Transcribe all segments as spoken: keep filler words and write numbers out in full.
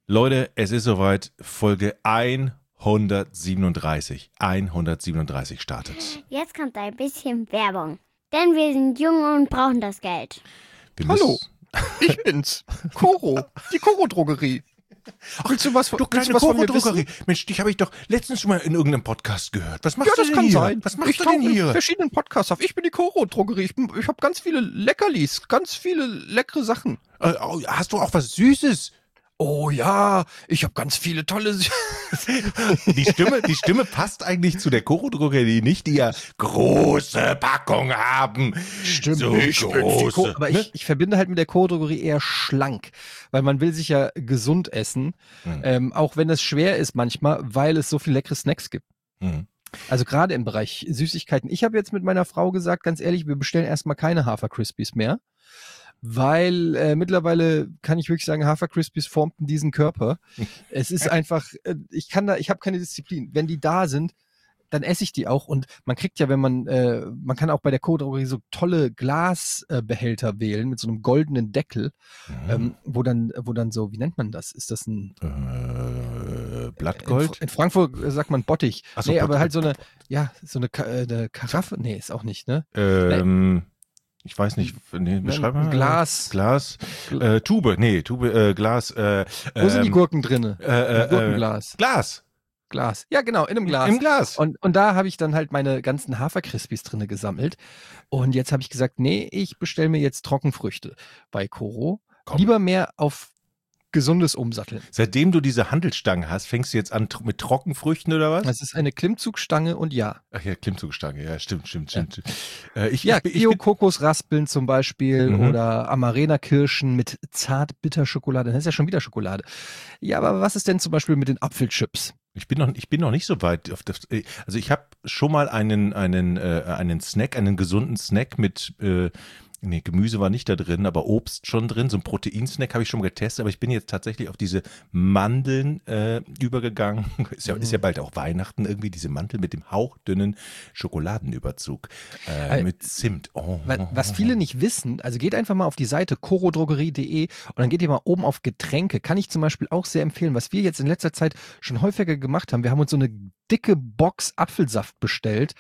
Leute, es ist soweit, Folge hundertsiebenunddreißig. hundertsiebenunddreißig startet. Jetzt kommt ein bisschen Werbung. Denn wir sind jung und brauchen das Geld. Wir Hallo, ich bin's. Koro, die Koro-Drogerie. Willst du was, Du willst kleine du was von mir Koro-Drogerie. wissen? Mensch, dich habe ich doch letztens schon mal in irgendeinem Podcast gehört. Was machst Ja, du das denn kann hier? sein. Was machst ich du denn tauche in hier? verschiedenen Podcasts auf. Ich bin die Koro-Drogerie. Ich, bin- ich habe ganz viele Leckerlis, ganz viele leckere Sachen. Äh, oh, hast du auch was Süßes? Oh ja, ich habe ganz viele tolle... Die Stimme, die Stimme passt eigentlich zu der Koro-Drogerie nicht, die ja große Packung haben. Stimmt, so ich bin die große. Ko- aber ne? ich, ich verbinde halt mit der Koro-Drogerie eher schlank, weil man will sich ja gesund essen, Mhm. ähm, auch wenn es schwer ist manchmal, weil es so viele leckere Snacks gibt. Mhm. Also gerade im Bereich Süßigkeiten. Ich habe jetzt mit meiner Frau gesagt, ganz ehrlich, wir bestellen erstmal keine Hafer Crispies mehr, weil äh, mittlerweile kann ich wirklich sagen, Hafer Crispies formten diesen Körper. Es ist einfach, äh, ich kann da, ich habe keine Disziplin. Wenn die da sind, dann esse ich die auch, und man kriegt ja, wenn man, äh, man kann auch bei der Koro-Drogerie so tolle Glasbehälter äh, wählen mit so einem goldenen Deckel, Mhm. ähm, wo dann, wo dann so, wie nennt man das? Ist das ein Äh, in, Blattgold? Fr- in Frankfurt äh, sagt man Bottich. Ach so, nee, Bott- aber halt so eine, ja, so eine, Ka äh, eine Karaffe. Nee, ist auch nicht, ne? Ähm, ich weiß nicht, nee, beschreib mal. Glas. Glas. Äh, Tube, nee, Tube, äh, Glas. Äh, Wo sind die ähm, Gurken drinne? Äh, äh, Im Gurkenglas. Glas. Glas. Ja, genau, in einem Glas. Im Glas. Und, und da habe ich dann halt meine ganzen Hafer-Crispies drinne gesammelt. Und jetzt habe ich gesagt, nee, ich bestelle mir jetzt Trockenfrüchte bei Koro. Komm. Lieber mehr auf gesundes Umsatteln. Seitdem du diese Handelstange hast, fängst du jetzt an tr- mit Trockenfrüchten oder was? Das ist eine Klimmzugstange und ja. Ach ja, Klimmzugstange, ja, stimmt, stimmt, stimmt. stimmt. Äh, ich, Ja, ich, bin- ich, bin- Bio-Kokosraspeln zum Beispiel Mhm. oder Amarena-Kirschen mit Zart-Bitter-Schokolade. Das ist ja schon wieder Schokolade. Ja, aber was ist denn zum Beispiel mit den Apfelchips? ich bin noch, ich bin noch nicht so weit. Auf das, also ich habe schon mal einen, einen, äh, einen Snack, einen gesunden Snack mit, äh, nee, Gemüse war nicht da drin, aber Obst schon drin. So ein Proteinsnack habe ich schon mal getestet, aber ich bin jetzt tatsächlich auf diese Mandeln äh, übergegangen. Ist ja, ist ja bald auch Weihnachten irgendwie, diese Mantel mit dem hauchdünnen Schokoladenüberzug äh, Äh, mit Zimt. Oh. Wa- Was viele nicht wissen, also geht einfach mal auf die Seite korodrogerie punkt de und dann geht ihr mal oben auf Getränke. Kann ich zum Beispiel auch sehr empfehlen, was wir jetzt in letzter Zeit schon häufiger gemacht haben. Wir haben uns so eine dicke Box Apfelsaft bestellt.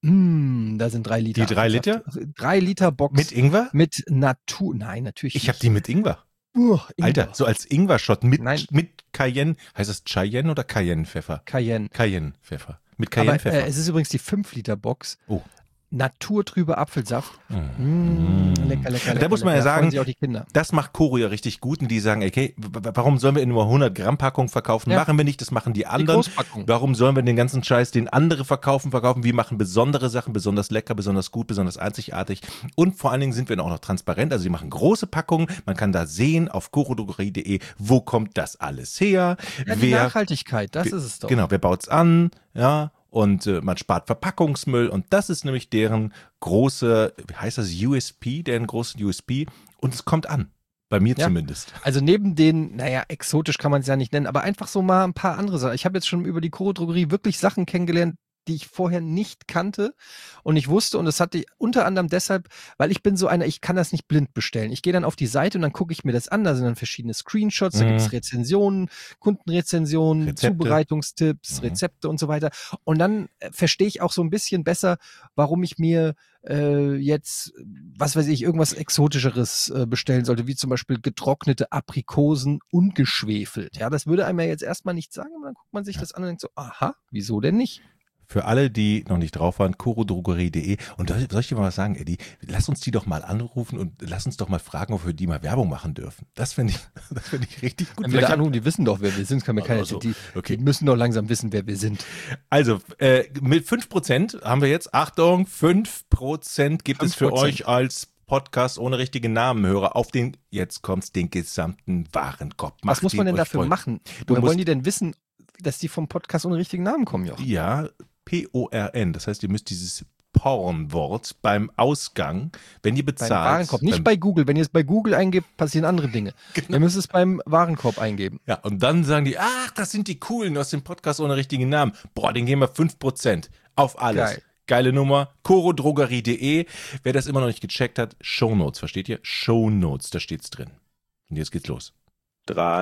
Mm, da sind drei Liter. Die drei Liter? Apfelsaft. Drei Liter Box. Mit Ingwer? Mit Natur. Nein, natürlich Ich habe nicht. die mit Ingwer. Uah, Ingwer. Alter, so als Ingwer-Shot mit, Nein. mit Cayenne. Heißt das Cayenne oder Cayenne-Pfeffer? Cayenne. Cayenne-Pfeffer. Mit Aber Cayenne-Pfeffer. äh, es ist übrigens die fünf Liter Box. Oh. Naturtrübe Apfelsaft. Mm. Mm, lecker, lecker, Da lecker. muss man ja lecker. Da freuen sagen, sich auch die Kinder. Das macht Koro ja richtig gut, und die sagen, okay, w- w- warum sollen wir in nur hundert Gramm Packung verkaufen? Ja. Machen wir nicht, das machen die Die anderen. Großpackung. Warum sollen wir den ganzen Scheiß, den andere verkaufen, verkaufen? Wir machen besondere Sachen, besonders lecker, besonders gut, besonders einzigartig, und vor allen Dingen sind wir auch noch transparent. Also die machen große Packungen, man kann da sehen auf korodrogerie punkt de, wo kommt das alles her? Ja, die Nachhaltigkeit, das wer- ist es doch. Genau, wer baut's an? Ja, und äh, man spart Verpackungsmüll, und das ist nämlich deren große, wie heißt das, U S P, deren großen U S P, und es kommt an. Bei mir Ja. zumindest. Also neben den, naja, exotisch kann man es ja nicht nennen, aber einfach so mal ein paar andere Sachen. Ich habe jetzt schon über die Koro-Drogerie wirklich Sachen kennengelernt, die ich vorher nicht kannte und nicht wusste, und das hatte ich unter anderem deshalb, weil ich bin so einer, ich kann das nicht blind bestellen. Ich gehe dann auf die Seite und dann gucke ich mir das an, da sind dann verschiedene Screenshots, da Mhm. gibt es Rezensionen, Kundenrezensionen, Rezepte. Zubereitungstipps, Mhm. Rezepte und so weiter, und dann äh, verstehe ich auch so ein bisschen besser, warum ich mir äh, jetzt, was weiß ich, irgendwas Exotischeres äh, bestellen sollte, wie zum Beispiel getrocknete Aprikosen ungeschwefelt. Ja, das würde einem ja jetzt erstmal nicht sagen, aber dann guckt man sich das an und denkt so, aha, wieso denn nicht? Für alle, die noch nicht drauf waren, korodrogerie punkt de. Und soll soll ich dir mal was sagen, Eddie? Lass uns die doch mal anrufen und lass uns doch mal fragen, ob wir die mal Werbung machen dürfen. Das finde ich, das finde ich richtig gut. Wenn wir Vielleicht da hab- anrufen, die wissen doch, wer wir sind, kann mir keiner, Also, die, okay. die müssen doch langsam wissen, wer wir sind. Also, äh, mit fünf Prozent haben wir jetzt, Achtung, fünf Prozent gibt es für fünf Prozent. euch als Podcast ohne richtigen Namenhörer auf den, jetzt kommt's, den gesamten Warenkorb. Was Macht muss man ihn denn euch dafür voll. machen? Du Woher musst- wollen die denn wissen, dass die vom Podcast ohne richtigen Namen kommen, Joch? Ja, P O R N. Das heißt, ihr müsst dieses Pornwort beim Ausgang, wenn ihr Beim bezahlt. Warenkorb, nicht beim, bei Google. Wenn ihr es bei Google eingebt, passieren andere Dinge. Genau. Ihr müsst es beim Warenkorb eingeben. Ja, und dann sagen die, ach, das sind die Coolen aus dem Podcast ohne richtigen Namen. Boah, den geben wir fünf Prozent auf alles. Geil. Geile Nummer, korodrogerie punkt de. Wer das immer noch nicht gecheckt hat, Shownotes, versteht ihr? Shownotes, da steht's drin. Und jetzt geht's los. Drei,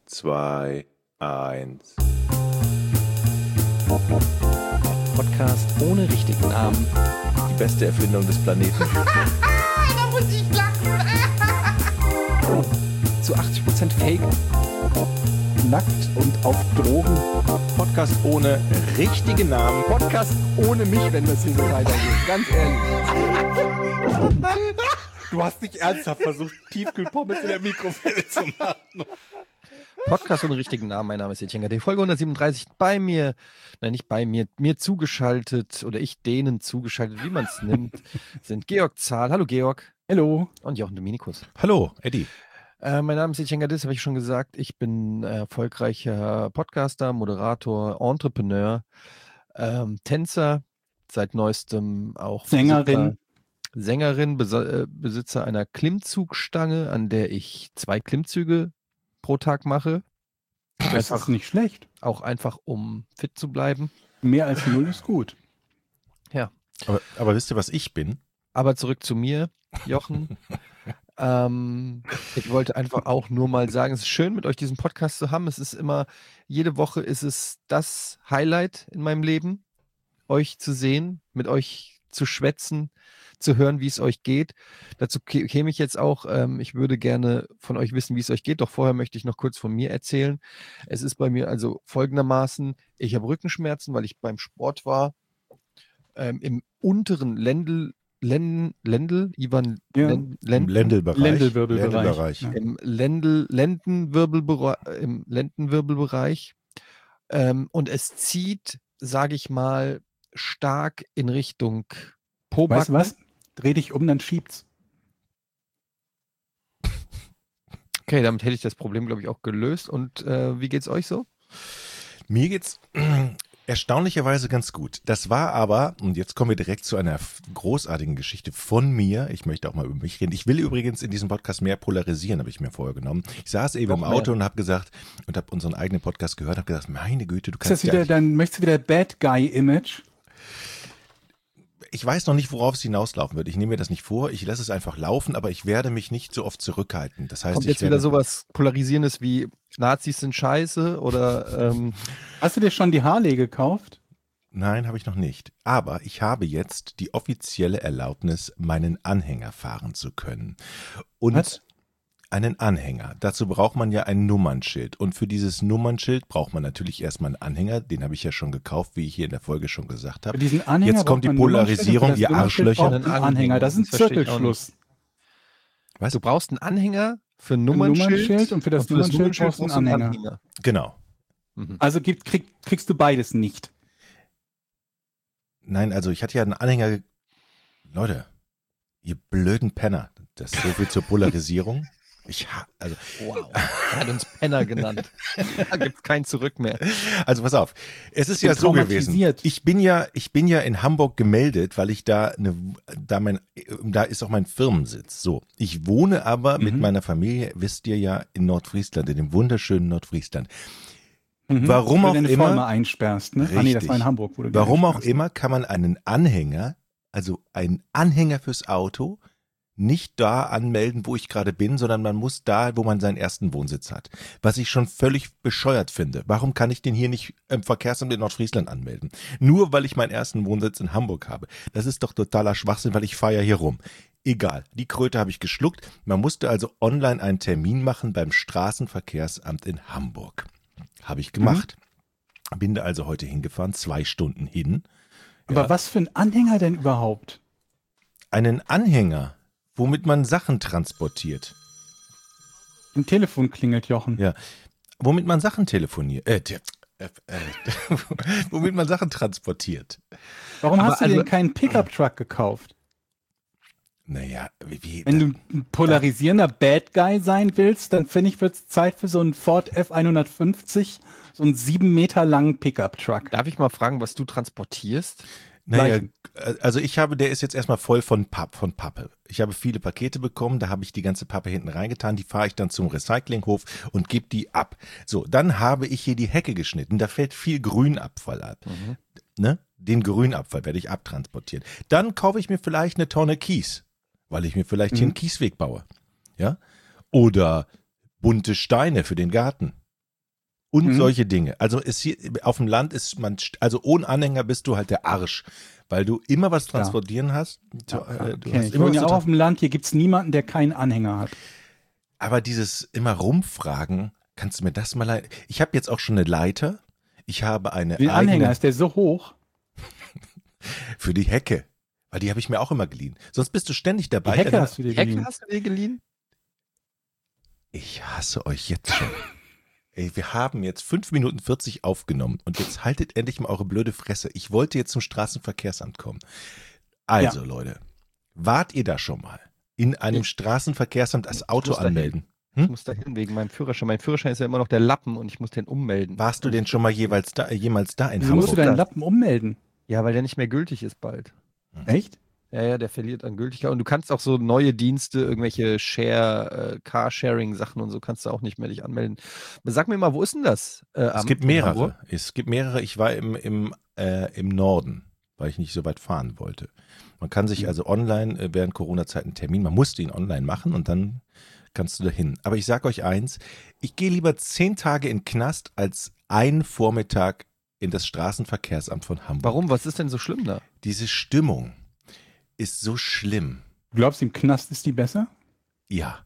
zwei, eins. Podcast ohne richtigen Namen. Die beste Erfindung des Planeten. Da muss ich lachen. Zu achtzig Prozent Fake. Nackt und auf Drogen. Podcast ohne richtigen Namen. Podcast ohne mich, wenn das hier so weitergeht. Ganz ehrlich. Du hast nicht ernsthaft versucht, Tiefkühlpommes in der Mikrowelle zu machen. Podcast ohne richtigen Namen. Mein Name ist Etienne Gade. Folge hundertsiebenunddreißig. Bei mir, nein, nicht bei mir, mir zugeschaltet oder ich denen zugeschaltet, wie man es nimmt, sind Georg Zahl. Hallo Georg. Hallo. Und Jochen Dominikus. Hallo, Eddie. Äh, mein Name ist Etienne Gade, habe ich schon gesagt. Ich bin äh, erfolgreicher Podcaster, Moderator, Entrepreneur, ähm, Tänzer, seit neuestem auch Sängerin. Besitzer, Sängerin, Besa- äh, Besitzer einer Klimmzugstange, an der ich zwei Klimmzüge pro Tag mache. Das ist nicht schlecht. Auch einfach, um fit zu bleiben. Mehr als null ist gut. Aber, aber wisst ihr, was ich bin? Aber zurück zu mir, Jochen. ähm, ich wollte einfach auch nur mal sagen, es ist schön, mit euch diesen Podcast zu haben. Es ist immer, jede Woche ist es das Highlight in meinem Leben, euch zu sehen, mit euch zu schwätzen, zu hören, wie es euch geht. Dazu kä- käme ich jetzt auch, ähm, ich würde gerne von euch wissen, wie es euch geht, doch vorher möchte ich noch kurz von mir erzählen. Es ist bei mir also folgendermaßen, ich habe Rückenschmerzen, weil ich beim Sport war, ähm, im unteren Lendl, Lendl, Lendl, Ivan, Ja. Len- Im Lendl, Lendelbereich. Lendelwirbelbereich. Lendelbereich. Ja. im Lendl, Lendenwirbelbereich, im Lendenwirbelbereich. Ähm, und es zieht, sage ich mal, stark in Richtung Pobacken. Weißt du was? Dreh dich um, dann schiebt's. Okay, damit hätte ich das Problem, glaube ich, auch gelöst. Und äh, wie geht's euch so? Mir geht's erstaunlicherweise ganz gut. Das war aber, und jetzt kommen wir direkt zu einer f- großartigen Geschichte von mir. Ich möchte auch mal über mich reden. Ich will übrigens in diesem Podcast mehr polarisieren, habe ich mir vorher genommen. Ich saß eben Noch im mehr. Auto und habe gesagt, und habe unseren eigenen Podcast gehört, habe gesagt, meine Güte, du Ist das kannst ja wieder, eigentlich- dann möchtest du wieder Bad Guy-Image? ich weiß noch nicht, worauf es hinauslaufen wird. Ich nehme mir das nicht vor, ich lasse es einfach laufen, aber ich werde mich nicht so oft zurückhalten. Das heißt, Kommt ich jetzt wieder werde, sowas Polarisierendes wie Nazis sind scheiße oder ähm, Hast du dir schon die Harley gekauft? Nein, habe ich noch nicht. Aber ich habe jetzt die offizielle Erlaubnis, meinen Anhänger fahren zu können. Und Was? einen Anhänger. Dazu braucht man ja ein Nummernschild. Und für dieses Nummernschild braucht man natürlich erstmal einen Anhänger. Den habe ich ja schon gekauft, wie ich hier in der Folge schon gesagt habe. Für diesen Anhänger Jetzt kommt braucht die man ein Nummernschild, Polarisierung, und für das ihr Nummernschild Arschlöcher. braucht man einen Anhänger, das ist ein Das verstehe ich auch Zirkelschluss. du brauchst einen Anhänger für ein Ein Nummernschild, Nummernschild und für das Nummernschild brauchst du einen Anhänger. Genau. Mhm. Also gibt, krieg, kriegst du beides nicht. Nein, also ich hatte ja einen Anhänger. ge- Leute, ihr blöden Penner. Das ist so viel zur Polarisierung. Ich, ha- also, Wow, er hat uns Penner genannt. Da gibt es kein Zurück mehr. Also pass auf, es ist bin ja so gewesen. traumatisiert. Ich bin ja, ich bin ja in Hamburg gemeldet, weil ich da eine, da mein, da ist auch mein Firmensitz. So, ich wohne aber mit Mhm. meiner Familie, wisst ihr ja, in Nordfriesland, in dem wunderschönen Nordfriesland. Mhm. Warum Wo auch du deine immer- Bäume einsperrst, ne? Ah nee, das Richtig. war in Hamburg, wo du die Warum auch einsperrst. immer kann man einen Anhänger, also einen Anhänger fürs Auto, nicht da anmelden, wo ich gerade bin, sondern man muss da, wo man seinen ersten Wohnsitz hat. Was ich schon völlig bescheuert finde. Warum kann ich den hier nicht im Verkehrsamt in Nordfriesland anmelden? Nur weil ich meinen ersten Wohnsitz in Hamburg habe. Das ist doch totaler Schwachsinn, weil ich fahre ja hier rum. Egal, die Kröte habe ich geschluckt. Man musste also online einen Termin machen beim Straßenverkehrsamt in Hamburg. Habe ich gemacht. Bin da also heute hingefahren, zwei Stunden hin. Aber Ja. was für ein Anhänger denn überhaupt? Einen Anhänger, womit man Sachen transportiert. Ein Telefon klingelt, Jochen. Ja. Womit man Sachen telefoniert. Äh, te- äh, äh, womit man Sachen transportiert. Warum Aber hast du also- denn keinen Pickup-Truck gekauft? Naja, wie, wie Wenn du ein polarisierender Bad Guy sein willst, dann finde ich, wird es Zeit für so einen Ford F hundertfünfzig, so einen sieben Meter langen Pickup-Truck. Darf ich mal fragen, was du transportierst? naja, Leichen. also ich habe, der ist jetzt erstmal voll von Papp, von Pappe. Ich habe viele Pakete bekommen, da habe ich die ganze Pappe hinten reingetan, die fahre ich dann zum Recyclinghof und gebe die ab. So, dann habe ich hier die Hecke geschnitten, da fällt viel Grünabfall ab. Mhm. Ne? Den Grünabfall werde ich abtransportieren. Dann kaufe ich mir vielleicht eine Tonne Kies, weil ich mir vielleicht hier Mhm. einen Kiesweg baue. Ja? Oder bunte Steine für den Garten. und Mhm. solche Dinge. Also ist hier, auf dem Land ist man, st- also ohne Anhänger bist du halt der Arsch, weil du immer was Klar. transportieren hast. Du, äh, du Okay, hast ich immer wohne was ja zu auch auf dem Land, hier gibt's niemanden, der keinen Anhänger hat. Aber dieses immer rumfragen, kannst du mir das mal leiten? Ich habe jetzt auch schon eine Leiter. Ich habe eine Den eigene Anhänger, ist der so hoch? für die Hecke. Weil die habe ich mir auch immer geliehen. Sonst bist du ständig Die dabei. Hecke Dann- hast du dir Die Hecke geliehen. hast du dir geliehen? Ich hasse euch jetzt schon. Ey, wir haben jetzt fünf Minuten vierzig aufgenommen und jetzt haltet endlich mal eure blöde Fresse. Ich wollte jetzt zum Straßenverkehrsamt kommen. Also, Leute, wart ihr da schon mal in einem Ich- Straßenverkehrsamt das Auto muss dahin. anmelden? Ich Hm? muss da hin wegen meinem Führerschein. Mein Führerschein ist ja immer noch der Lappen und ich muss den ummelden. Warst du denn schon mal jeweils da, jemals da in Wieso musst du Hamburg? deinen das? Lappen ummelden? Ja, weil der nicht mehr gültig ist bald. Echt? Ja, ja, der verliert an Gültigkeit. Und du kannst auch so neue Dienste, irgendwelche Share, äh, Carsharing-Sachen und so kannst du auch nicht mehr dich anmelden. Sag mir mal, wo ist denn das? Äh, Es Amt gibt in mehrere. Hamburg? Es gibt mehrere. Ich war im, im, äh, im Norden, weil ich nicht so weit fahren wollte. Man kann sich also online äh, während Corona-Zeit einen Termin, man musste ihn online machen und dann kannst du dahin. Aber ich sage euch eins, ich gehe lieber zehn Tage in den Knast als einen Vormittag in das Straßenverkehrsamt von Hamburg. Warum? Was ist denn so schlimm da? Diese Stimmung ist so schlimm. Du glaubst, im Knast ist die besser? Ja.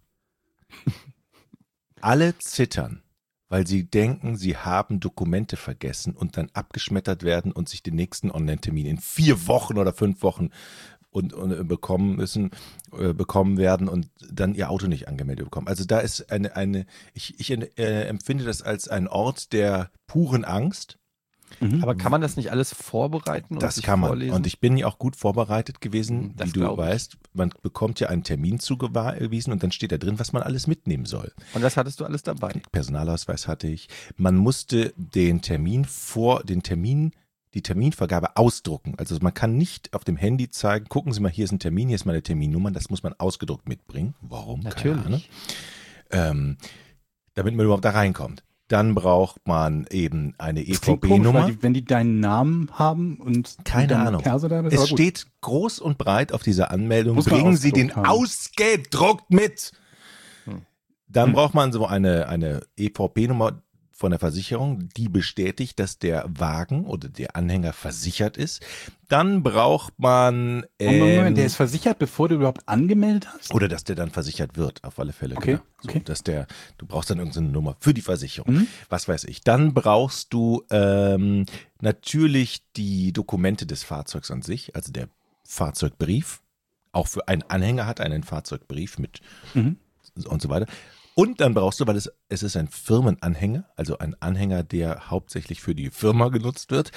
Alle zittern, weil sie denken, sie haben Dokumente vergessen und dann abgeschmettert werden und sich den nächsten Online-Termin in vier Wochen oder fünf Wochen und, und äh, bekommen müssen, äh, bekommen werden und dann ihr Auto nicht angemeldet bekommen. Also da ist eine, eine ich, ich äh, empfinde das als einen Ort der puren Angst. Mhm. Aber kann man das nicht alles vorbereiten und Das sich kann man. vorlesen? Und ich bin ja auch gut vorbereitet gewesen, Das wie du glaub ich. weißt. Man bekommt ja einen Termin zugewiesen und dann steht da drin, was man alles mitnehmen soll. Und das hattest du alles dabei? Personalausweis hatte ich. Man musste den Termin vor, den Termin, die Terminvergabe ausdrucken. Also man kann nicht auf dem Handy zeigen, gucken Sie mal, hier ist ein Termin, hier ist meine Terminnummer, das muss man ausgedruckt mitbringen. Warum? Keine Ahnung. Ähm, damit man überhaupt da reinkommt. Dann braucht man eben eine Das klingt komisch, E V B-Nummer. weil die, wenn die deinen Namen haben und Keine deine Ahnung. Perso da bist, Es aber gut. steht groß und breit auf dieser Anmeldung, Muss man bringen Sie den ausgedruckt haben. ausgedruckt mit. Hm. Dann Hm. braucht man so eine, eine E V B-Nummer von der Versicherung, die bestätigt, dass der Wagen oder der Anhänger versichert ist. Dann braucht man Moment, Moment, ähm, der ist versichert, bevor du überhaupt angemeldet hast? oder dass der dann versichert wird, auf alle Fälle. Okay, Genau. So, okay. dass der, du brauchst dann irgendeine Nummer für die Versicherung. Mhm. Was weiß ich. Dann brauchst du ähm, natürlich die Dokumente des Fahrzeugs an sich, also der Fahrzeugbrief. Auch für einen Anhänger hat einen Fahrzeugbrief mit Mhm. und so weiter. Und dann brauchst du, weil es, es ist ein Firmenanhänger, also ein Anhänger, der hauptsächlich für die Firma genutzt wird.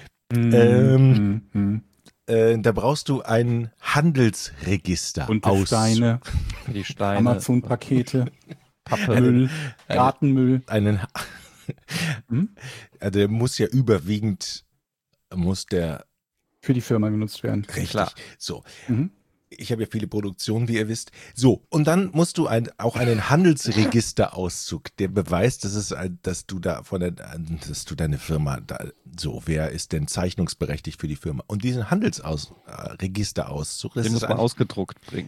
Ähm, Mhm. Mhm. Äh, da brauchst du ein Handelsregister Und aus Steine, Die Steine, Amazon-Pakete, Pappe. Müll, eine- Gartenmüll. einen. Hm? Also der muss ja überwiegend muss der Für die Firma genutzt werden. richtig. Klar. So. Mhm. Ich habe ja viele Produktionen, wie ihr wisst. So, und dann musst du ein, auch einen Handelsregisterauszug, der beweist, dass es, ein- dass du da von der, dass du deine Firma da, so, wer ist denn zeichnungsberechtigt für die Firma? Und diesen Handelsregisterauszug, das Den muss ist man ein, ausgedruckt bringen.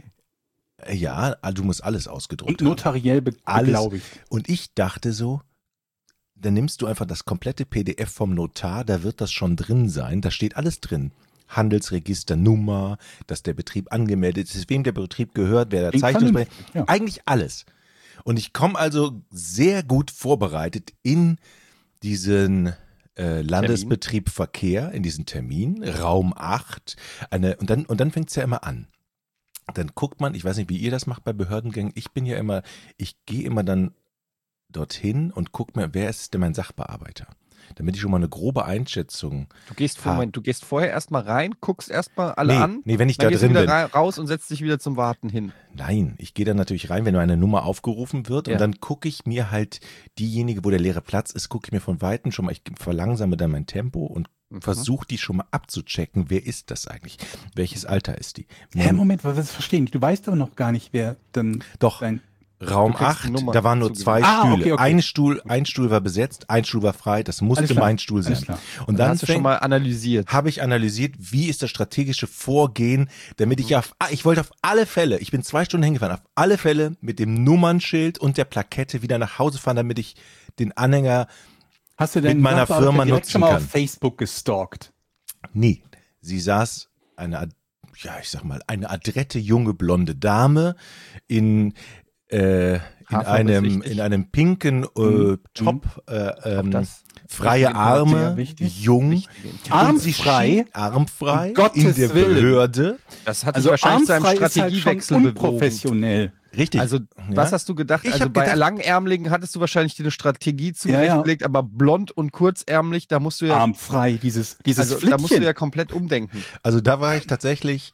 ja, du musst alles ausgedruckt Und haben. notariell be Alles. beglaubigt. Und ich dachte so, dann nimmst du einfach das komplette P D F vom Notar, da wird das schon drin sein, da steht alles drin. Handelsregisternummer, dass der Betrieb angemeldet ist, wem der Betrieb gehört, wer der Klingt Zeichnungsberechtigte vernünftig, ja. Eigentlich alles. Und ich komme also sehr gut vorbereitet in diesen äh, Landesbetrieb Verkehr, in diesen Termin, Raum acht. Eine, und dann, und dann fängt es ja immer an. Dann guckt man, ich weiß nicht, wie ihr das macht bei Behördengängen, ich bin ja immer, ich gehe immer dann dorthin und gucke mir, wer ist denn mein Sachbearbeiter? Damit ich schon mal eine grobe Einschätzung Du gehst, vor, Ha. Moment, du gehst vorher erstmal rein, guckst erstmal alle nee, an, nee, wenn ich dann da gehst du drin wieder bin. rein, raus und setzt dich wieder zum Warten hin. Nein, ich gehe dann natürlich rein, wenn nur eine Nummer aufgerufen wird Ja. und dann gucke ich mir halt diejenige, wo der leere Platz ist, gucke ich mir von Weitem schon mal, ich verlangsame dann mein Tempo und Mhm. versuche die schon mal abzuchecken, wer ist das eigentlich? Welches Alter ist die? Hä, Moment, was das verstehen? Du weißt aber noch gar nicht, wer dann Doch, dein. Raum Du kriegst acht, eine Nummer da waren nur zugewiesen. zwei Ah, Stühle. okay, okay. Ein Stuhl, ein Stuhl war besetzt, ein Stuhl war frei, das musste Alles klar, mein Stuhl sein. alles klar. Und Dann dann hast du schon fängt- mal analysiert. habe ich analysiert, wie ist das strategische Vorgehen, damit ich auf, ich wollte auf alle Fälle, ich bin zwei Stunden hingefahren, auf alle Fälle mit dem Nummernschild und der Plakette wieder nach Hause fahren, damit ich den Anhänger Hast du denn mit meiner Sachbearbeiter Firma direkt nutzen schon mal kann. auf Facebook gestalkt? Nee, sie saß, eine, ad- ja, ich sag mal, eine adrette junge blonde Dame in, äh, in, Hafer einem, besichtigt. in einem pinken äh, Mhm. Top, äh, Auch ähm, das. freie Wichtige Information, Arme, wichtig. jung. Wichtige Information. Und sie Armfrei? schien armfrei Um Gottes in der Willen. Behörde. Das hat Also dich wahrscheinlich zu einem armfrei ist halt schon Strategiewechsel bewogen. unprofessionell. Richtig. Also, Ja. was hast du gedacht? Ich also, hab bei gedacht- Langärmeligen hattest du wahrscheinlich dir eine Strategie Ja, ja. zurechtgelegt, aber blond und kurzärmlich, da musst du ja, Armfrei, dieses, dieses also, da musst du Flittchen. ja komplett umdenken. Also da war ich tatsächlich,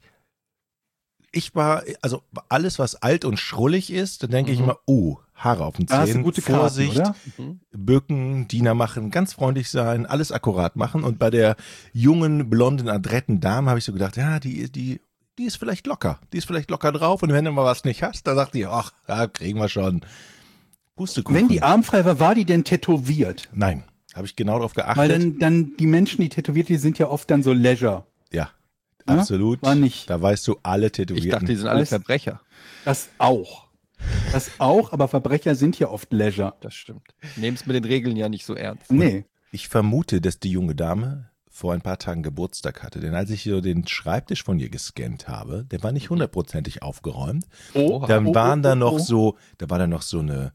ich war, also alles, was alt und schrullig ist, dann denke ich Mhm. immer, oh, Haare auf den Da hast du Zähnen, gute Karten, Vorsicht, oder? Mhm. bücken, Diener machen, ganz freundlich sein, alles akkurat machen. Und bei der jungen, blonden, adretten Dame habe ich so gedacht, ja, die, die, die ist vielleicht locker, die ist vielleicht locker drauf. Und wenn du mal was nicht hast, dann sagt die, ach, ja, kriegen wir schon. Pustekuchen. Wenn die armfrei war, war die denn tätowiert? Nein, habe ich genau darauf geachtet. Weil dann, dann die Menschen, die tätowiert, die sind ja oft dann so Leisure. ja, Ja, absolut. war nicht. Da weißt du alle Ich Tätowierten. dachte, die sind alle Weißt- Verbrecher. Das auch. Das auch, aber Verbrecher sind ja oft Leisure. Das stimmt. Nehmen es mit den Regeln ja nicht so ernst. Nee. Ich vermute, dass die junge Dame vor ein paar Tagen Geburtstag hatte. Denn als ich so den Schreibtisch von ihr gescannt habe, der war nicht hundertprozentig aufgeräumt. Oh, Dann oh, waren oh, da oh, noch oh. so, da war da noch so eine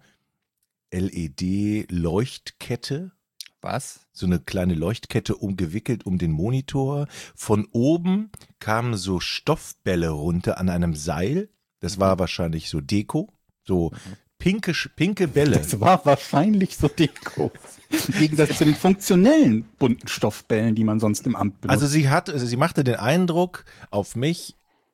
L E D-Leuchtkette, was? so eine kleine Leuchtkette umgewickelt um den Monitor. Von oben kamen so Stoffbälle runter an einem Seil. Das war wahrscheinlich so Deko, so pinke, pinke Bälle. Das war wahrscheinlich so Deko. Im Gegensatz zu den funktionellen bunten Stoffbällen, die man sonst im Amt benutzt. Also sie hat, also sie machte den Eindruck auf mich,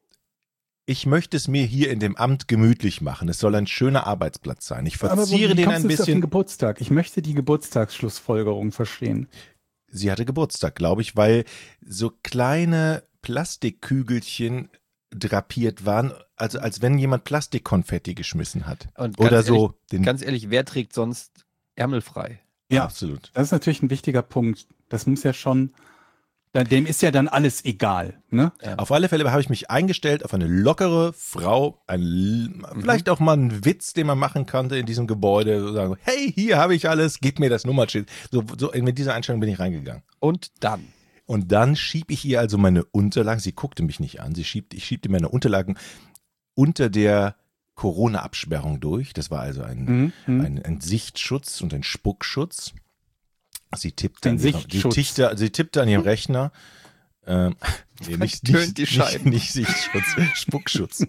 ich möchte es mir hier in dem Amt gemütlich machen. Es soll ein schöner Arbeitsplatz sein. Ich aber verziere wie den kommst ein du jetzt auf den bisschen. Geburtstag. Ich möchte die Geburtstagsschlussfolgerung verstehen. Sie hatte Geburtstag, glaube ich, weil so kleine Plastikkügelchen drapiert waren, also als wenn jemand Plastikkonfetti geschmissen hat. Und Oder ganz so ehrlich, den Ganz ehrlich, wer trägt sonst ärmelfrei? Ja, absolut. das ist natürlich ein wichtiger Punkt. Das muss ja schon, da- dem ist ja dann alles egal. Ne? Auf alle Fälle habe ich mich eingestellt auf eine lockere Frau, ein, Mhm. vielleicht auch mal einen Witz, den man machen konnte in diesem Gebäude, so sagen, hey, hier habe ich alles, gib mir das Nummernschild. So, so mit dieser Einstellung bin ich reingegangen. Und dann? Und dann schieb ich ihr also meine Unterlagen, sie guckte mich nicht an, sie schiebt, ich schiebte meine Unterlagen unter der Corona-Absperrung durch. Das war also ein, Mhm. Mhm. ein, ein Sichtschutz und ein Spuckschutz. Sie tippte, Ein an ihrem, sie Sichtschutz. tippte, sie tippte an ihrem Rechner. Ähm, nee, nicht, Tönt nicht, die nicht, Scheiben. nicht Sichtschutz, Spuckschutz.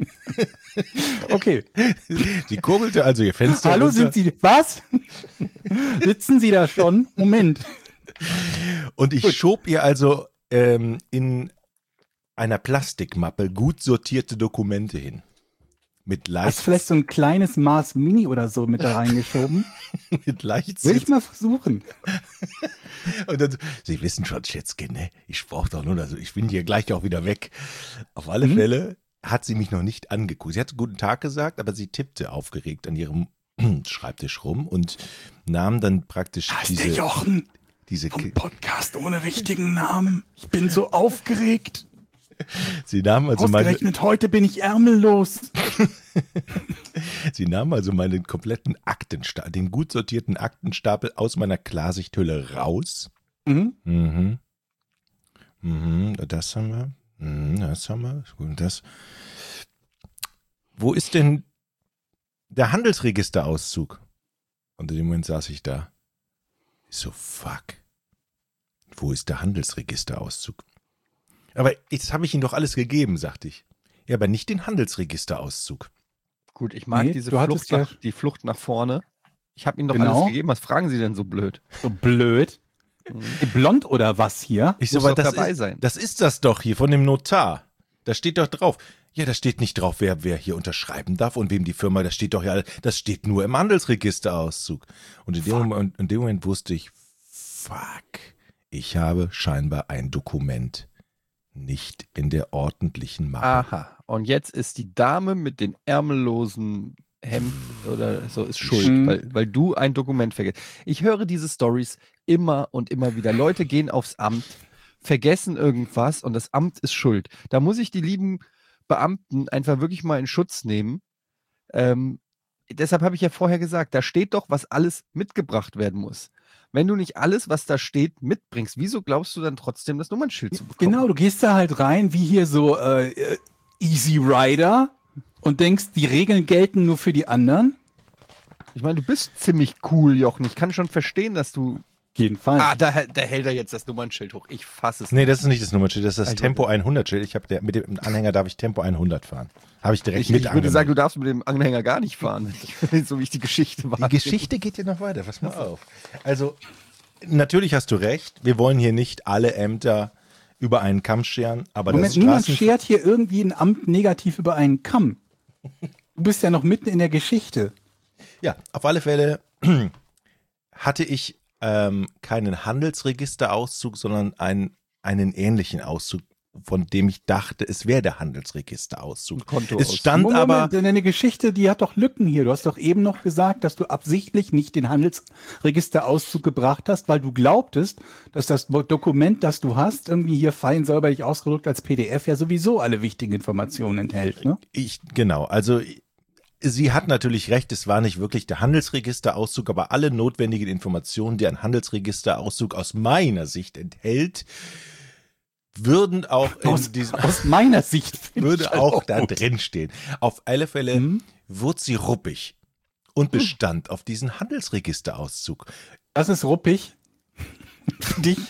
Okay. Sie kurbelte also ihr Fenster Hallo, runter. sind Sie, was? Sitzen Sie da schon? Moment. Und ich schob ihr also ähm, in einer Plastikmappe gut sortierte Dokumente hin. Mit Hast du leicht, vielleicht so ein kleines Mars Mini oder so mit da reingeschoben? mit leicht Will ich mal versuchen. Und dann, Sie wissen schon, Schätzchen, ne? Ich brauche doch nur, also ich bin hier gleich auch wieder weg. Auf alle Mhm. Fälle hat sie mich noch nicht angeguckt. Sie hat guten Tag gesagt, aber sie tippte aufgeregt an ihrem Schreibtisch rum und nahm dann praktisch Da ist der diese, Jochen diese, vom Podcast ohne richtigen Namen. Ich bin so aufgeregt. sie nahm also meine, Ausgerechnet heute bin ich ärmellos. sie nahm also meinen kompletten Aktenstapel, den gut sortierten Aktenstapel aus meiner Klarsichthülle raus. Mhm. Mhm. Mhm, das haben wir. Mhm, das haben wir. Und das. Wo ist denn der Handelsregisterauszug? Und in dem Moment saß ich da. Ich so, fuck. Wo ist der Handelsregisterauszug? Aber jetzt habe ich Ihnen doch alles gegeben, sagte ich. Ja, aber nicht den Handelsregisterauszug. Gut, ich mag Nee, diese du hattest Flucht, ja- nach, die Flucht nach vorne. Ich habe Ihnen doch Genau. alles gegeben. Was fragen Sie denn so blöd? So blöd. Blond oder was hier? Ich Muss so, aber doch das dabei ist, sein. das ist das doch hier von dem Notar. Da steht doch drauf. Ja, da steht nicht drauf, wer, wer hier unterschreiben darf und wem die Firma, das steht doch ja, das steht nur im Handelsregisterauszug. Und in dem, Moment, in dem Moment wusste ich, fuck, ich habe scheinbar ein Dokument nicht in der ordentlichen Mappe. Aha. Und jetzt ist die Dame mit den ärmellosen Hemd oder so ist schuld, Mhm. weil, weil du ein Dokument vergisst. Ich höre diese Stories immer und immer wieder. Leute gehen aufs Amt, vergessen irgendwas und das Amt ist schuld. Da muss ich die lieben Beamten einfach wirklich mal in Schutz nehmen. Ähm, deshalb habe ich ja vorher gesagt, da steht doch, was alles mitgebracht werden muss. wenn du nicht alles, was da steht, mitbringst, wieso glaubst du dann trotzdem, das Nummernschild zu bekommen? Genau, du gehst da halt rein, wie hier so äh, Easy Rider und denkst, die Regeln gelten nur für die anderen. Ich meine, du bist ziemlich cool, Jochen. Ich kann schon verstehen, dass du... Jedenfalls. Ah, da, da hält er jetzt das Nummernschild hoch. Ich fasse es Nee, nicht. das ist nicht das Nummernschild, das ist das Also, Tempo hundert-Schild. Ich habe der mit dem Anhänger darf ich Tempo hundert fahren. Habe ich direkt Ich, mit ich würde sagen, du angemeldet. darfst mit dem Anhänger gar nicht fahren, so wie ich die Geschichte war. Die Geschichte geht ja noch weiter, pass mal auf. Also, natürlich hast du recht, wir wollen hier nicht alle Ämter über einen Kamm scheren, aber Moment, das niemand Straßen... schert hier irgendwie ein Amt negativ über einen Kamm. Du bist ja noch mitten in der Geschichte. Ja, auf alle Fälle hatte ich ähm, keinen Handelsregisterauszug, sondern einen, einen ähnlichen Auszug, von dem ich dachte, es wäre der Handelsregisterauszug. Es stand Moment, aber... deine Geschichte, die hat doch Lücken hier. Du hast doch eben noch gesagt, dass du absichtlich nicht den Handelsregisterauszug gebracht hast, weil du glaubtest, dass das Dokument, das du hast, irgendwie hier fein säuberlich ausgedrückt als P D F ja sowieso alle wichtigen Informationen enthält. Ne? Ich, genau, also sie hat natürlich recht, es war nicht wirklich der Handelsregisterauszug, aber alle notwendigen Informationen, die ein Handelsregisterauszug aus meiner Sicht enthält, würden auch in Aus, diesem aus meiner Sicht finde würde ich auch halt da gut. drin stehen. Auf alle Fälle Mhm. wurde sie ruppig und bestand auf diesen Handelsregisterauszug. Das ist ruppig. Für dich.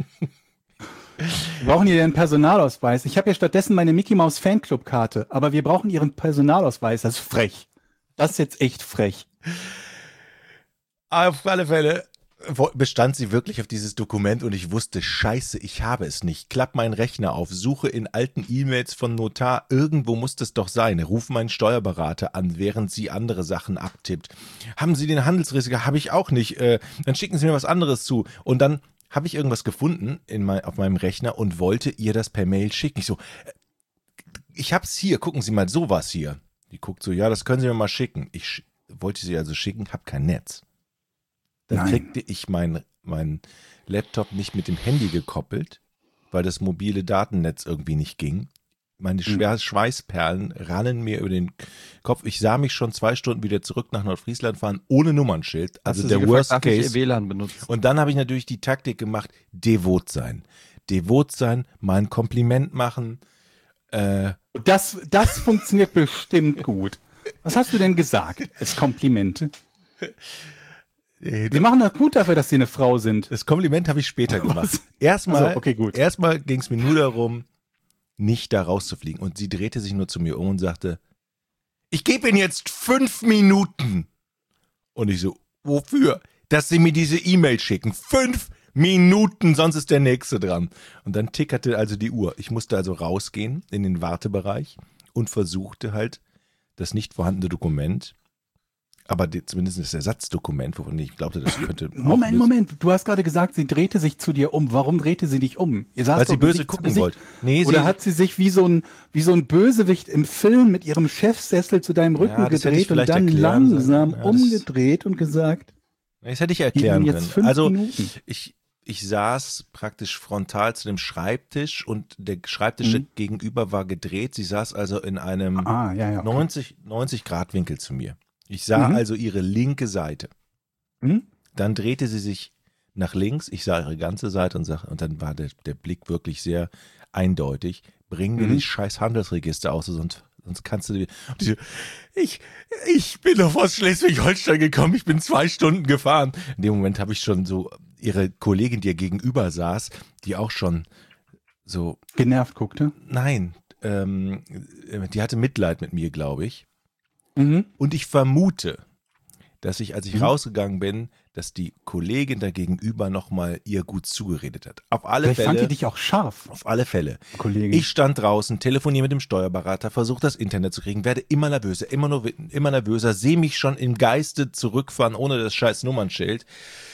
Wir brauchen hier einen Personalausweis. Ich habe ja stattdessen meine Mickey Mouse Fanclub-Karte, aber wir brauchen ihren Personalausweis. Das ist frech. Das ist jetzt echt frech. Auf alle Fälle wo- bestand sie wirklich auf dieses Dokument und ich wusste, scheiße, ich habe es nicht. Klapp meinen Rechner auf, suche in alten E-Mails von Notar, irgendwo muss das doch sein. Ruf meinen Steuerberater an, während sie andere Sachen abtippt. Haben Sie den Handelsrisiko? Habe ich auch nicht. Äh, dann schicken Sie mir was anderes zu. Und dann habe ich irgendwas gefunden in mein, auf meinem Rechner und wollte ihr das per Mail schicken. Ich so, äh, ich hab's hier, gucken Sie mal, sowas hier. Die guckt so, ja, das können Sie mir mal schicken. Ich sch wollte sie also schicken, hab kein Netz. Dann Nein. kriegte ich meinen mein Laptop nicht mit dem Handy gekoppelt, weil das mobile Datennetz irgendwie nicht ging. Meine schwer Schweißperlen rannen mir über den Kopf. Ich sah mich schon zwei Stunden wieder zurück nach Nordfriesland fahren, ohne Nummernschild. Also Hast du der sie gefragt, Worst darf ich ihr Case. W L A N benutzen? Und dann habe ich natürlich die Taktik gemacht, devot sein. Devot sein, mal ein Kompliment machen. Äh, Das, das funktioniert bestimmt gut. Was hast du denn gesagt als Komplimente? Wir machen das gut dafür, dass sie eine Frau sind. Das Kompliment habe ich später gemacht. Was? Erstmal Also, okay, gut. erstmal ging es mir nur darum, nicht da rauszufliegen. Und sie drehte sich nur zu mir um und sagte, ich gebe Ihnen jetzt fünf Minuten. Und ich so, wofür? Dass Sie mir diese E-Mail schicken. Fünf Minuten, sonst ist der Nächste dran. Und dann tickerte also die Uhr. Ich musste also rausgehen in den Wartebereich und versuchte halt das nicht vorhandene Dokument, aber die, zumindest das Ersatzdokument, wovon ich glaubte, das könnte... Moment, auch- Moment. Du hast gerade gesagt, sie drehte sich zu dir um. Warum drehte sie dich um? Ihr saßt Weil doch sie böse Gesicht zu gucken Gesicht. wollte. Nee, Oder sie, hat sie sich wie so ein, wie so ein Bösewicht im Film mit ihrem Chefsessel zu deinem Rücken Ja, das hätte ich gedreht und vielleicht dann erklären langsam sollen. Ja, das- umgedreht und gesagt, das hätte ich gib erklären ihm jetzt können. fünf Also Minuten. ich, ich saß praktisch frontal zu dem Schreibtisch und der Schreibtisch Mhm. gegenüber war gedreht. Sie saß also in einem Ah, ja, ja. Okay. neunzig, neunzig Grad Winkel zu mir. Ich sah Mhm. also ihre linke Seite. Mhm. Dann drehte sie sich nach links. Ich sah ihre ganze Seite und, sag, und dann war der, der Blick wirklich sehr eindeutig. Bring mir Mhm. die scheiß Handelsregister aus, sonst, sonst kannst du... die- Und sie so, ich, ich bin doch aus Schleswig-Holstein gekommen, ich bin zwei Stunden gefahren. In dem Moment habe ich schon so ihre Kollegin, die ihr gegenüber saß, die auch schon so, Genervt guckte. nein, ähm, die hatte Mitleid mit mir, glaube ich. Mhm. Und ich vermute, dass ich, als ich Mhm. rausgegangen bin, dass die Kollegin da gegenüber nochmal ihr gut zugeredet hat. Auf alle Vielleicht fand die Fälle. dich auch scharf, Auf alle Fälle. Kollegin. Ich stand draußen, telefoniere mit dem Steuerberater, versuche das Internet zu kriegen, werde immer nervöser, immer, nur, immer nervöser, sehe mich schon im Geiste zurückfahren ohne das scheiß Nummernschild.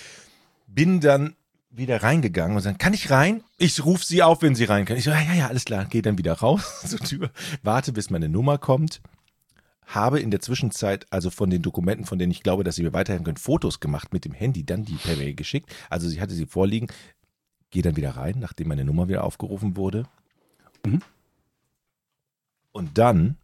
Bin dann wieder reingegangen und sagen, kann ich rein? Ich rufe sie auf, wenn sie rein kann. Ich so, ja, ja, ja, alles klar, gehe dann wieder raus zur Tür, warte, bis meine Nummer kommt. Habe in der Zwischenzeit also von den Dokumenten, von denen ich glaube, dass sie mir weiterhelfen können, Fotos gemacht mit dem Handy, dann die per Mail geschickt. Also sie hatte sie vorliegen, gehe dann wieder rein, nachdem meine Nummer wieder aufgerufen wurde. Mhm. Und dann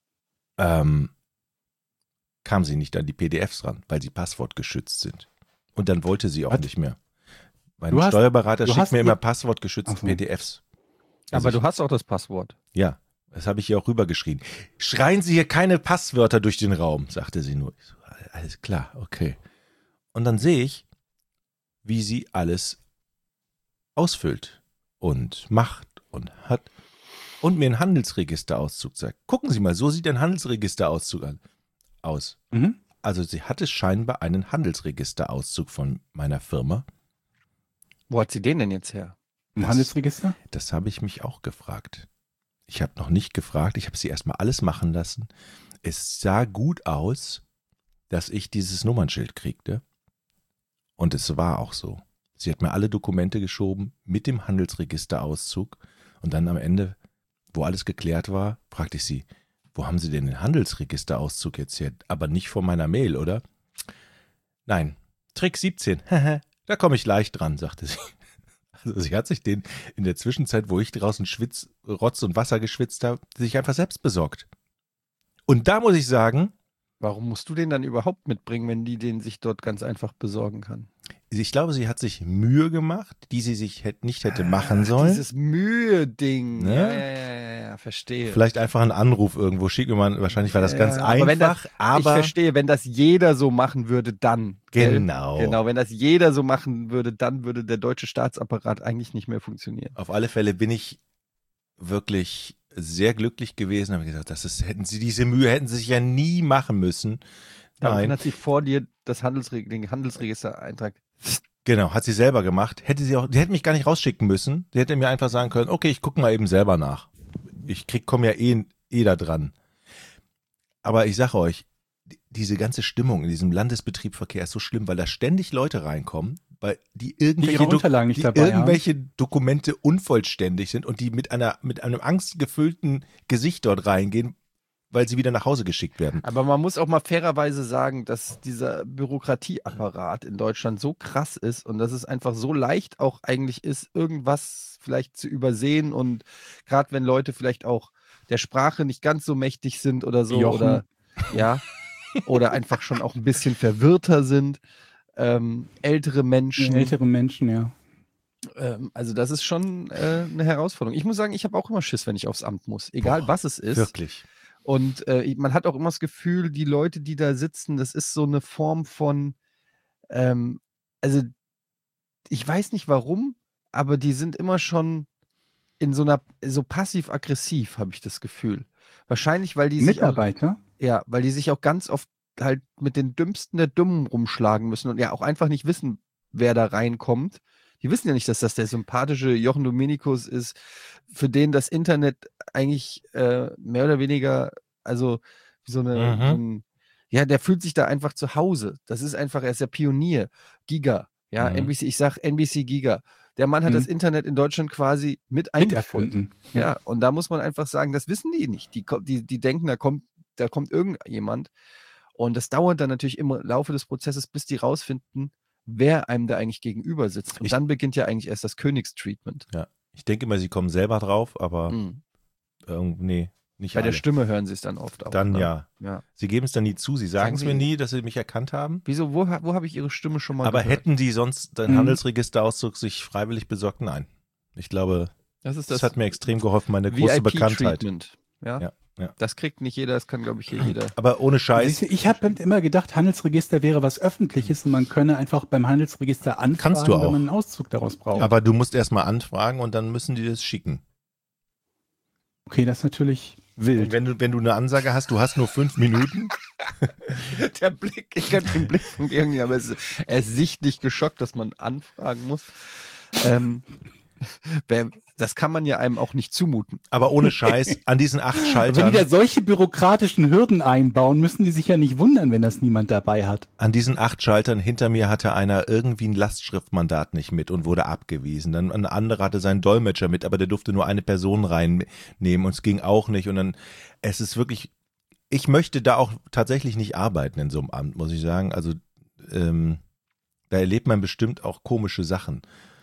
ähm, kam sie nicht an die P D Fs ran, weil sie passwortgeschützt sind. Und dann wollte sie auch Was? nicht mehr. Mein Du hast- Steuerberater du schickt hast mir ihr- immer passwortgeschützte Ach so. P D Fs. Also Aber ich, du hast auch das Passwort. Ja, das habe ich ihr auch rübergeschrieben. Schreien Sie hier keine Passwörter durch den Raum, sagte sie nur. Ich so, alles klar, okay. Und dann sehe ich, wie sie alles ausfüllt und macht und hat und mir einen Handelsregisterauszug zeigt. Gucken Sie mal, so sieht ein Handelsregisterauszug an, aus. Mhm. Also sie hatte scheinbar einen Handelsregisterauszug von meiner Firma. Wo hat sie den denn jetzt her? Im Das- Handelsregister? Das habe ich mich auch gefragt. Ich habe noch nicht gefragt, ich habe sie erstmal alles machen lassen. Es sah gut aus, dass ich dieses Nummernschild kriegte. Und es war auch so. Sie hat mir alle Dokumente geschoben mit dem Handelsregisterauszug. Und dann am Ende, wo alles geklärt war, fragte ich sie, wo haben Sie denn den Handelsregisterauszug jetzt her? Aber nicht von meiner Mail, oder? Nein, Trick siebzehn. Da komme ich leicht dran, sagte sie. Also sie hat sich den in der Zwischenzeit, wo ich draußen Schwitz, Rotz und Wasser geschwitzt habe, sich einfach selbst besorgt. Und da muss ich sagen, Warum musst du den dann überhaupt mitbringen, wenn die den sich dort ganz einfach besorgen kann? ich glaube, sie hat sich Mühe gemacht, die sie sich hätt- nicht hätte machen sollen. Dieses Mühe-Ding. Ne? Ja, ja, ja, ja, ja, verstehe. Vielleicht einfach einen Anruf irgendwo schicken. Man, wahrscheinlich war das Ja, ganz aber einfach, wenn das- aber ich verstehe, wenn das jeder so machen würde, dann. gell? Genau. Genau, wenn das jeder so machen würde, dann würde der deutsche Staatsapparat eigentlich nicht mehr funktionieren. auf alle Fälle bin ich wirklich sehr glücklich gewesen. Habe gesagt, das ist, hätten sie diese Mühe hätten sie sich ja nie machen müssen. Daraufhin Nein, hat sie vor dir das Handelsreg den Handelsregistereintrag. genau, hat sie selber gemacht. Hätte sie auch, die hätte mich gar nicht rausschicken müssen. Die hätte mir einfach sagen können, okay, ich gucke mal eben selber nach. Ich krieg, komme ja eh, eh da dran. Aber ich sage euch, die- diese ganze Stimmung in diesem Landesbetriebsverkehr ist so schlimm, weil da ständig Leute reinkommen, weil die irgendwelche, ihre Dok- Unterlagen nicht die dabei haben. irgendwelche Dokumente unvollständig sind und die mit einer mit einem angstgefüllten Gesicht dort reingehen, weil sie wieder nach Hause geschickt werden. Aber man muss auch mal fairerweise sagen, dass dieser Bürokratieapparat in Deutschland so krass ist und dass es einfach so leicht auch eigentlich ist, irgendwas vielleicht zu übersehen und gerade wenn Leute vielleicht auch der Sprache nicht ganz so mächtig sind oder so Jochen. oder ja oder einfach schon auch ein bisschen verwirrter sind, ähm, ältere Menschen. Ältere Menschen, ja. Ähm, also das ist schon äh, eine Herausforderung. Ich muss sagen, ich habe auch immer Schiss, wenn ich aufs Amt muss, egal Boah, was es ist. Wirklich. Und äh, man hat auch immer das Gefühl, die Leute, die da sitzen, das ist so eine Form von, ähm, also ich weiß nicht warum, aber die sind immer schon in so einer, so passiv-aggressiv, habe ich das Gefühl. Wahrscheinlich, weil die sich auch, Mitarbeiter? ja, weil die sich auch ganz oft halt mit den Dümmsten der Dummen rumschlagen müssen und ja auch einfach nicht wissen, wer da reinkommt. Die wissen ja nicht, dass das der sympathische Jochen Dominikus ist, für den das Internet eigentlich äh, mehr oder weniger, also wie so eine, Mhm. so ein, ja, der fühlt sich da einfach zu Hause. Das ist einfach, er ist der Pionier. Giga, ja, Mhm. N B C, ich sag N B C Giga. Der Mann hat Mhm. das Internet in Deutschland quasi mit eingeführt. Miterfunden. Ja, und da muss man einfach sagen, das wissen die nicht. Die, ko- die, die denken, da kommt, da kommt irgendjemand. Und das dauert dann natürlich im Laufe des Prozesses, bis die rausfinden, wer einem da eigentlich gegenüber sitzt. Und Ich- dann beginnt ja eigentlich erst das Königstreatment. Ja. Ich denke immer, sie kommen selber drauf, aber Mhm. irgendwie, nee, nicht Bei alle. der Stimme hören sie es dann oft auch. Dann ne? ja. ja. Sie geben es dann nie zu. Sie sagen es Sagen mir sie- nie, dass sie mich erkannt haben. Wieso, wo, ha- wo habe ich ihre Stimme schon mal Aber gehört? hätten die sonst den Mhm. Handelsregisterauszug sich freiwillig besorgt? Nein. Ich glaube, das ist das, das, hat mir extrem geholfen, meine große Bekanntheit. V I P-Treatment. Ja? Ja, ja. Das kriegt nicht jeder, das kann, glaube ich, hier jeder. Aber ohne Scheiß, Siehst du, ich habe immer gedacht, Handelsregister wäre was Öffentliches und man könne einfach beim Handelsregister anfragen, Kannst du auch. wenn man einen Auszug daraus braucht. aber du musst erstmal anfragen und dann müssen die das schicken. Okay, das ist natürlich Und wild. wenn du, wenn du eine Ansage hast, du hast nur fünf Minuten, Der Blick, ich kann den Blick von irgendwie, aber es, er ist sichtlich geschockt, dass man anfragen muss. Ähm, wer, das kann man ja einem auch nicht zumuten. aber ohne Scheiß, an diesen acht Wenn die Schaltern, da solche bürokratischen Hürden einbauen, müssen die sich ja nicht wundern, wenn das niemand dabei hat. an diesen acht Schaltern hinter mir hatte einer irgendwie ein Lastschriftmandat nicht mit und wurde abgewiesen. Dann ein anderer hatte seinen Dolmetscher mit, aber der durfte nur eine Person reinnehmen und es ging auch nicht. Und dann, es ist wirklich, ich möchte da auch tatsächlich nicht arbeiten in so einem Amt, muss ich sagen. Also ähm, da erlebt man bestimmt auch komische Sachen.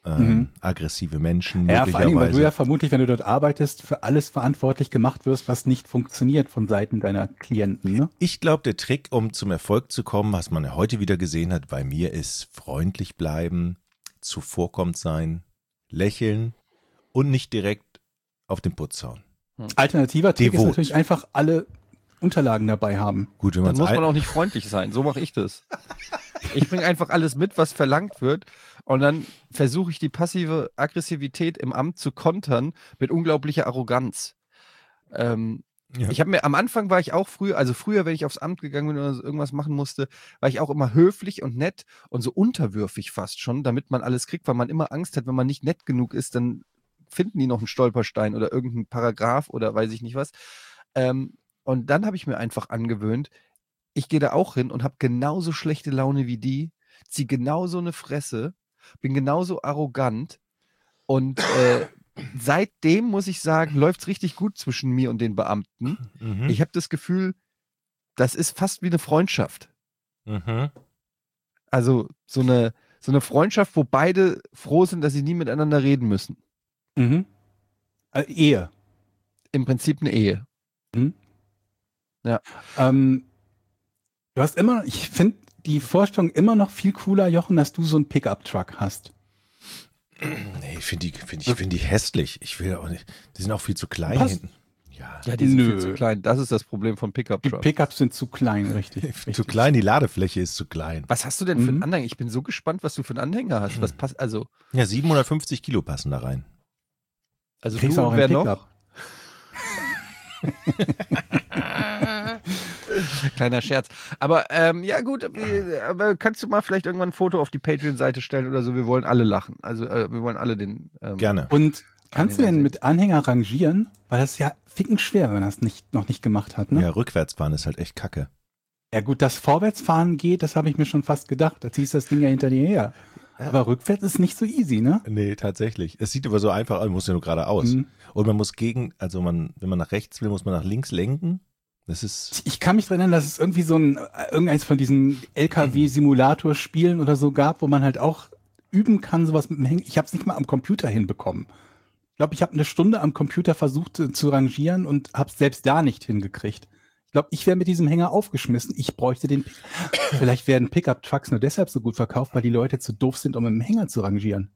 ähm, Mhm. aggressive Menschen Ja, vor allem, weil du ja möglicherweise. vermutlich, wenn du dort arbeitest, für alles verantwortlich gemacht wirst, was nicht funktioniert von Seiten deiner Klienten. Ne? Ich glaube, der Trick, um zum Erfolg zu kommen, was man ja heute wieder gesehen hat bei mir, ist freundlich bleiben, zuvorkommend sein, lächeln und nicht direkt auf den Putz hauen. Alternativer Trick ist Devot. natürlich einfach alle Unterlagen dabei haben. Gut, wenn Dann man muss man es auch nicht freundlich sein. So mache ich das. Ich bringe einfach alles mit, was verlangt wird. Und dann versuche ich die passive Aggressivität im Amt zu kontern mit unglaublicher Arroganz. Ähm, Ja. Ich habe mir, am Anfang war ich auch früher, also früher, wenn ich aufs Amt gegangen bin oder so irgendwas machen musste, war ich auch immer höflich und nett und so unterwürfig fast schon, damit man alles kriegt, weil man immer Angst hat, wenn man nicht nett genug ist, dann finden die noch einen Stolperstein oder irgendeinen Paragraph oder weiß ich nicht was. Ähm, und dann habe ich mir einfach angewöhnt, ich gehe da auch hin und habe genauso schlechte Laune wie die, ziehe genauso eine Fresse, bin genauso arrogant und äh, seitdem, muss ich sagen, läuft es richtig gut zwischen mir und den Beamten. Mhm. Ich habe das Gefühl, das ist fast wie eine Freundschaft. Mhm. Also so eine, so eine Freundschaft, wo beide froh sind, dass sie nie miteinander reden müssen. Mhm. Äh, Ehe. Im Prinzip eine Ehe. Ähm, du hast immer, ich finde die Vorstellung immer noch viel cooler, Jochen, dass du so einen Pickup-Truck hast. Nee, ich finde die, find ich, find die hässlich. Ich will auch nicht. Die sind auch viel zu klein Passt. hinten. Ja, Ja, die sind Nö. viel zu klein. Das ist das Problem von Pickup Die Trucks. Pickups sind zu klein, richtig. richtig. zu klein, die Ladefläche ist zu klein. Was hast du denn für einen Mhm. Anhänger? Ich bin so gespannt, was du für einen Anhänger hast. Was passt, also, Ja, siebenhundertfünfzig Kilo passen da rein. also Kriegst du du auch und wer einen noch? Pickup. Kleiner Scherz. Aber ähm, ja gut, äh, aber kannst du mal vielleicht irgendwann ein Foto auf die Patreon-Seite stellen oder so? Wir wollen alle lachen. Also äh, wir wollen alle den. Ähm, Gerne. Und kannst du Anhänger denn mit Anhänger rangieren? Weil das ist ja ficken schwer, wenn er es nicht, noch nicht gemacht hat. Ne? Ja, rückwärts fahren ist halt echt kacke. Ja gut, dass Vorwärtsfahren geht, das habe ich mir schon fast gedacht. Da ziehst du das Ding ja hinter dir her. Aber rückwärts ist nicht so easy, ne? Nee, tatsächlich. Es sieht aber so einfach aus, man muss ja nur geradeaus. Mhm. Und man muss gegen, also man, wenn man nach rechts will, muss man nach links lenken. Das ist, Ich kann mich daran erinnern, dass es irgendwie so ein, irgendeins von diesen L K W-Simulator-Spielen oder so gab, wo man halt auch üben kann, sowas mit dem Hänger. Ich habe es nicht mal am Computer hinbekommen. Ich glaube, ich habe eine Stunde am Computer versucht äh, zu rangieren und habe es selbst da nicht hingekriegt. Ich glaube, ich wäre mit diesem Hänger aufgeschmissen. Ich bräuchte den. Vielleicht werden Pickup-Trucks nur deshalb so gut verkauft, weil die Leute zu doof sind, um mit dem Hänger zu rangieren.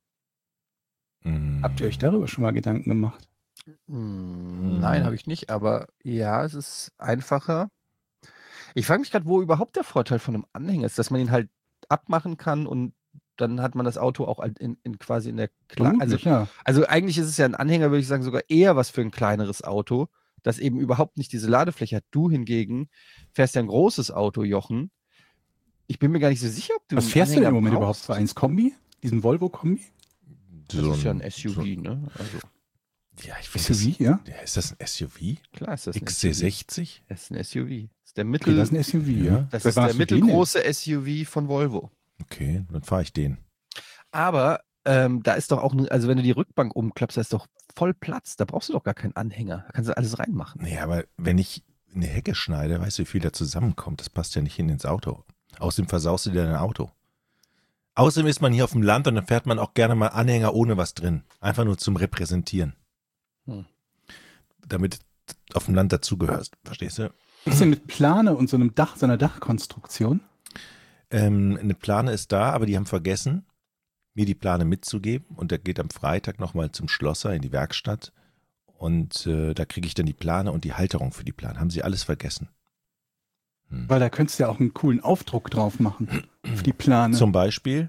mm. Habt ihr euch darüber schon mal Gedanken gemacht? Hm, Nein, habe ich nicht, aber ja, es ist einfacher. Ich frage mich gerade, wo überhaupt der Vorteil von einem Anhänger ist, dass man ihn halt abmachen kann und dann hat man das Auto auch halt in, in quasi in der Kle also, Vermutlich, ja. also eigentlich ist es ja ein Anhänger, würde ich sagen, sogar eher was für ein kleineres Auto, das eben überhaupt nicht diese Ladefläche hat. Du hingegen fährst ja ein großes Auto, Jochen. Ich bin mir gar nicht so sicher, ob du Was einen fährst du denn Anhänger im Moment überhaupt brauchst. für eins? Kombi? Diesen Volvo-Kombi? Das So ist ja ein ein- S U V, so- ne? Also Ja, ich finde S U V, ja? das, ja, ist das ein S U V? klar ist das ein X C S U V. sechzig? Das ist ein S U V. Das ist der, Okay, Mittel, das ist ein S U V, ja. Ja. das Seit ist wann der hast du den denn? mittelgroße S U V von Volvo. Okay, dann fahre ich den. Aber ähm, da ist doch auch, ne- also wenn du die Rückbank umklappst, da ist doch voll Platz. Da brauchst du doch gar keinen Anhänger. Da kannst du alles reinmachen. Nee, aber wenn ich eine Hecke schneide, weißt du, wie viel da zusammenkommt? Das passt ja nicht hin ins Auto. Außerdem versaust du dir dein Auto. Außerdem ist man hier auf dem Land und dann fährt man auch gerne mal Anhänger ohne was drin. Einfach nur zum Repräsentieren. Hm. Damit auf dem Land dazugehörst. Verstehst du? Was denn mit Plane und so einem Dach, so einer Dachkonstruktion? Ähm, eine Plane ist da, aber die haben vergessen, mir die Plane mitzugeben. Und der geht am Freitag nochmal zum Schlosser in die Werkstatt. Und äh, da kriege ich dann die Plane und die Halterung für die Plane. Haben sie alles vergessen. Hm. Weil da könntest du ja auch einen coolen Aufdruck drauf machen. Auf die Plane. Zum Beispiel,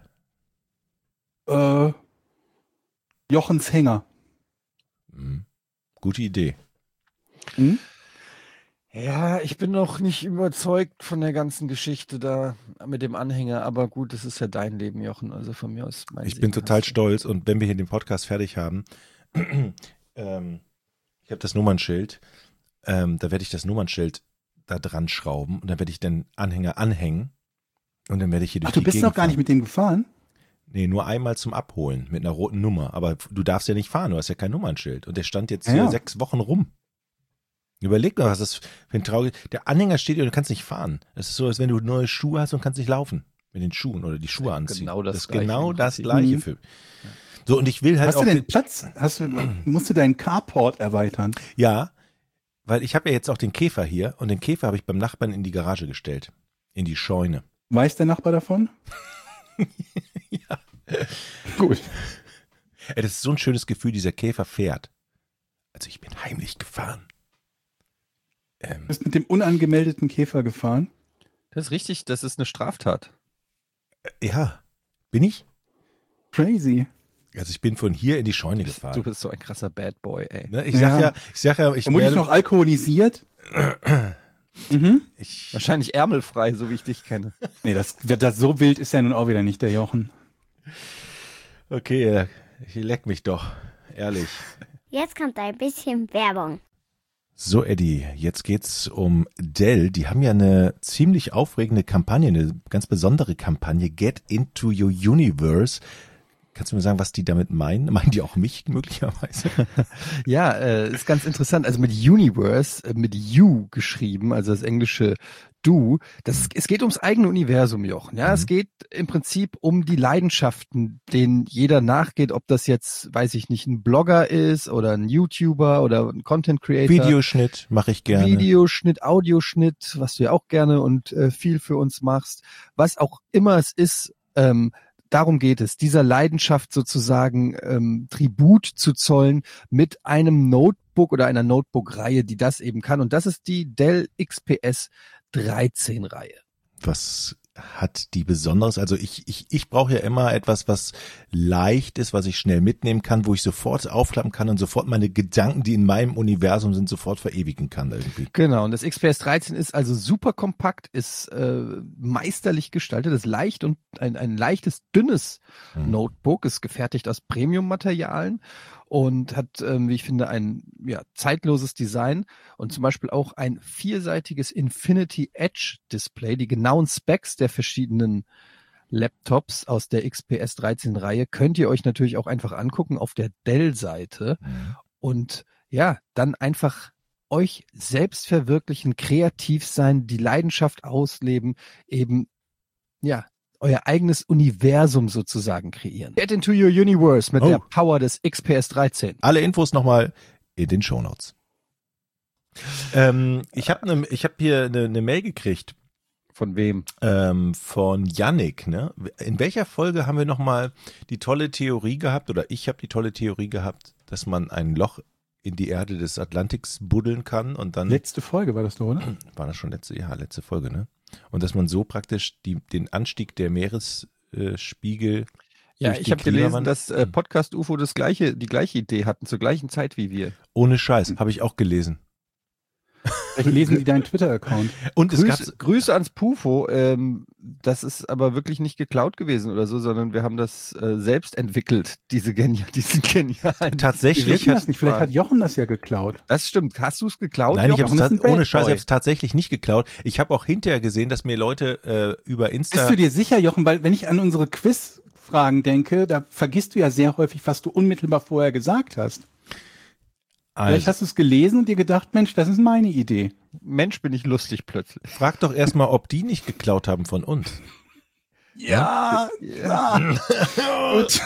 äh, Jochens Hänger. hm, gute Idee. Hm? Ja, ich bin noch nicht überzeugt von der ganzen Geschichte da mit dem Anhänger. Aber gut, das ist ja dein Leben, Jochen. Also von mir aus mein Ich Segen bin total hast du. stolz und wenn wir hier den Podcast fertig haben, ähm, ich habe das Nummernschild, ähm, da werde ich das Nummernschild da dran schrauben und dann werde ich den Anhänger anhängen und dann werde ich hier durch Ach, du die bist Gegend noch gar nicht fahren. mit dem gefahren? Nee, nur einmal zum Abholen mit einer roten Nummer, aber du darfst ja nicht fahren, du hast ja kein Nummernschild und der stand jetzt Ja, hier ja. sechs Wochen rum. Überleg mal, was das für ein trauriges, der Anhänger steht hier und du kannst nicht fahren. Es ist so, als wenn du neue Schuhe hast und kannst nicht laufen. mit den Schuhen oder die Schuhe anziehen. Genau das ist Gleiche genau im das Prinzip. Gleiche Mhm. für. So, und ich will halt Hast auch. du denn den- Platz? Hast du, musst du deinen Carport erweitern? Ja, weil ich habe ja jetzt auch den Käfer hier und den Käfer habe ich beim Nachbarn in die Garage gestellt. In die Scheune. Weiß der Nachbar davon? Ja. Gut. Ey, das ist so ein schönes Gefühl, dieser Käfer fährt. Also ich bin heimlich gefahren. Ähm, Du bist mit dem unangemeldeten Käfer gefahren? Das ist richtig, das ist eine Straftat. ja, bin ich? Crazy. Also ich bin von hier in die Scheune Du gefahren. bist so ein krasser Bad Boy, ey. Ne, ich sag ja, Ja. ich sag ja, ich Vermutlich werde, noch alkoholisiert? mhm. ich, Wahrscheinlich ärmelfrei, so wie ich dich kenne. Nee, das, das so wild ist ja nun auch wieder nicht der Jochen. okay, äh, ich leck mich doch, ehrlich. Jetzt kommt ein bisschen Werbung. So, Eddie, jetzt geht's um Dell. Die haben ja eine ziemlich aufregende Kampagne, eine ganz besondere Kampagne, Get into your Universe. Kannst du mir sagen, was die damit meinen? Meinen die auch mich möglicherweise? Ja, äh, ist ganz interessant. Also mit Universe, äh, mit U geschrieben, also das englische Du. Das, es geht ums eigene Universum, Jochen. Ja, Mhm. es geht im Prinzip um die Leidenschaften, denen jeder nachgeht, ob das jetzt, weiß ich nicht, ein Blogger ist oder ein YouTuber oder ein Content Creator. Videoschnitt mache ich gerne. Videoschnitt, Audioschnitt, was du ja auch gerne und äh, viel für uns machst. Was auch immer es ist, ähm, darum geht es, dieser Leidenschaft sozusagen ähm, Tribut zu zollen mit einem Notebook oder einer Notebook-Reihe, die das eben kann. Und das ist die Dell X P S dreizehn Reihe. Was hat die Besonderes? Also ich, ich, ich brauche ja immer etwas, was leicht ist, was ich schnell mitnehmen kann, wo ich sofort aufklappen kann und sofort meine Gedanken, die in meinem Universum sind, sofort verewigen kann irgendwie. Genau, und das X P S dreizehn ist also super kompakt, ist äh, meisterlich gestaltet, ist leicht und ein, ein leichtes, dünnes Hm. Notebook, ist gefertigt aus Premium-Materialien und hat, ähm, wie ich finde, ein ja, zeitloses Design und zum Beispiel auch ein vierseitiges Infinity Edge Display. Die genauen Specs der verschiedenen Laptops aus der X P S dreizehn Reihe könnt ihr euch natürlich auch einfach angucken auf der Dell-Seite Mhm. und ja, dann einfach euch selbst verwirklichen, kreativ sein, die Leidenschaft ausleben, eben, ja, euer eigenes Universum sozusagen kreieren. Get into your universe mit Oh. der Power des X P S dreizehn. Alle Infos nochmal in den Shownotes. Ähm, ich habe ne, ich hab hier eine ne Mail gekriegt Von wem? ähm, von Yannick. Ne? In welcher Folge haben wir nochmal die tolle Theorie gehabt, oder ich habe die tolle Theorie gehabt, dass man ein Loch in die Erde des Atlantiks buddeln kann und dann, Letzte Folge war das doch, oder? war das schon letzte, ja, letzte Folge, ne? Und dass man so praktisch die, den Anstieg der Meeresspiegel Ja, durch ich die habe gelesen, Klimawand- dass äh, Podcast U F O das gleiche, die gleiche Idee hatten, zur gleichen Zeit wie wir. ohne Scheiß, habe ich auch gelesen. Vielleicht lesen die deinen Twitter-Account. Und es gab Grüße, Grüße ans Pufo. Ähm, das ist aber wirklich nicht geklaut gewesen oder so, sondern wir haben das äh, selbst entwickelt, diese Genia diesen genialen. Wir tatsächlich, wissen das hat, nicht. Vielleicht hat Jochen das ja geklaut. Das stimmt. Hast du es geklaut? nein, ich Jochen? habe Jochen ist ein ohne Bad Scheiß, ich Boy. habe es tatsächlich nicht geklaut. Ich habe auch hinterher gesehen, dass mir Leute äh, über Insta Bist du dir sicher, Jochen? Weil wenn ich an unsere Quizfragen denke, da vergisst du ja sehr häufig, was du unmittelbar vorher gesagt hast. Vielleicht also, hast du es gelesen und dir gedacht, Mensch, das ist meine Idee. Mensch, bin ich lustig plötzlich. frag doch erstmal, ob die nicht geklaut haben von uns. Ja, ja. Gut.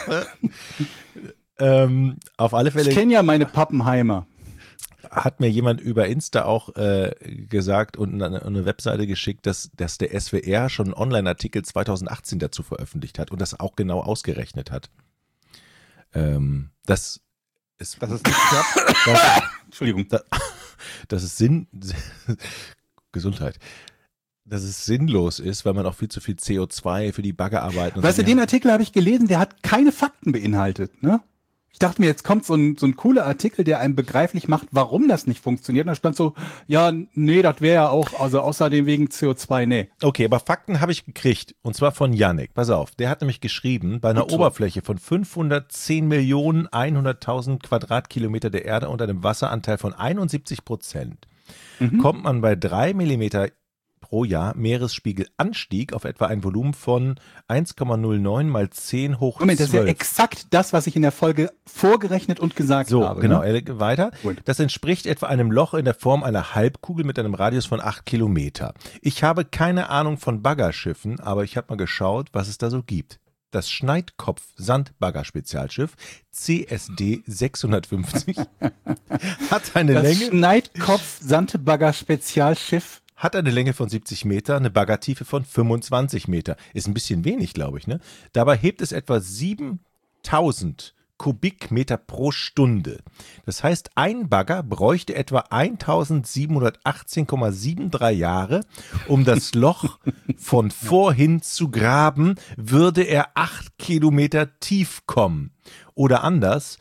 Ähm, auf alle Ich Fälle kenne ja meine Pappenheimer. hat mir jemand über Insta auch äh, gesagt und eine, eine Webseite geschickt, dass, dass der S W R schon einen Online-Artikel zweitausendachtzehn dazu veröffentlicht hat und das auch genau ausgerechnet hat. Ähm, das ist, Das ist nicht klappt. das, Entschuldigung. dass es Sinn, Gesundheit, dass es sinnlos ist, weil man auch viel zu viel C O zwei für die Baggerarbeiten und Weißt so. du, den Artikel habe ich gelesen, der hat keine Fakten beinhaltet, ne? Ich dachte mir, jetzt kommt so ein, so ein cooler Artikel, der einem begreiflich macht, warum das nicht funktioniert. Und da stand so, ja, nee, das wäre ja auch, also außerdem wegen C O zwei, nee. Okay, aber Fakten habe ich gekriegt. Und zwar von Yannick. Pass auf, der hat nämlich geschrieben, bei einer Gut so. Oberfläche von fünfhundertzehn Millionen hunderttausend Quadratkilometer der Erde und einem Wasseranteil von einundsiebzig Prozent Mhm. kommt man bei drei Millimeter pro Jahr Meeresspiegelanstieg auf etwa ein Volumen von eins Komma null neun mal zehn hoch Moment, das ist ja zwölf. exakt das, was ich in der Folge vorgerechnet und gesagt So, habe. genau, Ne? äh, weiter. Gut. Das entspricht etwa einem Loch in der Form einer Halbkugel mit einem Radius von acht Kilometer. Ich habe keine Ahnung von Baggerschiffen, aber ich habe mal geschaut, was es da so gibt. Das Schneidkopf-Sandbagger-Spezialschiff C S D sechshundertfünfzig hat eine Das Länge Schneidkopf-Sandbagger-Spezialschiff. hat eine Länge von siebzig Meter, eine Baggertiefe von fünfundzwanzig Meter. Ist ein bisschen wenig, glaube ich, ne? Dabei hebt es etwa siebentausend Kubikmeter pro Stunde. Das heißt, ein Bagger bräuchte etwa eintausendsiebenhundertachtzehn Komma drei sieben Jahre, um das Loch von vorhin zu graben, würde er acht Kilometer tief kommen. Oder anders,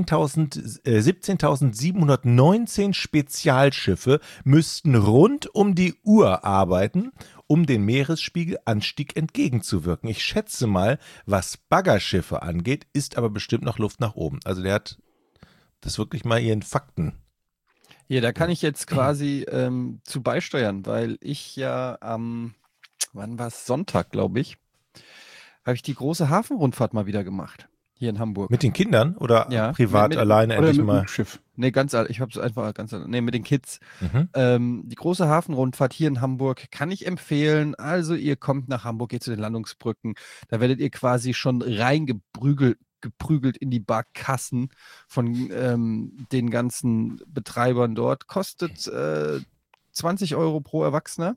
siebzehntausendsiebenhundertneunzehn Spezialschiffe müssten rund um die Uhr arbeiten, um den Meeresspiegelanstieg entgegenzuwirken. Ich schätze mal, was Baggerschiffe angeht, ist aber bestimmt noch Luft nach oben. Also der hat das wirklich mal ihren Fakten. Ja, da kann ich jetzt quasi ähm, zu beisteuern, weil ich ja am, wann war es, Sonntag, glaube ich, habe ich die große Hafenrundfahrt mal wieder gemacht. Hier in Hamburg. Mit den Kindern oder Ja, privat mit- mit- alleine Oder endlich mit mal? dem Schiff. Nee, ganz, all- ich habe es einfach ganz, all- nee, mit den Kids. Mhm. Ähm, die große Hafenrundfahrt hier in Hamburg kann ich empfehlen. Also ihr kommt nach Hamburg, geht zu den Landungsbrücken. Da werdet ihr quasi schon reingeprügelt geprügelt in die Barkassen von ähm, den ganzen Betreibern dort. Kostet äh, zwanzig Euro pro Erwachsener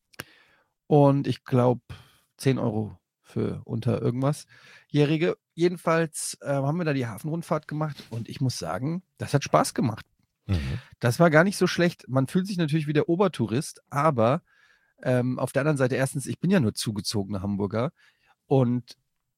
und ich glaube zehn Euro für unter irgendwas Jährige. Jedenfalls äh, haben wir da die Hafenrundfahrt gemacht und ich muss sagen, das hat Spaß gemacht. Mhm. Das war gar nicht so schlecht. Man fühlt sich natürlich wie der Obertourist, aber ähm, auf der anderen Seite, erstens, ich bin ja nur zugezogener Hamburger und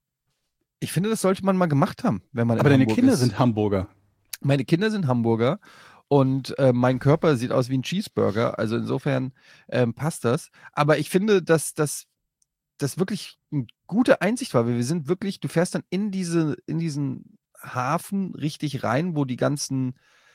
ich finde, das sollte man mal gemacht haben, wenn man Aber in deine Hamburg Kinder ist. sind Hamburger. Meine Kinder sind Hamburger und äh, mein Körper sieht aus wie ein Cheeseburger. Also insofern ähm, passt das. Aber ich finde, dass das das wirklich eine gute Einsicht war, weil wir sind wirklich, du fährst dann in diese, in diesen Hafen richtig rein, wo die ganzen,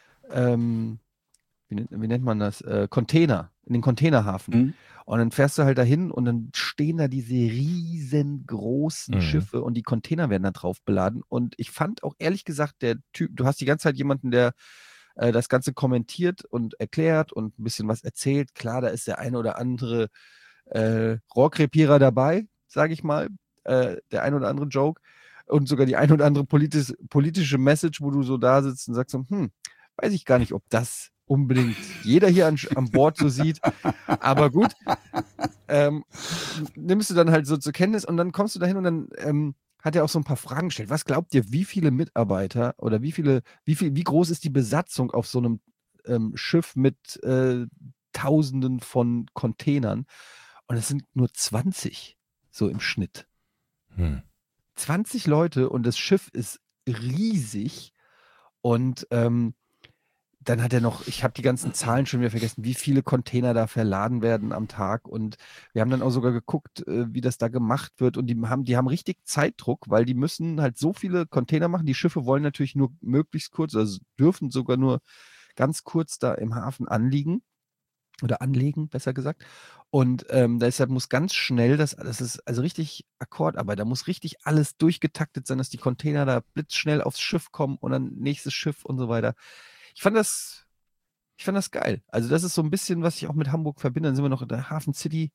ähm, wie, nennt, wie nennt man das, äh, Container, in den Containerhafen. Mhm. Und dann fährst du halt dahin und dann stehen da diese riesengroßen Mhm. Schiffe und die Container werden da drauf beladen. Und ich fand auch ehrlich gesagt, der Typ, du hast die ganze Zeit jemanden, der äh, das Ganze kommentiert und erklärt und ein bisschen was erzählt. Klar, da ist der eine oder andere äh, Rohrkrepierer dabei, sage ich mal, äh, der ein oder andere Joke und sogar die ein oder andere politis politische Message, wo du so da sitzt und sagst so, hm, weiß ich gar nicht, ob das unbedingt jeder hier an, an Bord so sieht, aber gut, ähm, nimmst du dann halt so zur Kenntnis und dann kommst du dahin und dann ähm, hat er auch so ein paar Fragen gestellt. Was glaubt ihr, wie viele Mitarbeiter oder wie viele, wie viel, wie groß ist die Besatzung auf so einem ähm, Schiff mit äh, Tausenden von Containern? Und es sind nur zwanzig, so im Schnitt. Hm. zwanzig Leute und das Schiff ist riesig. Und ähm, dann hat er noch, ich habe die ganzen Zahlen schon wieder vergessen, wie viele Container da verladen werden am Tag. Und wir haben dann auch sogar geguckt, äh, wie das da gemacht wird. Und die haben, die haben richtig Zeitdruck, weil die müssen halt so viele Container machen. Die Schiffe wollen natürlich nur möglichst kurz, also dürfen sogar nur ganz kurz da im Hafen anliegen. Oder anlegen, besser gesagt. Und ähm, deshalb muss ganz schnell, das, das ist also richtig Akkordarbeit, da muss richtig alles durchgetaktet sein, dass die Container da blitzschnell aufs Schiff kommen und dann nächstes Schiff und so weiter. Ich fand das, ich fand das geil. Also das ist so ein bisschen, was ich auch mit Hamburg verbinde. Dann sind wir noch in der Hafen City,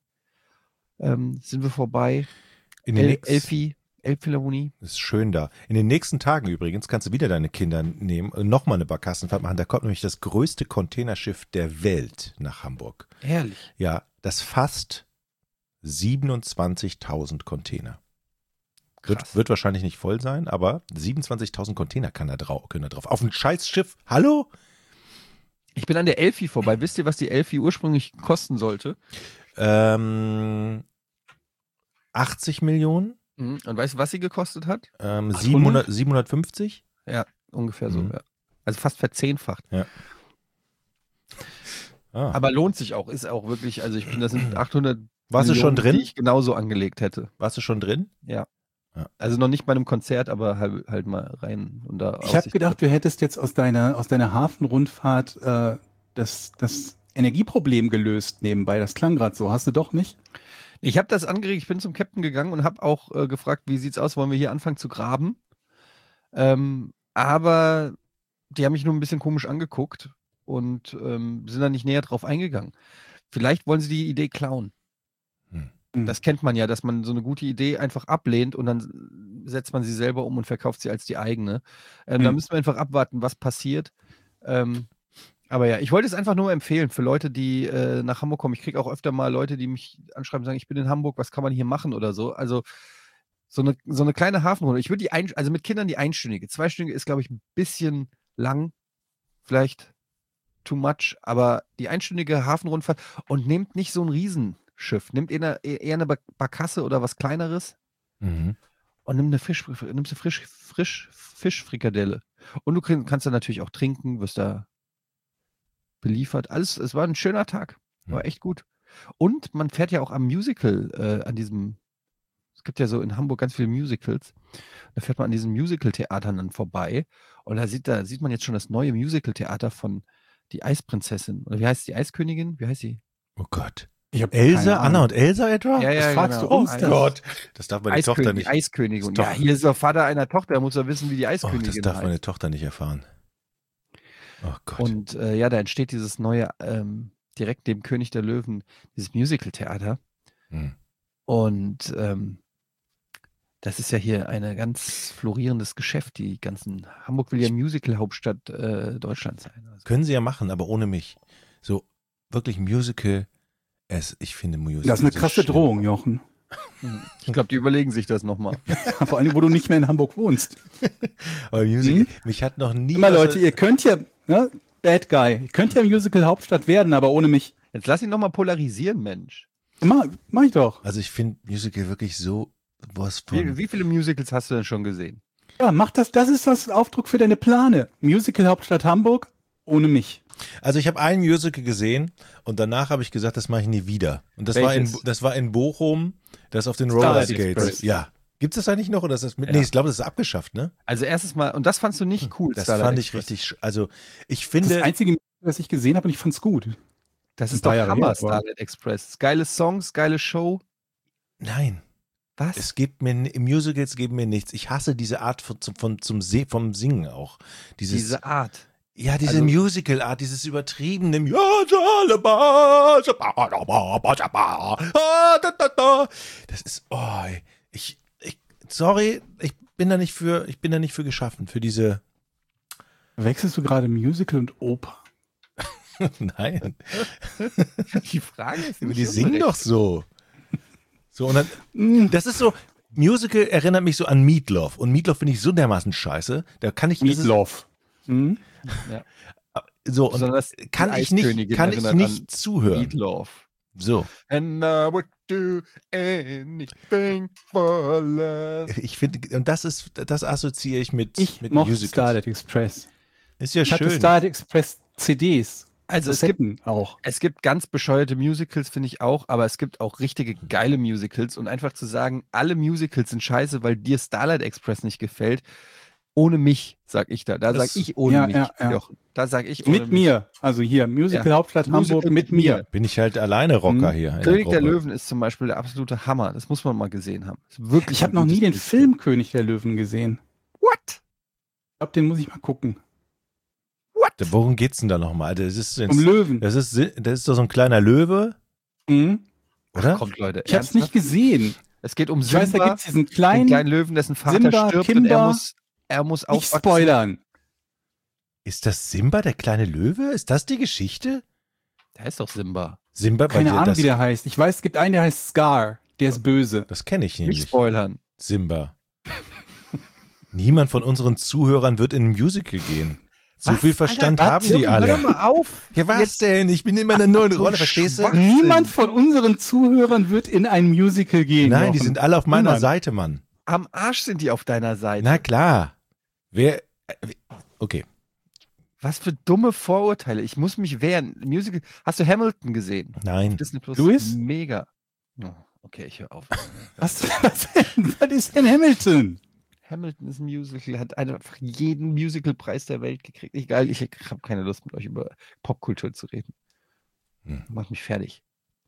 ähm, sind wir vorbei. In den El nächsten- Elfi, Elbphilharmonie. Das ist schön da. In den nächsten Tagen übrigens kannst du wieder deine Kinder nehmen und nochmal eine Barkassenfahrt machen. Da kommt nämlich das größte Containerschiff der Welt nach Hamburg. Herrlich. Ja, das fasst siebenundzwanzigtausend Container. Wird, Krass. wird wahrscheinlich nicht voll sein, aber siebenundzwanzigtausend Container kann da drau können da drauf. Auf ein Scheißschiff. Hallo? Ich bin an der Elfi vorbei. Wisst ihr, was die Elfi ursprünglich kosten sollte? Ähm, achtzig Millionen? Mhm. Und weißt du, was sie gekostet hat? Ähm, achthundert? siebenhundert, siebenhundertfünfzig? Ja, ungefähr so. Mhm. Ja. Also fast verzehnfacht. Ah. Aber lohnt sich auch, ist auch wirklich, also ich bin, das sind achthundert Warst du schon Millionen, drin? die ich genauso angelegt hätte. Warst du schon drin? Ja. Ja. Also noch nicht bei einem Konzert, aber halt, halt mal rein. Und da Ich habe Aussicht- gedacht, du hättest jetzt aus deiner, aus deiner Hafenrundfahrt äh, das, das Energieproblem gelöst nebenbei. Das klang gerade so. Hast du doch nicht? Ich habe das angeregt, ich bin zum Captain gegangen und habe auch äh, gefragt, wie sieht's aus, wollen wir hier anfangen zu graben? Ähm, aber die haben mich nur ein bisschen komisch angeguckt und ähm, sind da nicht näher drauf eingegangen. Vielleicht wollen sie die Idee klauen. Hm. Das kennt man ja, dass man so eine gute Idee einfach ablehnt und dann setzt man sie selber um und verkauft sie als die eigene. Ähm, Hm. Da müssen wir einfach abwarten, was passiert. Ähm, aber ja, ich wollte es einfach nur empfehlen für Leute, die äh, nach Hamburg kommen. Ich kriege auch öfter mal Leute, die mich anschreiben und sagen, ich bin in Hamburg, was kann man hier machen oder so. Also so eine, so eine kleine Hafenrunde. Ich würde die, ein, also mit Kindern die einstündige. Zweistündige ist, glaube ich, ein bisschen lang. Vielleicht too much, aber die einstündige Hafenrundfahrt und nehmt nicht so ein Riesenschiff. Nehmt eher, eher eine Bar- Barkasse oder was Kleineres Mhm. und nimm eine Fisch, nimmst eine frisch, frisch Fischfrikadelle. Und du krieg- kannst da natürlich auch trinken, wirst da beliefert. Alles, es war ein schöner Tag. War echt gut. Und man fährt ja auch am Musical, äh, an diesem, es gibt ja so in Hamburg ganz viele Musicals. Da fährt man an diesen Musical-Theatern dann vorbei. Und da sieht, da sieht man jetzt schon das neue Musical-Theater von Die Eisprinzessin. Oder wie heißt die Eiskönigin? Wie heißt sie? Oh Gott. Ich hab Elsa, keine Anna Ahnung. und Elsa etwa? Ja, ja, fragst genau. du uns Eis- das? Gott, das darf meine Tochter Eiskönigin, nicht. die Eiskönigin. Ist Ja, doch- hier ist der Vater einer Tochter, der muss ja wissen, wie die Oh, Eiskönigin das darf heißt. meine Tochter nicht erfahren. Oh Gott. Und äh, ja, da entsteht dieses neue, ähm, direkt dem König der Löwen, dieses Musical-Theater. Hm. Und ähm, das ist ja hier ein ganz florierendes Geschäft. Die ganzen Hamburg will ja Musical-Hauptstadt äh, Deutschlands sein. Also, Können sie ja machen, aber ohne mich. So wirklich Musical. Es, ich finde Musical. Das ist eine so krasse schlimm. Drohung, Jochen. ich glaube, die überlegen sich das nochmal. Vor allem, wo du nicht mehr in Hamburg wohnst. Aber Musical, Hm? mich hat noch nie. Immer was- Leute, ihr könnt ja, ne, Bad Guy, ihr könnt ja Musical-Hauptstadt werden, aber ohne mich. Jetzt lass ihn nochmal polarisieren, Mensch. Mach, mach ich doch. Also ich finde Musical wirklich so was von. Wie, wie viele Musicals hast du denn schon gesehen? Ja, mach das, das ist das Aufdruck für deine Plane. Musical-Hauptstadt Hamburg, ohne mich. Also ich habe ein Musical gesehen und danach habe ich gesagt, das mache ich nie wieder. Und das war in Welches? das war in Bochum, das auf den Starlight Rollerskates. Express. Ja. Gibt es das eigentlich noch oder ist das mit? Ja. Nee, ich glaube, das ist abgeschafft, ne? Also erstes Mal, und das fandst du nicht cool, Das Starlight fand ich Express. richtig, sch- also ich Das finde, ist das einzige, Musical, das ich gesehen habe und ich fand's gut. Das Ein ist doch paar Jahre Hammer, her, aber- Starlight Express. Geile Songs, geile Show. nein, Was? es gibt mir, n- Musicals geben mir nichts. Ich hasse diese Art von, zum, von, zum Se vom Singen auch. Dieses, Diese Art. ja, diese also- Musical-Art, dieses übertriebene, ja, Salaba, ah, da, da, da. Das ist, oh, ey, ich, ich, sorry, ich bin da nicht für, ich bin da nicht für geschaffen, für diese, Wechselst du gerade Musical und Oper? nein, Die Frage ist die nicht singen unberechtigt. doch so. So, und dann, Mm, das ist so, Musical erinnert mich so an Meatloaf. Und Meatloaf finde ich so dermaßen scheiße. Da kann ich, das ist- Meatloaf. Hm? so, und Besonders kann die ich nicht, Eiskönigin kann ich erinnert nicht an zuhören. Meatloaf. So, And I would do anything for love. ich finde, und das ist, das assoziiere ich mit, Ich mit mochte Musicals. Starlight Express. Ist ja Ich hatte schön. Starlight Express C Ds. Also es gibt, Kassetten auch. es gibt ganz bescheuerte Musicals, finde ich auch, aber es gibt auch richtige geile Musicals und einfach zu sagen, alle Musicals sind scheiße, weil dir Starlight Express nicht gefällt, ohne mich, sag ich da. Da Das- sag ich ohne ja, mich. ja, ja. Jochen. Da sag ich ohne Mit mich. mir. Also hier, Musical Ja. Hauptstadt Musical Hamburg mit mir. Bin ich halt alleine Rocker Hm. hier. in der König der Gruppe. Löwen ist zum Beispiel der absolute Hammer. Das muss man mal gesehen haben. Ist wirklich Ich habe ein noch nie gutes den Musical. Film König der Löwen gesehen. What? Ich glaube, den muss ich mal gucken. What? Worum geht's denn da nochmal? Das ist, Um Löwen. das ist, das ist doch so ein kleiner Löwe, Mhm. oder? Kommt, Leute. Ich habe es nicht gesehen. Es geht um Ich weiß, da Simba, gibt es diesen den kleinen kleinen Löwen, dessen Vater Simba, stirbt und er Kimba. muss, er muss Nicht aufwachsen. spoilern. Ist das Simba, der kleine Löwe? Ist das die Geschichte? Der heißt doch Simba. Simba, weil Keine der- Ahnung, das, wie der heißt. Ich weiß, es gibt einen, der heißt Scar. Der ist böse. das kenne ich Nicht nämlich. spoilern. Simba. Niemand von unseren Zuhörern wird in ein Musical gehen. So Was? viel Verstand Alter, haben Jürgen, die Hör alle. doch mal auf. Ja, was Jetzt- denn? Ich bin in meiner neuen du Rolle, verstehst du? Schwachsinn. Niemand von unseren Zuhörern wird in ein Musical gehen. Nein, die Jochen. sind alle auf meiner Niemand. Seite, Mann. Am Arsch sind die auf deiner Seite. Na klar. Wer. äh, Okay. Was für dumme Vorurteile. Ich muss mich wehren. Musical. Hast du Hamilton gesehen? Nein. Disney Plus. Louis? Mega. Oh, okay, ich höre auf. Was, was, denn? Was ist denn Hamilton? Hamilton ist ein Musical, hat einfach jeden Musicalpreis der Welt gekriegt. Egal, ich habe keine Lust mit euch über Popkultur zu reden. Hm. Macht mich fertig.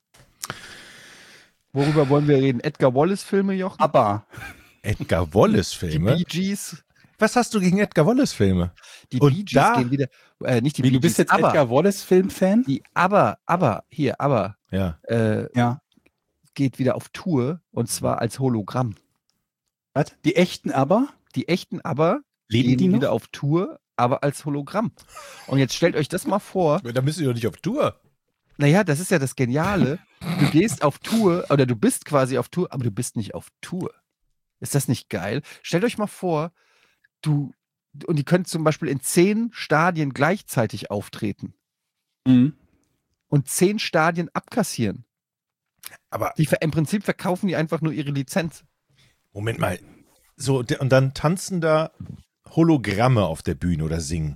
Worüber wollen wir reden? Edgar Wallace-Filme, Jochen? Aber Edgar Die Wallace-Filme? Bee Gees. Was hast du gegen Edgar Wallace-Filme? Die Und Bee Gees da- gehen wieder. Äh, nicht die wie, Bee du bist Gees, jetzt aber Edgar Wallace-Film-Fan? die aber, aber, hier, aber Ja. äh, Ja. geht wieder auf Tour und zwar als Hologramm. Was? Die echten aber? Die echten aber Leben gehen die noch? wieder auf Tour, aber als Hologramm. Und jetzt stellt euch das mal vor. Da müsst ihr doch nicht auf Tour. Naja, das ist ja das Geniale. Du gehst auf Tour oder du bist quasi auf Tour, aber du bist nicht auf Tour. Ist das nicht geil? Stellt euch mal vor, du, und die können zum Beispiel in zehn Stadien gleichzeitig auftreten Mhm. und zehn Stadien abkassieren. Aber Die, ver- Im Prinzip verkaufen die einfach nur ihre Lizenz. Moment mal. So, der- und dann tanzen da Hologramme auf der Bühne oder singen.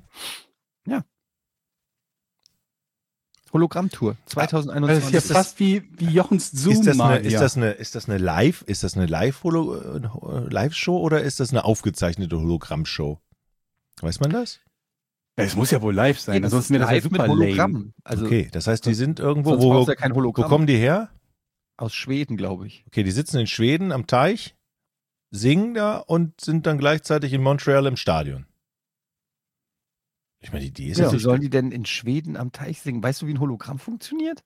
Hologrammtour Das ist zweitausendeinundzwanzig. ja ist das- fast wie, wie Jochens Ist das, eine, Zoom-Magier. ist, das eine, ist das eine Live? Ist das eine Live-Holo- äh, Live-Show oder ist das eine aufgezeichnete Hologramm-Show? Weiß man das? Ja, es muss ja wohl live sein, Das ansonsten ist wäre das ja live super mit lame. Hologramm. Also Okay, das heißt, die sind irgendwo, sonst wo, brauchst du ja kein wo Hologramm. kommen die her? Aus Schweden, glaube ich. Okay, die sitzen in Schweden am Teich, singen da und sind dann gleichzeitig in Montreal im Stadion. Ich meine, die Idee ist Wieso ja nicht sollen die denn in Schweden am Teich singen? Weißt du, wie ein Hologramm funktioniert?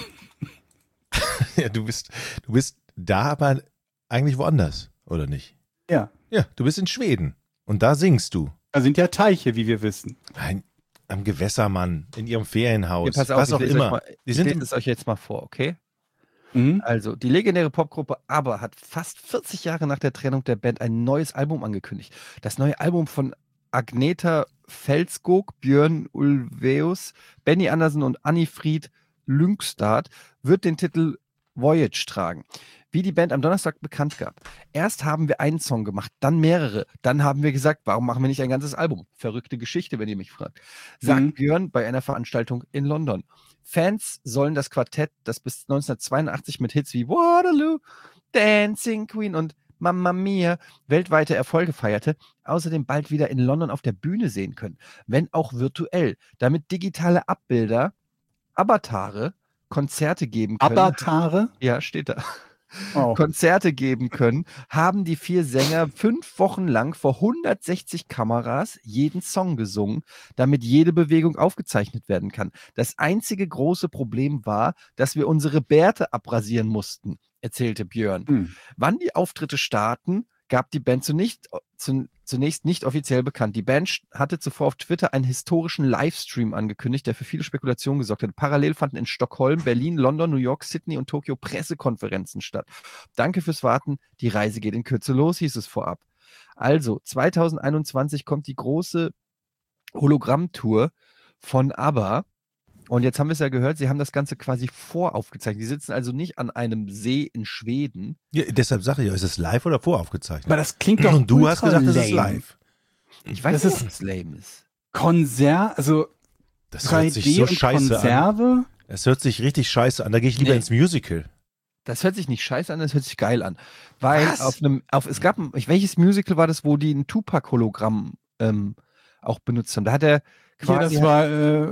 ja, du bist, du bist da, aber eigentlich woanders, oder nicht? Ja, Ja, du bist in Schweden und da singst du. da sind ja Teiche, wie wir wissen. Nein, am Gewässermann, in ihrem Ferienhaus, Hier, pass auf, was ich auch lese immer. Euch mal, Die ich sind lese im, es euch jetzt mal vor, okay? Mhm. Also, die legendäre Popgruppe ABBA hat fast vierzig Jahre nach der Trennung der Band ein neues Album angekündigt. Das neue Album von Agneta Fältskog, Björn Ulvaeus, Benny Andersson und Annifried Lyngstad wird den Titel Voyage tragen. Wie die Band am Donnerstag bekannt gab. Erst haben wir einen Song gemacht, dann mehrere. Dann haben wir gesagt, warum machen wir nicht ein ganzes Album? Verrückte Geschichte, wenn ihr mich fragt. Sagt Mhm. Björn bei einer Veranstaltung in London. Fans sollen das Quartett, das bis neunzehnhundertzweiundachtzig mit Hits wie Waterloo, Dancing Queen und Mamma Mia weltweite Erfolge feierte, außerdem bald wieder in London auf der Bühne sehen können, wenn auch virtuell, damit digitale Abbilder, Avatare, Konzerte geben können. Avatare? Ja, steht da. Oh. Konzerte geben können, haben die vier Sänger fünf Wochen lang vor hundertsechzig Kameras jeden Song gesungen, damit jede Bewegung aufgezeichnet werden kann. Das einzige große Problem war, dass wir unsere Bärte abrasieren mussten, erzählte Björn. Hm. Wann die Auftritte starten, gab die Band zunächst, zu, zunächst nicht offiziell bekannt. Die Band sch- hatte zuvor auf Twitter einen historischen Livestream angekündigt, der für viele Spekulationen gesorgt hat. Parallel fanden in Stockholm, Berlin, London, New York, Sydney und Tokio Pressekonferenzen statt. Danke fürs Warten, die Reise geht in Kürze los, hieß es vorab. Also, zweitausendeinundzwanzig kommt die große Hologrammtour von ABBA. Und jetzt haben wir es ja gehört, sie haben das Ganze quasi voraufgezeichnet. Die sitzen also nicht an einem See in Schweden. ja, deshalb sage ich, ist es live oder voraufgezeichnet? Aber das klingt doch Und du hast ultra gesagt, es ist lame. live. Ich weiß Das nicht, ist- ob es lame ist. Konser, also Das drei hört sich D so und scheiße an. Konserve? Es hört sich richtig scheiße an. Da gehe ich lieber Nee. ins Musical. Das hört sich nicht scheiße an, das hört sich geil an. Weil Was? auf einem, auf, es gab, ein, ich- welches Musical war das, wo die ein Tupac-Hologramm ähm, auch benutzt haben? Da hat er Hier, quasi. das war äh,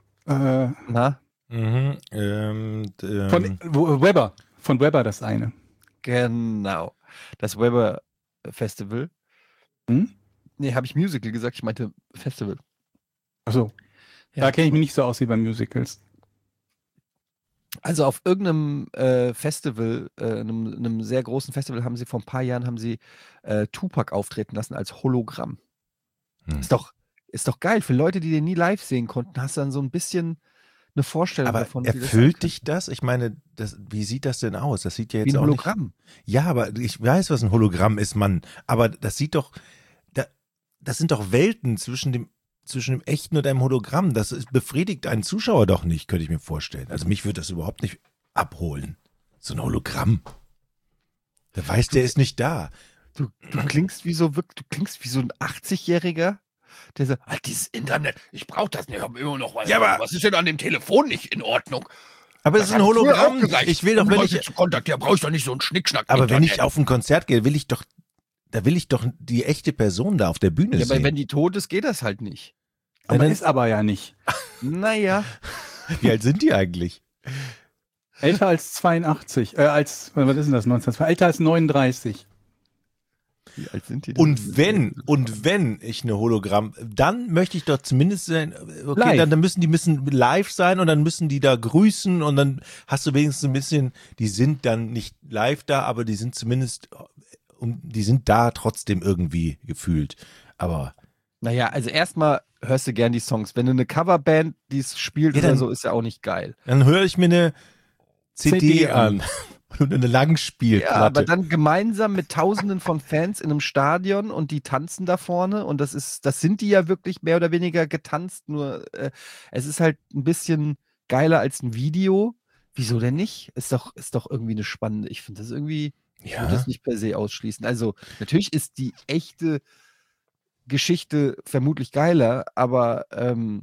äh, na, Mhm. Ähm, d- ähm, von wo, Weber. Von Weber das eine. genau. Das Weber Festival. Hm? Nee, habe ich Musical gesagt, ich meinte Festival. Achso. Ja. Da kenne ich mich nicht so aus wie bei Musicals. Also auf irgendeinem äh, Festival, äh, einem, einem sehr großen Festival, haben sie vor ein paar Jahren haben sie äh, Tupac auftreten lassen als Hologramm. Hm. Ist doch, ist doch geil. Für Leute, die den nie live sehen konnten, hast du dann so ein bisschen eine Vorstellung aber davon. wie das sein erfüllt kann. dich das? Ich meine, das, wie sieht das denn aus? Das sieht ja Wie jetzt ein auch nicht. Hologramm. Ja, aber ich weiß, was ein Hologramm ist, Mann. Aber das sieht doch, da, das sind doch Welten zwischen dem, zwischen dem echten und einem Hologramm. Das ist, befriedigt einen Zuschauer doch nicht, könnte ich mir vorstellen. Also mich würde das überhaupt nicht abholen. So ein Hologramm. Der weiß, der ist nicht da. Du, du klingst wie so wirk- du klingst wie so ein achtzigjähriger, der sagt, ah, dieses Internet, ich brauche das nicht, ich habe immer noch was. Ja, aber- was ist denn an dem Telefon nicht in Ordnung? Aber es ist ein hat früher Hologramm. auch gereicht, Ich will doch, um wenn Leute ich, zu kontaktieren, brauche ich doch nicht so einen Schnickschnack. aber wenn ich Internet. auf ein Konzert gehe, will ich doch, da will ich doch die echte Person da auf der Bühne Ja, aber sehen. wenn die tot ist, geht das halt nicht. Aber dann- ist aber ja nicht. Naja, Wie alt sind die eigentlich? Älter als zweiundachtzig, äh, als, was ist denn das, neunzehnhundertzwei? Älter als neununddreißig. Wie alt sind die denn? Und wenn, und wenn ich eine Hologramm, dann möchte ich doch zumindest sein, okay, Live. dann, dann müssen die müssen live sein und dann müssen die da grüßen und dann hast du wenigstens ein bisschen, die sind dann nicht live da, aber die sind zumindest, um, die sind da trotzdem irgendwie gefühlt. Aber Naja, also erstmal hörst du gern die Songs. Wenn du eine Coverband, die es spielt Ja, oder dann- so, ist ja auch nicht geil. dann höre ich mir eine C D, C D an und eine Langspielplatte. Ja, aber dann gemeinsam mit Tausenden von Fans in einem Stadion und die tanzen da vorne und das ist, das sind die ja wirklich mehr oder weniger getanzt, nur äh, es ist halt ein bisschen geiler als ein Video. Wieso denn nicht? Ist doch, ist doch irgendwie eine spannende, ich finde das irgendwie, ich würde Ja. das nicht per se ausschließen. Also natürlich ist die echte Geschichte vermutlich geiler, aber ähm,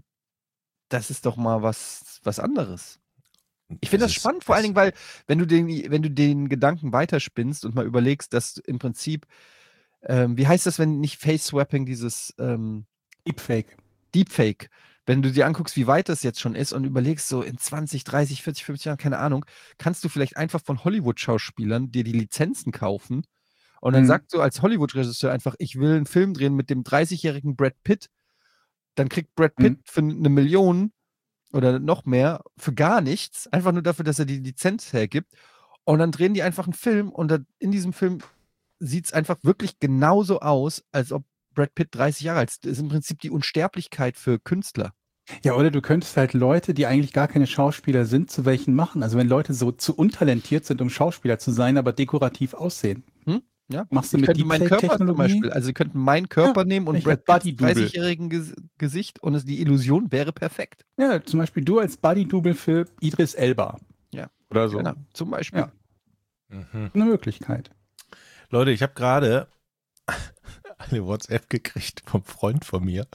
das ist doch mal was, was anderes. Ich finde das, ist- spannend, vor allen Dingen, weil wenn du den, wenn du den Gedanken weiterspinnst und mal überlegst, dass im Prinzip, ähm, wie heißt das, wenn nicht Face-Swapping, dieses ähm, Deepfake. Deepfake, wenn du dir anguckst, wie weit das jetzt schon ist und überlegst, so in zwanzig, dreißig, vierzig, fünfzig Jahren, keine Ahnung, kannst du vielleicht einfach von Hollywood-Schauspielern dir die Lizenzen kaufen und dann Mhm. sagst du als Hollywood-Regisseur einfach, ich will einen Film drehen mit dem dreißigjährigen Brad Pitt, dann kriegt Brad Pitt Mhm. für eine Million oder noch mehr für gar nichts, einfach nur dafür, dass er die Lizenz hergibt. Und dann drehen die einfach einen Film und dann in diesem Film sieht es einfach wirklich genauso aus, als ob Brad Pitt dreißig Jahre alt ist. Das ist im Prinzip die Unsterblichkeit für Künstler. Ja, oder du könntest halt Leute, die eigentlich gar keine Schauspieler sind, zu welchen machen. Also wenn Leute so zu untalentiert sind, um Schauspieler zu sein, aber dekorativ aussehen. Ja? Machst du Ich mit könnte meinen Körper zum Deepfake-Technologie? Beispiel, also sie könnten meinen Körper nehmen und ich Brad hab Pitts Body-Double. dreißigjährigen Ges Gesicht und es, die Illusion wäre perfekt. Ja, zum Beispiel du als Body-Double für Idris Elba. Ja. Oder so. Genau, zum Beispiel. Ja. Mhm. Eine Möglichkeit. Leute, ich habe gerade eine WhatsApp gekriegt vom Freund von mir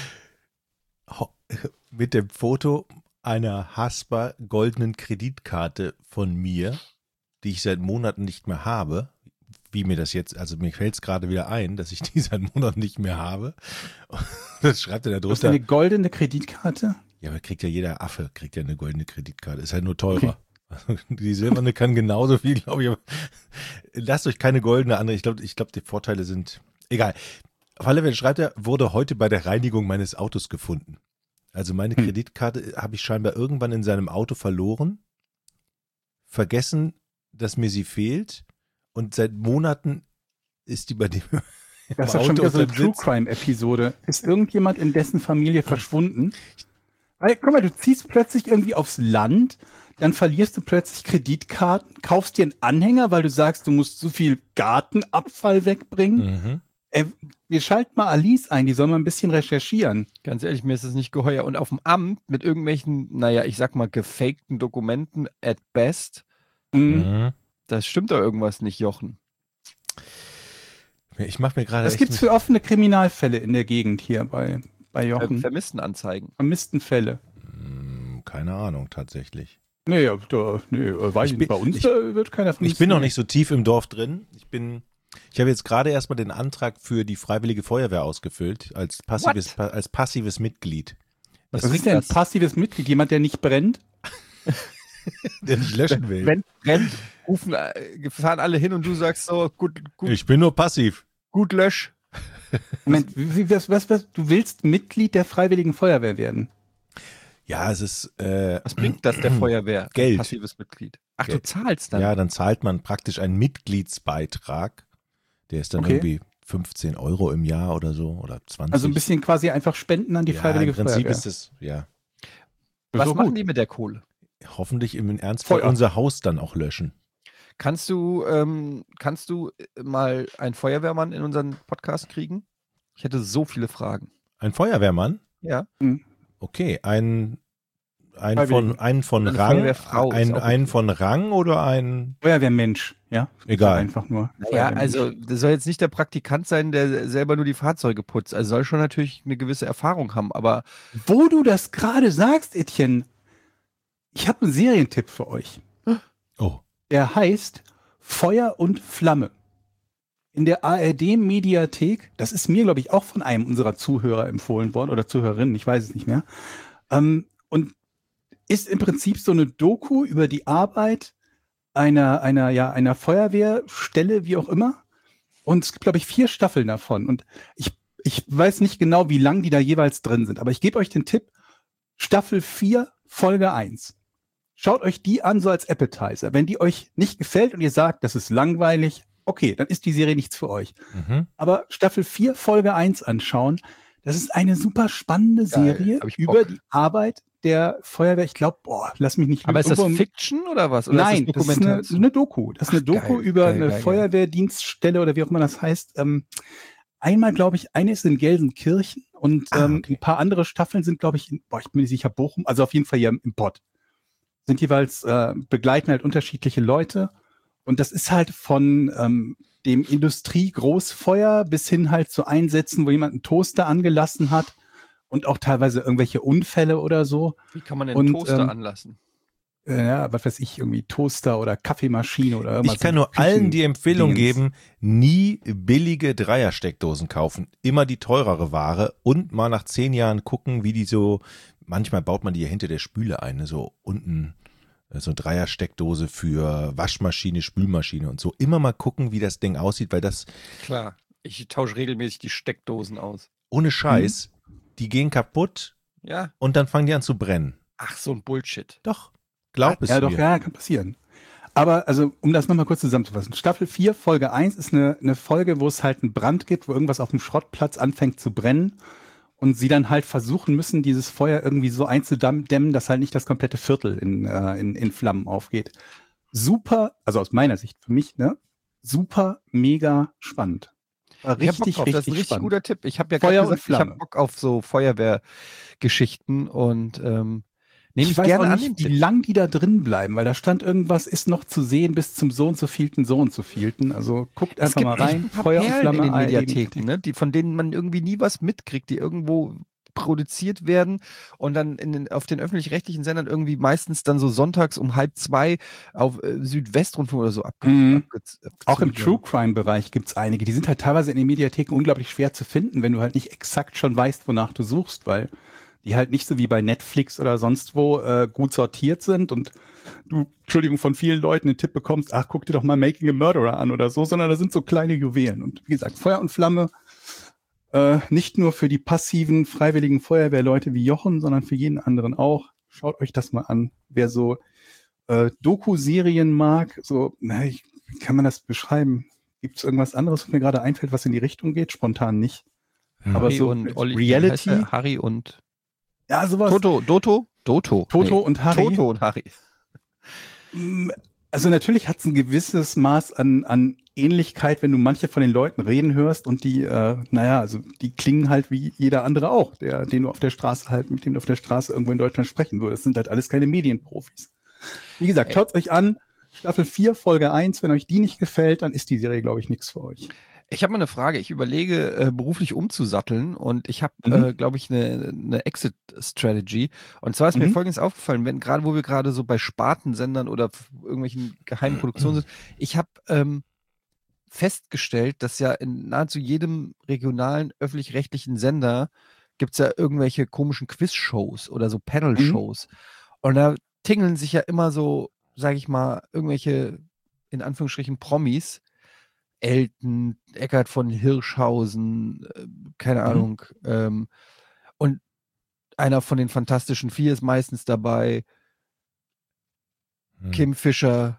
Ho- mit dem Foto einer Haspa goldenen Kreditkarte von mir, die ich seit Monaten nicht mehr habe. Wie mir das jetzt, also mir fällt es gerade wieder ein, dass ich die seit Monaten nicht mehr habe. Das schreibt er da Du hast drunter. eine goldene Kreditkarte? Ja, aber kriegt ja jeder Affe, kriegt ja eine goldene Kreditkarte. Ist halt nur teurer. Die silberne kann genauso viel, glaube ich. Aber lasst euch keine goldene andere. Ich glaube, ich glaube, die Vorteile sind egal. Auf alle Fälle schreibt er, wurde heute bei der Reinigung meines Autos gefunden. Also meine Hm. Kreditkarte habe ich scheinbar irgendwann in seinem Auto verloren, vergessen, dass mir sie fehlt und seit Monaten ist die bei dem im Das ist ja schon Auto wieder so eine unterm True Sitz. Crime Episode. Ist irgendjemand in dessen Familie verschwunden? Weil, guck mal, du ziehst plötzlich irgendwie aufs Land, dann verlierst du plötzlich Kreditkarten, kaufst dir einen Anhänger, weil du sagst, du musst so viel Gartenabfall wegbringen. Mhm. Ey, wir schalten mal Alice ein, die soll mal ein bisschen recherchieren. Ganz ehrlich, mir ist das nicht geheuer. Und auf dem Amt mit irgendwelchen, naja, ich sag mal, gefakten Dokumenten at best, Mhm. Mhm. das stimmt doch irgendwas nicht, Jochen. Ich mache mir gerade Was echt gibt's mit- für offene Kriminalfälle in der Gegend hier bei, bei Ver Jochen? Vermisstenanzeigen. Vermissten Fälle. Hm, keine Ahnung tatsächlich. Nee, ja, da, nee, äh, weiß Ich ich bin- nicht. Bei uns ich- äh, wird keiner vermisst. Ich bin noch nicht so tief im Dorf drin. Ich bin, ich habe jetzt gerade erstmal den Antrag für die Freiwillige Feuerwehr ausgefüllt, als passives, pa als passives Mitglied. Was Was ist ist denn das? passives Mitglied? Jemand, der nicht brennt? Der nicht löschen will. Wenn brennt, rufen, äh, fahren alle hin und du sagst so, gut, gut, Ich bin nur passiv. gut lösch. Moment, wie, wie, was, was, was, du willst Mitglied der Freiwilligen Feuerwehr werden? Ja, es ist, äh, Was bringt das der Feuerwehr? als Geld. Passives Mitglied. Ach, Geld. du zahlst dann. ja, dann zahlt man praktisch einen Mitgliedsbeitrag. Der ist dann Okay. irgendwie fünfzehn Euro im Jahr oder so oder zwanzig. Also ein bisschen quasi einfach Spenden an die ja, Freiwillige im Prinzip Feuerwehr. ist es, ja, Was So machen gut. die mit der Kohle? hoffentlich im Ernstfall Feuer. unser Haus dann auch löschen. Kannst du, ähm, kannst du äh, mal einen Feuerwehrmann in unseren Podcast kriegen? Ich hätte so viele Fragen. Ein Feuerwehrmann? Ja. Okay, ein, ein Freiwilligen. von, einen von Eine Rang, Feuerwehrfrau ist ein, auch einen okay. von Rang oder ein, Feuerwehrmensch, ja? egal. Einfach nur. Naja, Feuerwehrmensch. also das soll jetzt nicht der Praktikant sein, der selber nur die Fahrzeuge putzt. Also soll schon natürlich eine gewisse Erfahrung haben, aber Wo du das gerade sagst, Etienne, ich habe einen Serientipp für euch. Oh, Der heißt Feuer und Flamme. In der A R D-Mediathek, das ist mir, glaube ich, auch von einem unserer Zuhörer empfohlen worden oder Zuhörerinnen, ich weiß es nicht mehr. Ähm, und ist im Prinzip so eine Doku über die Arbeit einer, einer, ja, einer Feuerwehrstelle, wie auch immer. Und es gibt, glaube ich, vier Staffeln davon. Und ich, ich weiß nicht genau, wie lang die da jeweils drin sind, aber ich gebe euch den Tipp, Staffel vier, Folge eins. Schaut euch die an, so als Appetizer. Wenn die euch nicht gefällt und ihr sagt, das ist langweilig, okay, dann ist die Serie nichts für euch. Mhm. Aber Staffel vier, Folge eins anschauen, das ist eine super spannende Geil, Serie hab ich über Bock. die Arbeit der Feuerwehr. Ich glaube, boah, lass mich nicht Aber ist das irgendwo- Fiction oder was? Oder Nein, ist das das ist eine, Dokumentation? eine Doku. Das ist eine Ach, Doku geil, über geil, eine geil, geil. Feuerwehrdienststelle oder wie auch immer das heißt. Ähm, einmal, glaube ich, eine ist in Gelsenkirchen und Ah, ähm, okay. ein paar andere Staffeln sind, glaube ich, in, boah, ich bin mir nicht sicher, Bochum, also auf jeden Fall hier im, im Pott. Sind jeweils, äh, begleiten halt unterschiedliche Leute. Und das ist halt von ähm, dem Industrie-Großfeuer bis hin halt zu Einsätzen, wo jemand einen Toaster angelassen hat und auch teilweise irgendwelche Unfälle oder so. Wie kann man den Und, Toaster ähm, anlassen? Äh, ja, was weiß ich, irgendwie Toaster oder Kaffeemaschine oder irgendwas. Ich kann so nur allen die Empfehlung Küchen-Dingens. geben, nie billige Dreiersteckdosen kaufen, immer die teurere Ware und mal nach zehn Jahren gucken, wie die so, manchmal baut man die ja hinter der Spüle ein, ne, so unten äh, so eine Dreiersteckdose für Waschmaschine, Spülmaschine und so. Immer mal gucken, wie das Ding aussieht, weil das Klar, ich tausche regelmäßig die Steckdosen aus. ohne Scheiß, die gehen kaputt Ja, und dann fangen die an zu brennen. ach, so ein Bullshit. Doch, glaub es Ja, doch, mir. ja, kann passieren. Aber also, um das nochmal kurz zusammenzufassen. Staffel vier, Folge eins ist eine, eine Folge, wo es halt einen Brand gibt, wo irgendwas auf dem Schrottplatz anfängt zu brennen und sie dann halt versuchen müssen, dieses Feuer irgendwie so einzudämmen, dass halt nicht das komplette Viertel in, äh, in, in Flammen aufgeht. Super, also aus meiner Sicht für mich, ne? Super, mega spannend. War Ich hab Bock richtig, drauf. richtig Das ist ein richtig spannend. guter Tipp. Ich habe ja Feuer gerade und gesagt, ich habe Flamme. Bock auf so Feuerwehrgeschichten und ähm, nehme Ich ich weiß gerne auch an nicht, den wie Tipp. lang die da drin bleiben, weil da stand irgendwas, ist noch zu sehen bis zum so und so vielten, so und so vielten. Also guckt Es einfach gibt mal echt rein. ein paar Feuer und Perlen Flamme in den A R D. Mediatheken, ne? die, von denen man irgendwie nie was mitkriegt, die irgendwo produziert werden und dann in den, auf den öffentlich-rechtlichen Sendern irgendwie meistens dann so sonntags um halb zwei auf äh, Südwestrundfunk oder so abge Mhm. abge Auch im abgezogen True Crime Bereich gibt's einige. Die sind halt teilweise in den Mediatheken unglaublich schwer zu finden, wenn du halt nicht exakt schon weißt, wonach du suchst, weil die halt nicht so wie bei Netflix oder sonst wo äh, gut sortiert sind und du, Entschuldigung, von vielen Leuten den Tipp bekommst, ach, guck dir doch mal Making a Murderer an oder so, sondern da sind so kleine Juwelen. Und wie gesagt, Feuer und Flamme, äh, nicht nur für die passiven, freiwilligen Feuerwehrleute wie Jochen, sondern für jeden anderen auch. Schaut euch das mal an. Wer so äh, Doku-Serien mag, so, na, ich, wie kann man das beschreiben? Gibt es irgendwas anderes, was mir gerade einfällt, was in die Richtung geht? Spontan nicht. Aber Harry so und mit Olli, wie heißt Reality, der? Harry und ja, sowas. Toto, Doto, Doto, Toto Nee. und Harry. Toto und Harry. Mm, Also natürlich hat es ein gewisses Maß an, an Ähnlichkeit, wenn du manche von den Leuten reden hörst und die, äh, naja, also die klingen halt wie jeder andere auch, der, den du auf der Straße halt, mit dem du auf der Straße irgendwo in Deutschland sprechen würdest. Das sind halt alles keine Medienprofis. Wie gesagt, schaut euch an, Staffel vier, Folge eins, wenn euch die nicht gefällt, dann ist die Serie, glaube ich, nichts für euch. Ich habe mal eine Frage. Ich überlege, äh, beruflich umzusatteln und ich habe, Mhm. äh, glaube ich, eine, eine Exit-Strategy. Und zwar ist mir Mhm. Folgendes aufgefallen, wenn gerade, wo wir gerade so bei Spartensendern oder f- irgendwelchen geheimen Produktionen sind, ich habe ähm, festgestellt, dass ja in nahezu jedem regionalen öffentlich-rechtlichen Sender gibt es ja irgendwelche komischen Quiz-Shows oder so Panel-Shows. Und da tingeln sich ja immer so, sage ich mal, irgendwelche, in Anführungsstrichen, Promis, Elton, Eckhard von Hirschhausen, äh, keine Mhm. Ahnung. Ähm, und einer von den Fantastischen Vier ist meistens dabei, Hm. Kim Fischer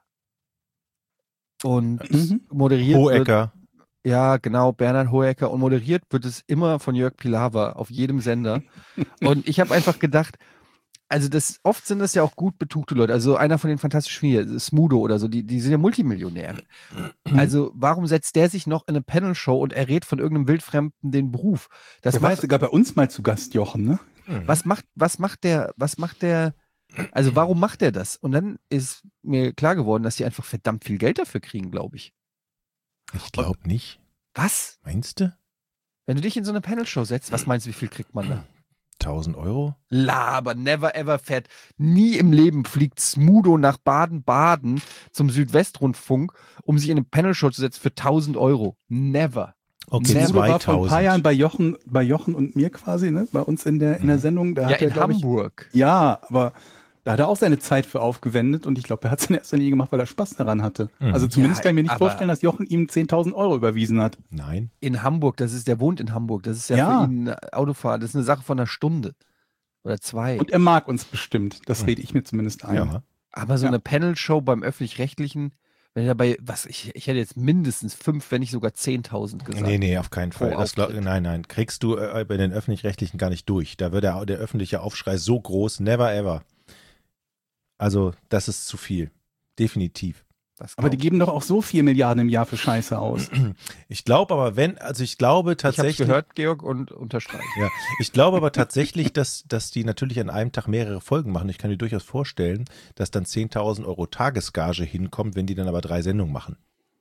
und Mhm. moderiert wird, Hohecker. ja genau, Bernhard Hohecker und moderiert wird es immer von Jörg Pilawa auf jedem Sender. Und ich habe einfach gedacht, also das, oft sind das ja auch gut betuchte Leute, also einer von den Fantastischen Vier, Smudo oder so, die, die sind ja Multimillionäre. Also warum setzt der sich noch in eine Panel-Show und errät von irgendeinem Wildfremden den Beruf? Das Der war macht, sogar bei uns mal zu Gast, Jochen, ne? was macht, was macht der, was macht der, also warum macht der das? Und dann ist mir klar geworden, dass die einfach verdammt viel Geld dafür kriegen, glaube ich. Ich glaube nicht. Was? Meinst du? Wenn du dich in so eine Panel-Show setzt, was meinst du, wie viel kriegt man da? tausend Euro? Laber, never ever fährt. Nie im Leben fliegt Smudo nach Baden-Baden zum Südwestrundfunk, um sich in eine Panel-Show zu setzen für tausend Euro. Never. Okay, Never. Udo war vor ein paar zweitausend. Jahren bei Jochen, bei Jochen und mir quasi, ne? Bei uns in der, in der Sendung. Da Ja, hat er, in glaub ich, Hamburg. ja, aber Da hat er auch seine Zeit für aufgewendet und ich glaube, er hat es in erster Linie gemacht, weil er Spaß daran hatte. Mhm. Also zumindest Ja, kann ich mir nicht aber- vorstellen, dass Jochen ihm zehntausend Euro überwiesen hat. Nein. In Hamburg, das ist, der wohnt in Hamburg, das ist ja, Ja. für ihn eine Autofahrt, das ist eine Sache von einer Stunde oder zwei. Und er mag uns bestimmt. Das Mhm. rede ich mir zumindest ein. Ja. Aber so Ja. eine Panel-Show beim Öffentlich-Rechtlichen, wenn er dabei, was, ich, ich hätte jetzt mindestens fünf, wenn nicht sogar zehntausend gesagt. Nee, nee, auf keinen Pro Fall. Das glaub, Auftritt. nein, nein, kriegst du äh, bei den Öffentlich-Rechtlichen gar nicht durch. Da wird der, der öffentliche Aufschrei so groß, never ever. Also, das ist zu viel. Definitiv. Das Aber die glaub geben doch auch so vier Milliarden im Jahr für Scheiße aus. Ich glaube aber, wenn, also ich glaube ich. Ich habe tatsächlich. gehört, Georg, und unterstreiche. Ja, ich glaube aber tatsächlich, dass, dass die natürlich an einem Tag mehrere Folgen machen. Ich kann mir durchaus vorstellen, dass dann zehntausend Euro Tagesgage hinkommt, wenn die dann aber drei Sendungen machen.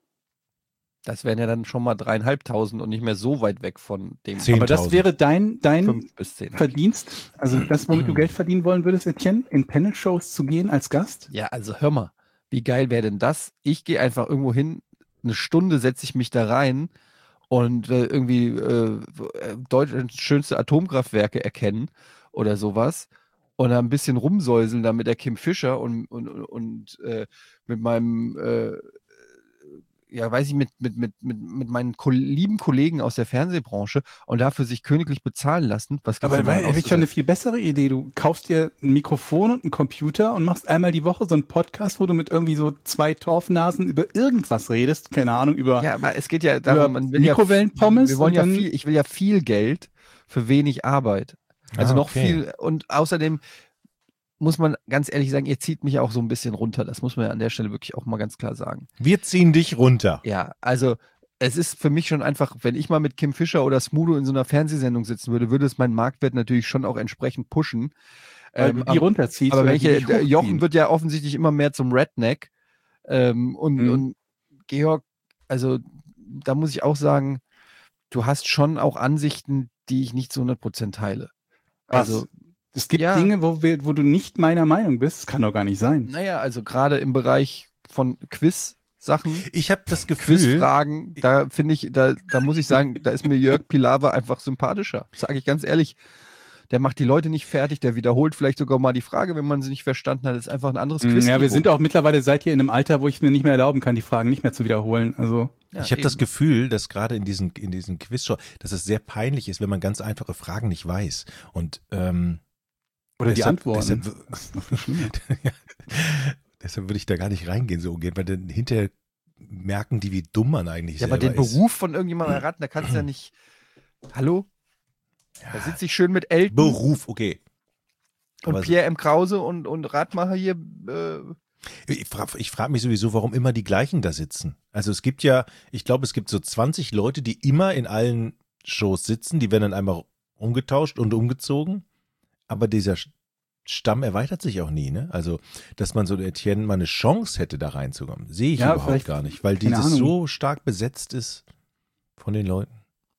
Das wären ja dann schon mal dreieinhalbtausend und nicht mehr so weit weg von dem Zehn. Aber das zehntausend. wäre dein, dein fünf bis zehn. Verdienst, also das, womit du Geld verdienen wollen würdest, Etienne, in Panel-Shows zu gehen als Gast? Ja, also hör mal, wie geil wäre denn das? Ich gehe einfach irgendwo hin, eine Stunde setze ich mich da rein und äh, irgendwie äh, Deutschlands schönste Atomkraftwerke erkennen oder sowas und dann ein bisschen rumsäuseln da mit der Kim Fischer und, und, und äh, mit meinem, äh, ja, weiß ich, mit, mit, mit, mit, mit meinen Ko lieben Kollegen aus der Fernsehbranche und dafür sich königlich bezahlen lassen. Was gibt's Aber denn da habe ich schon eine viel bessere Idee. Du kaufst dir ein Mikrofon und einen Computer und machst einmal die Woche so einen Podcast, wo du mit irgendwie so zwei Torfnasen über irgendwas redest. Keine Ahnung, über Ja, aber es geht ja über darum, man will ja, Mikrowellenpommes. wir wollen und ja dann- viel, ich will ja viel Geld für wenig Arbeit. Also Ah, noch okay. viel und außerdem muss man ganz ehrlich sagen, ihr zieht mich auch so ein bisschen runter. Das muss man ja an der Stelle wirklich auch mal ganz klar sagen. Wir ziehen dich runter. Ja, also es ist für mich schon einfach, wenn ich mal mit Kim Fischer oder Smudo in so einer Fernsehsendung sitzen würde, würde es meinen Marktwert natürlich schon auch entsprechend pushen. weil Ähm, du die aber runterziehst. aber oder wenn ich, die dich äh, Jochen hochziehen. wird ja offensichtlich immer mehr zum Redneck. Ähm, und, Mhm. und Georg, also da muss ich auch sagen, du hast schon auch Ansichten, die ich nicht zu hundert Prozent teile. Was? Also, Es gibt ja. Dinge, wo, wir, wo du nicht meiner Meinung bist. Das kann doch gar nicht sein. naja, also gerade im Bereich von Quiz-Sachen, Ich habe das Gefühl, Quizfragen, da finde ich, da, da muss ich sagen, da ist mir Jörg Pilawa einfach sympathischer. Sage ich ganz ehrlich. Der macht die Leute nicht fertig, der wiederholt vielleicht sogar mal die Frage, wenn man sie nicht verstanden hat. Das ist einfach ein anderes Quiz. Mm, Ja, wir sind auch mittlerweile seit hier in einem Alter, wo ich mir nicht mehr erlauben kann, die Fragen nicht mehr zu wiederholen. Also Ja, ich habe das eben. Gefühl, dass gerade in diesen, in diesen Quizshow, dass es sehr peinlich ist, wenn man ganz einfache Fragen nicht weiß. Und ähm, oder die deshalb- Antworten. Deshalb, Das ist noch viel schlimmer. ja, deshalb würde ich da gar nicht reingehen, so ungern, weil dann hinterher merken die, wie dumm man eigentlich Ja, aber selber den ist. Beruf von irgendjemandem erraten, da kannst du ja nicht. Hallo? Da sitze ich schön mit Elton Beruf, okay. und aber- Pierre M. Krause und, und Radmacher hier. Äh, Ich frage ich frag mich sowieso, warum immer die gleichen da sitzen. Also es gibt ja, ich glaube, es gibt so zwanzig Leute, die immer in allen Shows sitzen, die werden dann einmal umgetauscht und umgezogen, aber dieser Stamm erweitert sich auch nie, ne? Also, dass man so Etienne mal eine Chance hätte, da reinzukommen, sehe ich Ja, überhaupt vielleicht- gar nicht, weil keine dieses Ahnung. so stark besetzt ist von den Leuten.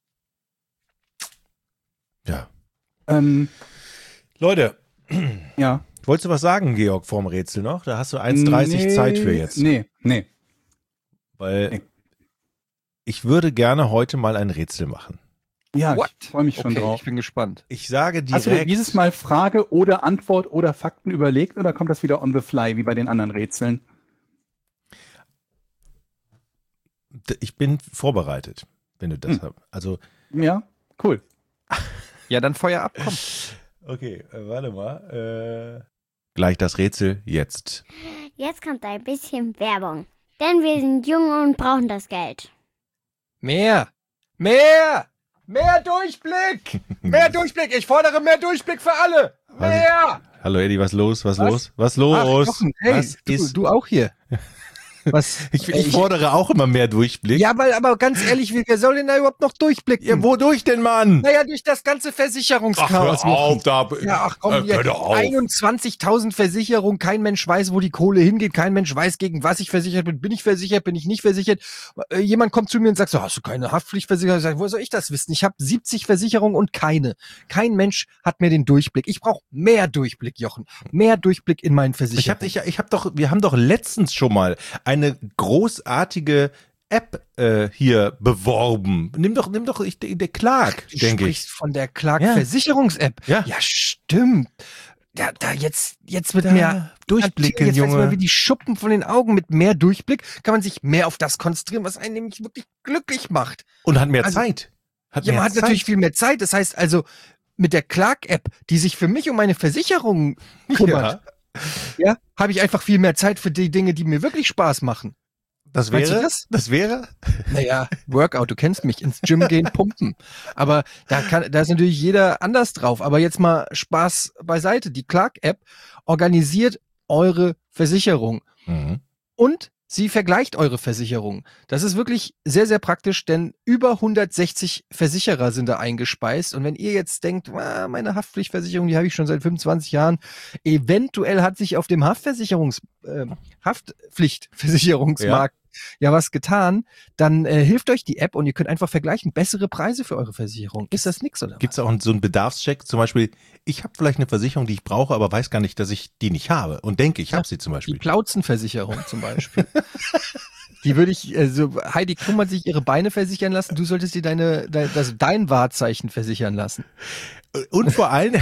Ja. ähm, Leute, ja. wolltest du was sagen, Georg, vorm Rätsel noch? Da hast du eins dreißig Nee, Zeit für jetzt. Nee, nee. Weil Nee. ich würde gerne heute mal ein Rätsel machen. Ja, What? ich freue mich schon okay, drauf. ich bin gespannt. Ich sage direkt. Hast du dir dieses Mal Frage oder Antwort oder Fakten überlegt oder kommt das wieder on the fly, wie bei den anderen Rätseln? Ich bin vorbereitet, wenn du das Hm. hast. Also, Ja, cool. Ja, dann Feuer ab, komm. okay, äh, warte mal. Äh, gleich das Rätsel jetzt. Jetzt kommt ein bisschen Werbung. Denn wir sind jung und brauchen das Geld. Mehr! Mehr! Mehr Durchblick! Mehr Durchblick! Ich fordere mehr Durchblick für alle! Mehr! Hallo Eddie, was los? Was, Was? los? Was los? Jochen, hey, was du, ist? du auch hier. Was? Ich, ich fordere auch immer mehr Durchblick. Ja, weil, aber ganz ehrlich, wer soll denn da überhaupt noch durchblicken? Ja, wodurch denn, Mann? Naja, durch das ganze Versicherungschaos. Jochen. da. Ja, ach komm, äh, hier, hör doch auf. einundzwanzigtausend Versicherungen, kein Mensch weiß, wo die Kohle hingeht, kein Mensch weiß, gegen was ich versichert bin, bin ich versichert, bin ich nicht versichert. Äh, jemand kommt zu mir und sagt so, hast du keine Haftpflichtversicherung? Ich sage, woher soll ich das wissen? Ich habe siebzig Versicherungen und keine. Kein Mensch hat mehr den Durchblick. Ich brauche mehr Durchblick, Jochen. Mehr Durchblick in meinen Ich habe Versicherungen. ich, ich hab doch, wir haben doch letztens schon mal eine großartige App äh, hier beworben. Nimm doch, nimm doch, ich, der Clark, Du denke ich. sprichst von der Clark Ja. Versicherungs-App. Ja. Ja, stimmt. Da, da jetzt, jetzt mit Da mehr durchblicken, jetzt Junge. Mal wie die Schuppen von den Augen. Mit mehr Durchblick kann man sich mehr auf das konzentrieren, was einen nämlich wirklich glücklich macht. Und hat mehr Also, Zeit. Hat Ja, mehr man hat Zeit. natürlich viel mehr Zeit. Das heißt also, mit der Clark-App, die sich für mich um meine Versicherung kümmert, Ja, ja, habe ich einfach viel mehr Zeit für die Dinge, die mir wirklich Spaß machen. das Meinst du wäre, das? das wäre, Naja, Workout, du kennst mich, ins Gym gehen, pumpen. Aber da kann, da ist natürlich jeder anders drauf. Aber jetzt mal Spaß beiseite. Die Clark-App organisiert eure Versicherung mhm. und sie vergleicht eure Versicherung. Das ist wirklich sehr, sehr praktisch, denn über hundertsechzig Versicherer sind da eingespeist. Und wenn ihr jetzt denkt, ah, meine Haftpflichtversicherung, die habe ich schon seit fünfundzwanzig Jahren, eventuell hat sich auf dem Haftversicherungs, äh, Haftpflichtversicherungsmarkt ja was getan, dann äh, hilft euch die App und ihr könnt einfach vergleichen, bessere Preise für eure Versicherung. Ist das nix, oder? Gibt es auch so einen Bedarfscheck? Zum Beispiel, ich habe vielleicht eine Versicherung, die ich brauche, aber weiß gar nicht, dass ich die nicht habe und denke, ich Ja, habe sie zum Die Beispiel. Plauzenversicherung zum Beispiel. Die würde ich, also Heidi Klum hat sich ihre Beine versichern lassen, du solltest dir deine, dein, also dein Wahrzeichen versichern lassen. Und vor allem,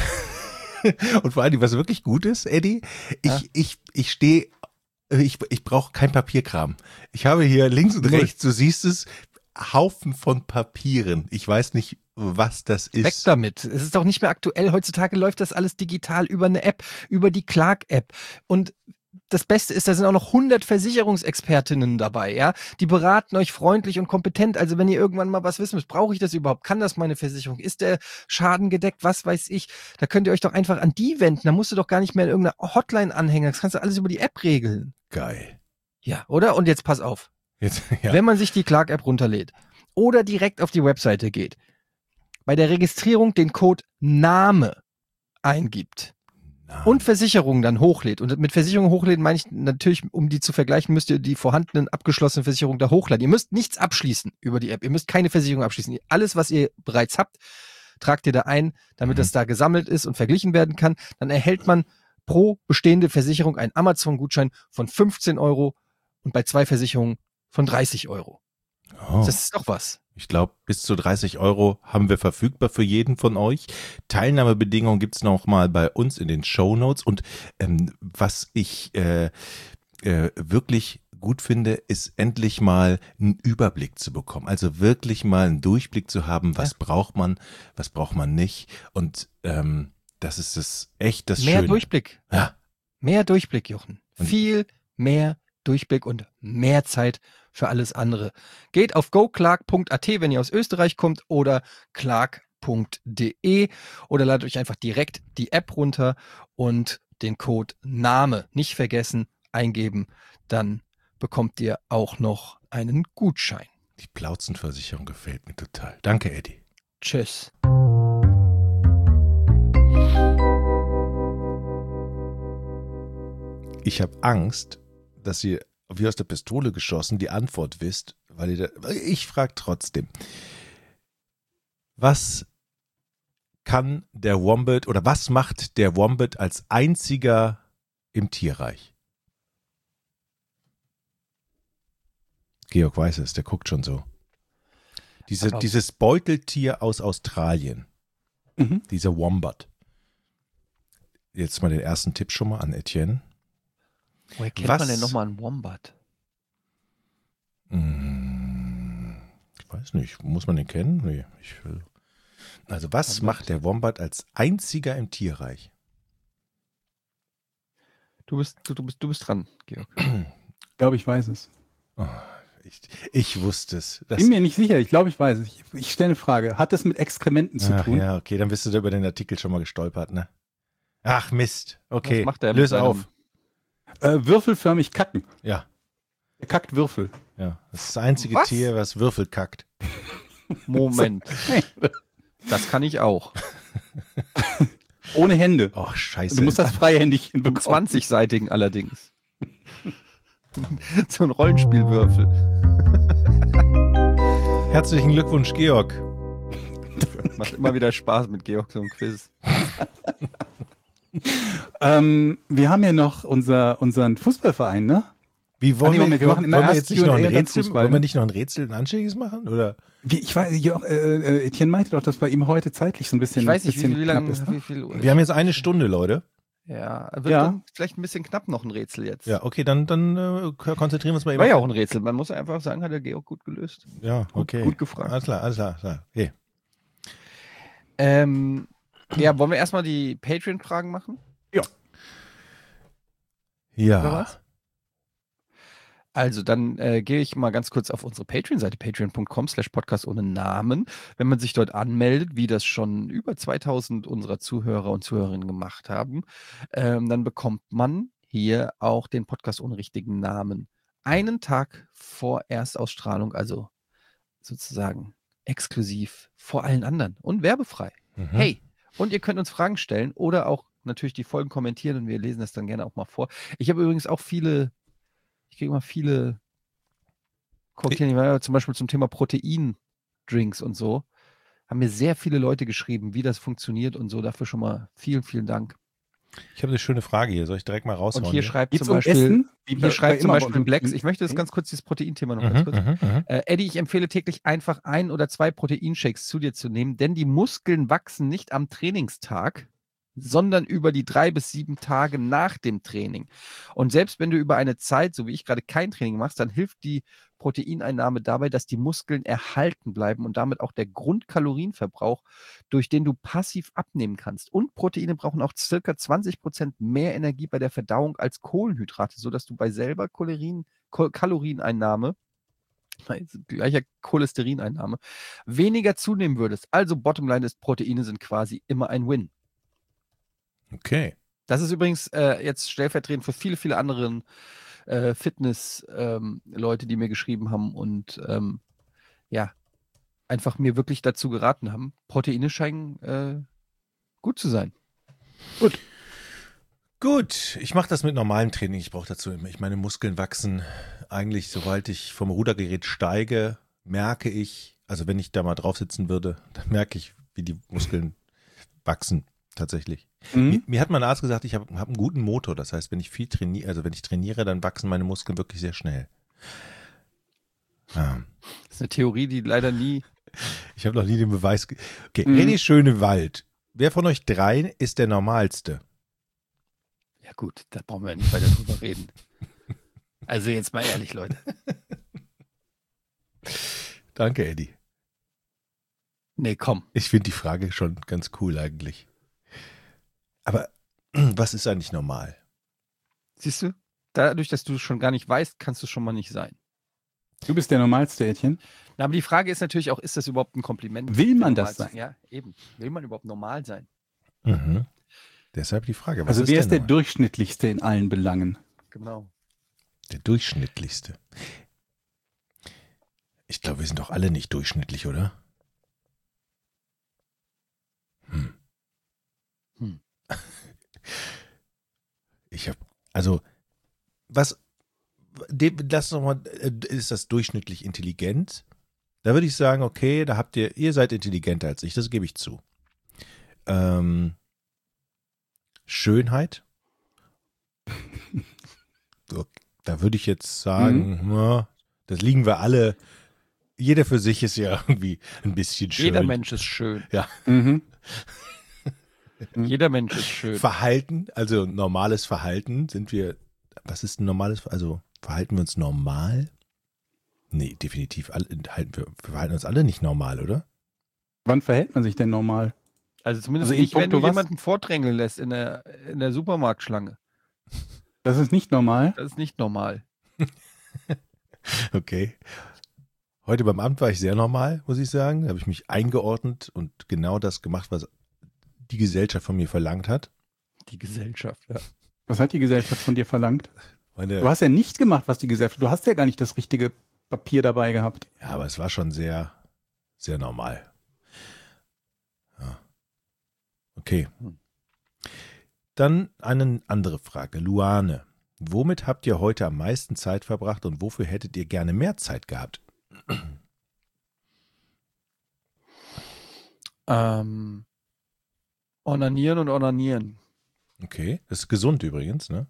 und vor allem, was wirklich gut ist, Eddie, ich, Ja. ich, ich stehe, ich, ich brauche kein Papierkram. Ich habe hier links und Null. rechts, du siehst es, Haufen von Papieren. Ich weiß nicht, was das ist. Weg damit. Es ist doch nicht mehr aktuell. Heutzutage läuft das alles digital über eine App, über die Clark-App. Und das Beste ist, da sind auch noch hundert Versicherungsexpertinnen dabei, ja. Die beraten euch freundlich und kompetent. Also wenn ihr irgendwann mal was wissen müsst, brauche ich das überhaupt? Kann das meine Versicherung? Ist der Schaden gedeckt? Was weiß ich? Da könnt ihr euch doch einfach an die wenden. Da musst du doch gar nicht mehr in irgendeiner Hotline anhängen. Das kannst du alles über die App regeln. Geil. Ja, oder? Und jetzt pass auf. Jetzt, ja. Wenn man sich die Clark-App runterlädt oder direkt auf die Webseite geht, bei der Registrierung den Code Name eingibt und Versicherungen dann hochlädt. Und mit Versicherungen hochladen meine ich natürlich, um die zu vergleichen, müsst ihr die vorhandenen abgeschlossenen Versicherungen da hochladen. Ihr müsst nichts abschließen über die App. Ihr müsst keine Versicherung abschließen. Alles, was ihr bereits habt, tragt ihr da ein, damit Mhm. das da gesammelt ist und verglichen werden kann. Dann erhält man pro bestehende Versicherung einen Amazon-Gutschein von fünfzehn Euro und bei zwei Versicherungen von dreißig Euro. Oh. Das ist doch was. Ich glaube, bis zu dreißig Euro haben wir verfügbar für jeden von euch. Teilnahmebedingungen gibt's noch mal bei uns in den Shownotes. Und ähm, was ich äh, äh, wirklich gut finde, ist endlich mal einen Überblick zu bekommen. Also wirklich mal einen Durchblick zu haben, was Ja. braucht man, was braucht man nicht. Und ähm, das ist das echt das Mehr Schöne. Durchblick. Ja. Mehr Durchblick, Jochen. Und- Viel mehr Durchblick und mehr Zeit für alles andere. Geht auf go clark punkt a t, wenn ihr aus Österreich kommt, oder clark punkt de oder ladet euch einfach direkt die App runter und den Code Name nicht vergessen, eingeben. Dann bekommt ihr auch noch einen Gutschein. Die Plauzenversicherung gefällt mir total. Danke, Eddie. Tschüss. Ich habe Angst, dass ihr wie aus der Pistole geschossen die Antwort wisst, weil ihr da, ich frage trotzdem. Was kann der Wombat oder was macht der Wombat als einziger im Tierreich? Georg weiß es, der guckt schon so. Diese, Aber- dieses Beuteltier aus Australien, Mhm. dieser Wombat. Jetzt mal den ersten Tipp schon mal an Etienne. Woher kennt Was- man denn nochmal einen Wombat? Hm, Ich weiß nicht, muss man den kennen? Nee, ich will. Also was Wombat. macht der Wombat als einziger im Tierreich? Du bist, du, du bist, du bist dran, Georg. Ich glaube, ich weiß es. Oh, ich, ich wusste es. Das, Bin mir nicht sicher. Ich glaube, ich weiß es. Ich, ich stelle eine Frage. Hat das mit Exkrementen zu Ach, tun? ja, okay, dann bist du da über den Artikel schon mal gestolpert, ne? Ach Mist. Okay, Was macht er mit löse seinem- auf. Äh, würfelförmig kacken. Ja, Er kackt Würfel. ja. Das ist das einzige Was? Tier, was Würfel kackt. Moment. Das kann ich auch. Ohne Hände. Oh, scheiße. Du musst das freihändig Im hinbekommen. zwanzigseitigen allerdings. So ein Rollenspielwürfel. Herzlichen Glückwunsch, Georg. Macht immer wieder Spaß mit Georg, so ein Quiz. Ähm, wir haben ja noch unser, unseren Fußballverein, ne? Wie wollen Ah, nee, wir, Moment, wir machen immer wollen wir erst jetzt nicht noch ein Q und A, dann Rätsel, Fußball, wollen wir ne? nicht noch ein Rätsel, ein anständiges machen? Oder? Wie, ich weiß, ja, äh, äh, Etienne meinte doch, dass bei ihm heute zeitlich so ein bisschen, Ich weiß nicht, wie bisschen viel, wie knapp lange, ist. Ne? wie viel Uhr. Wir haben jetzt eine Stunde, Leute. Ja, wird Ja. dann vielleicht ein bisschen knapp noch ein Rätsel jetzt. Ja, okay, dann, dann äh, konzentrieren wir uns mal eben. War ja auf- auch ein Rätsel. Man muss einfach sagen, hat der Georg gut gelöst. Ja, Gut, okay. gut gefragt. Alles klar, alles klar. klar. Okay. Ähm, ja, wollen wir erstmal die Patreon-Fragen machen? Ja. Oder was? Also, dann äh, gehe ich mal ganz kurz auf unsere Patreon-Seite, patreon.com slash podcast ohne Namen. Wenn man sich dort anmeldet, wie das schon über zweitausend unserer Zuhörer und Zuhörerinnen gemacht haben, ähm, dann bekommt man hier auch den Podcast ohne richtigen Namen. Einen Tag vor Erstausstrahlung, also sozusagen exklusiv vor allen anderen und werbefrei. Mhm. Hey, und ihr könnt uns Fragen stellen oder auch natürlich die Folgen kommentieren und wir lesen das dann gerne auch mal vor. Ich habe übrigens auch viele, ich kriege immer viele Korrekturen, zum Beispiel zum Thema Proteindrinks und so, haben mir sehr viele Leute geschrieben, wie das funktioniert und so. Dafür schon mal vielen, vielen Dank. Ich habe eine schöne Frage hier. Soll ich direkt mal raushauen? Und hier schreibt Geht's zum um Beispiel, Essen? Wie bei- hier schreibt bei zum immer bei Beispiel unserem Blacks, Team. ich möchte das Okay. ganz kurz, dieses Proteinthema noch ganz Mhm, kurz. mhm, mhm. Äh, Eddie, ich empfehle täglich einfach ein oder zwei Proteinshakes zu dir zu nehmen, denn die Muskeln wachsen nicht am Trainingstag, sondern über die drei bis sieben Tage nach dem Training. Und selbst wenn du über eine Zeit, so wie ich gerade, kein Training machst, dann hilft die Proteineinnahme dabei, dass die Muskeln erhalten bleiben und damit auch der Grundkalorienverbrauch, durch den du passiv abnehmen kannst. Und Proteine brauchen auch circa zwanzig Prozent mehr Energie bei der Verdauung als Kohlenhydrate, sodass du bei selber Kalorien, Ko- Kalorieneinnahme, also gleicher Cholesterineinnahme, weniger zunehmen würdest. Also Bottomline ist, Proteine sind quasi immer ein Win. Okay. Das ist übrigens äh, jetzt stellvertretend für viele, viele andere äh, Fitness-Leute, die mir geschrieben haben und ähm, ja, einfach mir wirklich dazu geraten haben. Proteine scheinen äh, gut zu sein. Gut, ich mache das mit normalem Training. Ich brauche dazu immer. Ich meine Muskeln wachsen eigentlich, sobald ich vom Rudergerät steige, merke ich, also wenn ich da mal drauf sitzen würde, dann merke ich, wie die Muskeln wachsen tatsächlich. Mhm. Mir, mir hat mein Arzt gesagt, ich habe hab einen guten Motor. Das heißt, wenn ich viel trainiere, also wenn ich trainiere, dann wachsen meine Muskeln wirklich sehr schnell. Ja. Das ist eine Theorie, die leider nie. Ich habe noch nie den Beweis. Ge okay, Mhm. René Schönewald. Wer von euch dreien ist der normalste? Ja, gut, da brauchen wir nicht weiter drüber reden. Also, jetzt mal ehrlich, Leute. Danke, Eddie. Nee, komm. Ich finde die Frage schon ganz cool eigentlich. Aber was ist eigentlich normal? Siehst du? Dadurch, dass du es schon gar nicht weißt, kannst du es schon mal nicht sein. Du bist der normalste, Ädchen. Na, aber die Frage ist natürlich auch, ist das überhaupt ein Kompliment? Will man normal das zu- sein? Ja, eben. Will man überhaupt normal sein? Mhm. Deshalb die Frage, was Also ist wer denn ist der normal? durchschnittlichste in allen Belangen? Genau. Der durchschnittlichste? Ich glaube, wir sind doch alle nicht durchschnittlich, oder? Hm. Hm. Ich habe, also, was, dem, lass noch mal, äh, ist das durchschnittlich intelligent? Da würde ich sagen, okay, da habt ihr, ihr seid intelligenter als ich, das gebe ich zu. Ähm, Schönheit? So, da würde ich jetzt sagen, na, das liegen wir alle, jeder für sich ist ja irgendwie ein bisschen schön. Jeder Mensch ist schön. Mhm. Jeder Mensch ist schön. Verhalten, also normales Verhalten, sind wir, was ist ein normales, also verhalten wir uns normal? Nee, definitiv, alle, halten wir, wir verhalten uns alle nicht normal, oder? Wann verhält man sich denn normal? Also zumindest Also in nicht, wenn du puncto was? jemanden vordrängeln lässt in der, in der Supermarktschlange. Das ist nicht normal. Das ist nicht normal. Okay. Heute beim Amt war ich sehr normal, muss ich sagen. Da habe ich mich eingeordnet und genau das gemacht, was die Gesellschaft von mir verlangt hat. Die Gesellschaft, ja. Was hat die Gesellschaft von dir verlangt? Meine, Du hast ja nicht gemacht, was die Gesellschaft. Du hast ja gar nicht das richtige Papier dabei gehabt. ja, aber es war schon sehr, sehr normal. Ja. Okay. Hm. Dann eine andere Frage. Luane, womit habt ihr heute am meisten Zeit verbracht und wofür hättet ihr gerne mehr Zeit gehabt? Ähm, onanieren und onanieren. Okay, das ist gesund übrigens, ne?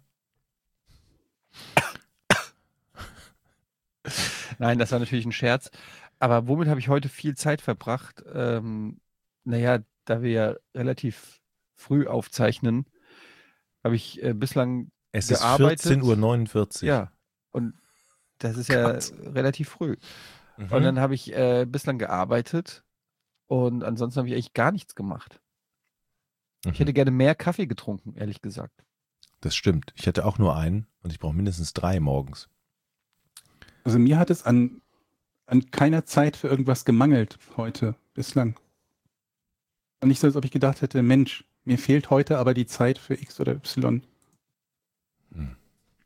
Nein, das war natürlich ein Scherz. Aber womit habe ich heute viel Zeit verbracht? Ähm, naja, da wir ja relativ früh aufzeichnen, habe ich äh, bislang Es ist gearbeitet. vierzehn Uhr neunundvierzig. Ja, und das ist ja Gott. relativ früh. Mhm. Und dann habe ich äh, bislang gearbeitet und ansonsten habe ich eigentlich gar nichts gemacht. Ich hätte gerne mehr Kaffee getrunken, ehrlich gesagt. Das stimmt. Ich hätte auch nur einen und ich brauche mindestens drei morgens. Also mir hat es an, an keiner Zeit für irgendwas gemangelt heute bislang. Und nicht so, als ob ich gedacht hätte, Mensch, mir fehlt heute aber die Zeit für X oder Y. Hm.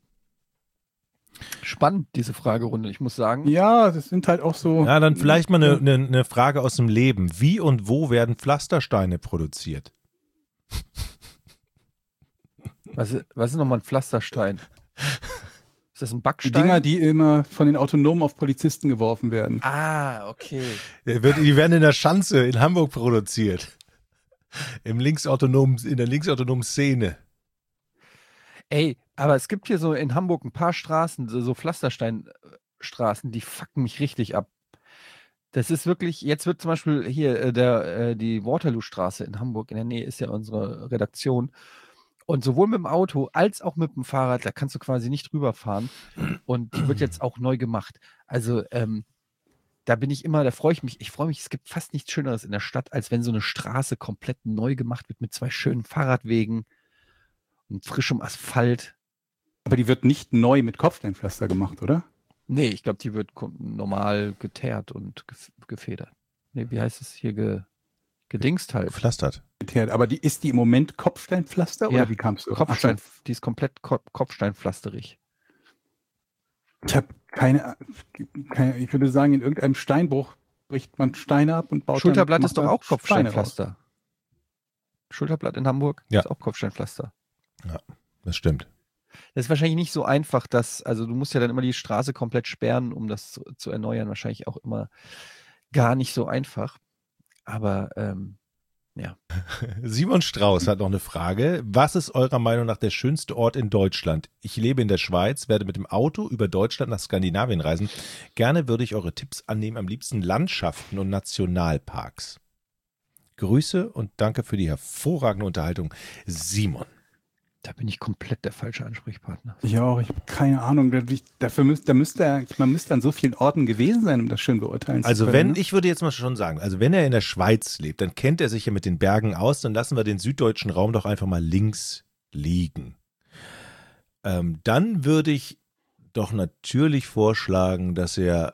Spannend, diese Fragerunde, ich muss sagen. Ja, das sind halt auch so. Ja, dann vielleicht mal eine, eine, eine Frage aus dem Leben. Wie und wo werden Pflastersteine produziert? Was, ist- was ist nochmal ein Pflasterstein? Ist das ein Die Backstein? Dinger, die immer von den Autonomen auf Polizisten geworfen werden. Ah, okay. Die wird- die werden in der Schanze in Hamburg produziert. Im linksautonomen, in der linksautonomen Szene. Ey, aber es gibt hier so in Hamburg ein paar Straßen, so, so Pflastersteinstraßen, die fucken mich richtig ab. Das ist wirklich, jetzt wird zum Beispiel hier äh, der, äh, die Waterloo-Straße in Hamburg, in der Nähe ist ja unsere Redaktion. Und sowohl mit dem Auto als auch mit dem Fahrrad, da kannst du quasi nicht rüberfahren. Und die wird jetzt auch neu gemacht. Also, ähm, da bin ich immer, da freue ich mich, ich freue mich, es gibt fast nichts Schöneres in der Stadt, als wenn so eine Straße komplett neu gemacht wird mit zwei schönen Fahrradwegen und frischem Asphalt. Aber die wird nicht neu mit Kopfsteinpflaster gemacht, oder? Nee, ich glaube, die wird ko- normal geteert und gef gefedert. Nee, wie heißt es hier? Ge gedingst halt. Gepflastert. Aber die, ist die im Moment Kopfsteinpflaster Ja, oder wie kamst du? Kopfstein, Ach so. die ist komplett Ko Kopfsteinpflasterig. Ich habe keine, keine, ich würde sagen, in irgendeinem Steinbruch bricht man Steine ab und baut Schulterblatt dann, ist doch macht auch da Steine raus. Kopfsteinpflaster. Schulterblatt in Hamburg Ja. ist auch Kopfsteinpflaster. Das stimmt. Das ist wahrscheinlich nicht so einfach, dass, also du musst ja dann immer die Straße komplett sperren, um das zu, zu erneuern. Wahrscheinlich auch immer gar nicht so einfach. Aber ähm, Simon Strauß hat noch eine Frage. Was ist eurer Meinung nach der schönste Ort in Deutschland? Ich lebe in der Schweiz, werde mit dem Auto über Deutschland nach Skandinavien reisen. Gerne würde ich eure Tipps annehmen, am liebsten Landschaften und Nationalparks. Grüße und danke für die hervorragende Unterhaltung, Simon. da bin ich komplett der falsche Ansprechpartner. Ich auch, ich habe keine Ahnung. Da- ich- Dafür müsste, da müsste er, man müsste an so vielen Orten gewesen sein, um das schön beurteilen zu Also können. wenn, ne? ich würde jetzt mal schon sagen, also wenn er in der Schweiz lebt, dann kennt er sich ja mit den Bergen aus, dann lassen wir den süddeutschen Raum doch einfach mal links liegen. Ähm, dann würde ich doch natürlich vorschlagen, dass er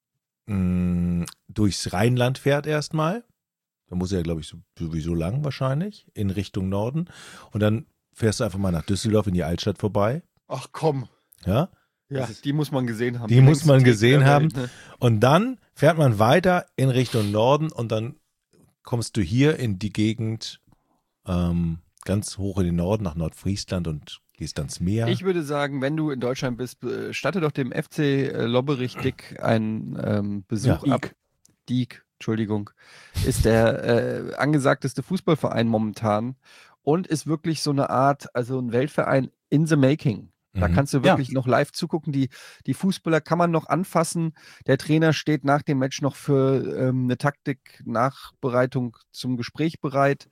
mh, durchs Rheinland fährt erstmal. Da muss er, glaube ich, so- sowieso lang wahrscheinlich, in Richtung Norden. Und dann fährst du einfach mal nach Düsseldorf in die Altstadt vorbei. Ach komm. Ja? Ja, die muss man gesehen haben. Die muss längste man Theke gesehen der haben. Welt, ne? Und dann fährt man weiter in Richtung Norden und dann kommst du hier in die Gegend ähm, ganz hoch in den Norden nach Nordfriesland und gehst ans Meer. Ich würde sagen, wenn du in Deutschland bist, äh, statte doch dem F C äh, Lobberich Dick einen ähm, Besuch Ja. ab. Diek, Entschuldigung, ist der äh, angesagteste Fußballverein momentan und ist wirklich so eine Art, also ein Weltverein in the making. Da Mhm. kannst du Ja. wirklich noch live zugucken. Die, die Fußballer kann man noch anfassen. Der Trainer steht nach dem Match noch für ähm, eine Taktik-Nachbereitung zum Gespräch bereit.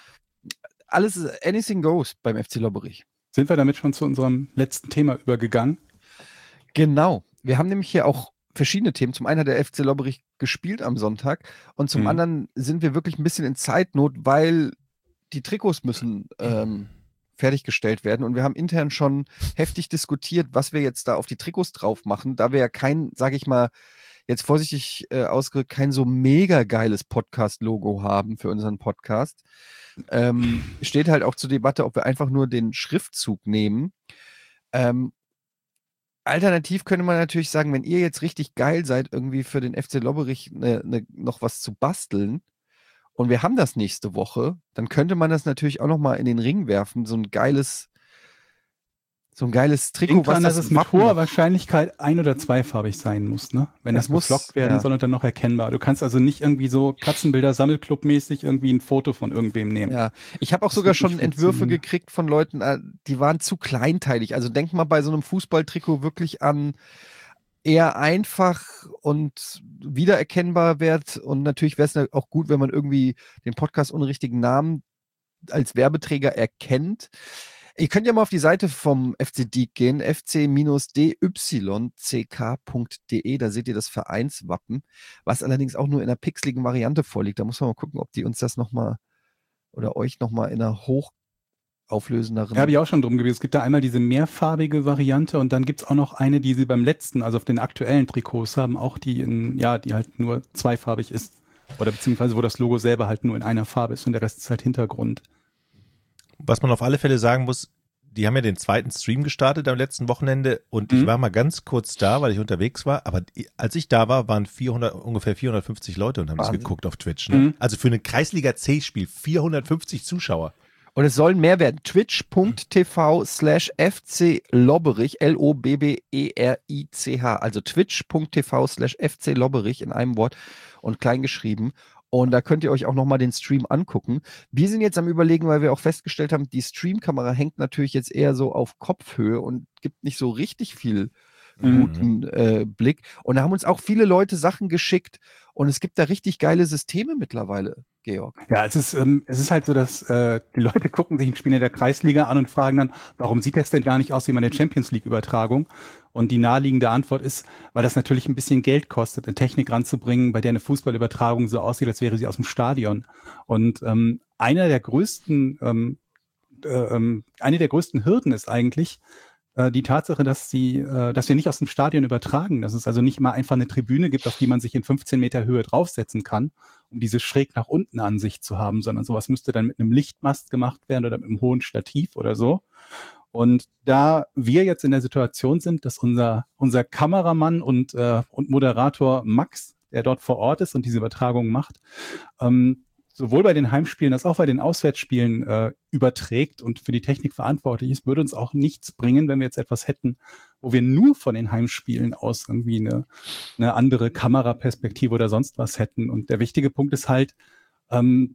Alles, ist- anything goes beim F C Lobberich. Sind wir damit schon zu unserem letzten Thema übergegangen? Genau. Wir haben nämlich hier auch verschiedene Themen. Zum einen hat der F C Lobberich gespielt am Sonntag und zum Mhm. anderen sind wir wirklich ein bisschen in Zeitnot, weil die Trikots müssen ähm, fertiggestellt werden und wir haben intern schon heftig diskutiert, was wir jetzt da auf die Trikots drauf machen, da wir ja kein, sage ich mal, jetzt vorsichtig äh, ausgedrückt, kein so mega geiles Podcast-Logo haben für unseren Podcast. Ähm, steht halt auch zur Debatte, ob wir einfach nur den Schriftzug nehmen. Ähm, Alternativ könnte man natürlich sagen, wenn ihr jetzt richtig geil seid, irgendwie für den F C Lobberich ne, ne, noch was zu basteln und wir haben das nächste Woche, dann könnte man das natürlich auch noch mal in den Ring werfen, so ein geiles so ein geiles Trikot, Denk was dran, das dass es mit Wappen hoher noch- Wahrscheinlichkeit ein- oder zweifarbig sein muss, ne? Wenn Das das, muss, geflockt werden ja. soll und dann noch erkennbar. Du kannst also nicht irgendwie so Katzenbilder Sammelclub-mäßig irgendwie ein Foto von irgendwem nehmen. Ja, ich habe auch Das sogar wird schon nicht Entwürfe funktionieren. gekriegt von Leuten, äh, die waren zu kleinteilig. Also denk mal bei so einem Fußballtrikot wirklich an eher einfach und wiedererkennbar wird. Und natürlich wäre es auch gut, wenn man irgendwie den Podcast ohne richtigen Namen als Werbeträger erkennt. Ihr könnt ja mal auf die Seite vom F C Dieck gehen, f c d y c k punkt d e, da seht ihr das Vereinswappen, was allerdings auch nur in einer pixeligen Variante vorliegt. Da muss man mal gucken, ob die uns das nochmal oder euch nochmal in einer hochauflösenderen... Da habe ich auch schon drum gewesen. Es gibt da einmal diese mehrfarbige Variante und dann gibt es auch noch eine, die sie beim letzten, also auf den aktuellen Trikots haben, auch die in, ja, die halt nur zweifarbig ist. Oder beziehungsweise wo das Logo selber halt nur in einer Farbe ist und der Rest ist halt Hintergrund. Was man auf alle Fälle sagen muss, die haben ja den zweiten Stream gestartet am letzten Wochenende und Mhm. ich war mal ganz kurz da, weil ich unterwegs war, aber die- als ich da war, waren vierhundert, ungefähr vierhundertfünfzig Leute und haben das Wahnsinn. geguckt auf Twitch. Ne? Mhm. Also für ein Kreisliga-C-Spiel vierhundertfünfzig Zuschauer. Und es sollen mehr werden. Twitch.tv slash FC Lobberich, L O B B E R I C H, also twitch.tv slash FC Lobberich in einem Wort und klein geschrieben. Und da könnt ihr euch auch nochmal den Stream angucken. Wir sind jetzt am Überlegen, weil wir auch festgestellt haben, die Streamkamera hängt natürlich jetzt eher so auf Kopfhöhe und gibt nicht so richtig viel Mhm. guten äh, Blick. Und da haben uns auch viele Leute Sachen geschickt und es gibt da richtig geile Systeme mittlerweile, Georg. Ja, es ist, ähm, es ist halt so, dass äh, die Leute gucken sich ein Spiel in der Kreisliga an und fragen dann, warum sieht das denn gar nicht aus wie meine Champions League-Übertragung? Und die naheliegende Antwort ist, weil das natürlich ein bisschen Geld kostet, eine Technik ranzubringen, bei der eine Fußballübertragung so aussieht, als wäre sie aus dem Stadion. Und ähm, einer der größten, ähm, äh, ähm, eine der größten Hürden ist eigentlich äh, die Tatsache, dass sie, äh, dass wir nicht aus dem Stadion übertragen, dass es also nicht mal einfach eine Tribüne gibt, auf die man sich in fünfzehn Meter Höhe draufsetzen kann, um diese schräg nach unten Ansicht zu haben, sondern sowas müsste dann mit einem Lichtmast gemacht werden oder mit einem hohen Stativ oder so. Und da wir jetzt in der Situation sind, dass unser, unser Kameramann und, äh, und Moderator Max, der dort vor Ort ist und diese Übertragung macht, ähm, sowohl bei den Heimspielen als auch bei den Auswärtsspielen äh, überträgt und für die Technik verantwortlich ist, würde uns auch nichts bringen, wenn wir jetzt etwas hätten, wo wir nur von den Heimspielen aus irgendwie eine, eine andere Kameraperspektive oder sonst was hätten. Und der wichtige Punkt ist halt, ähm,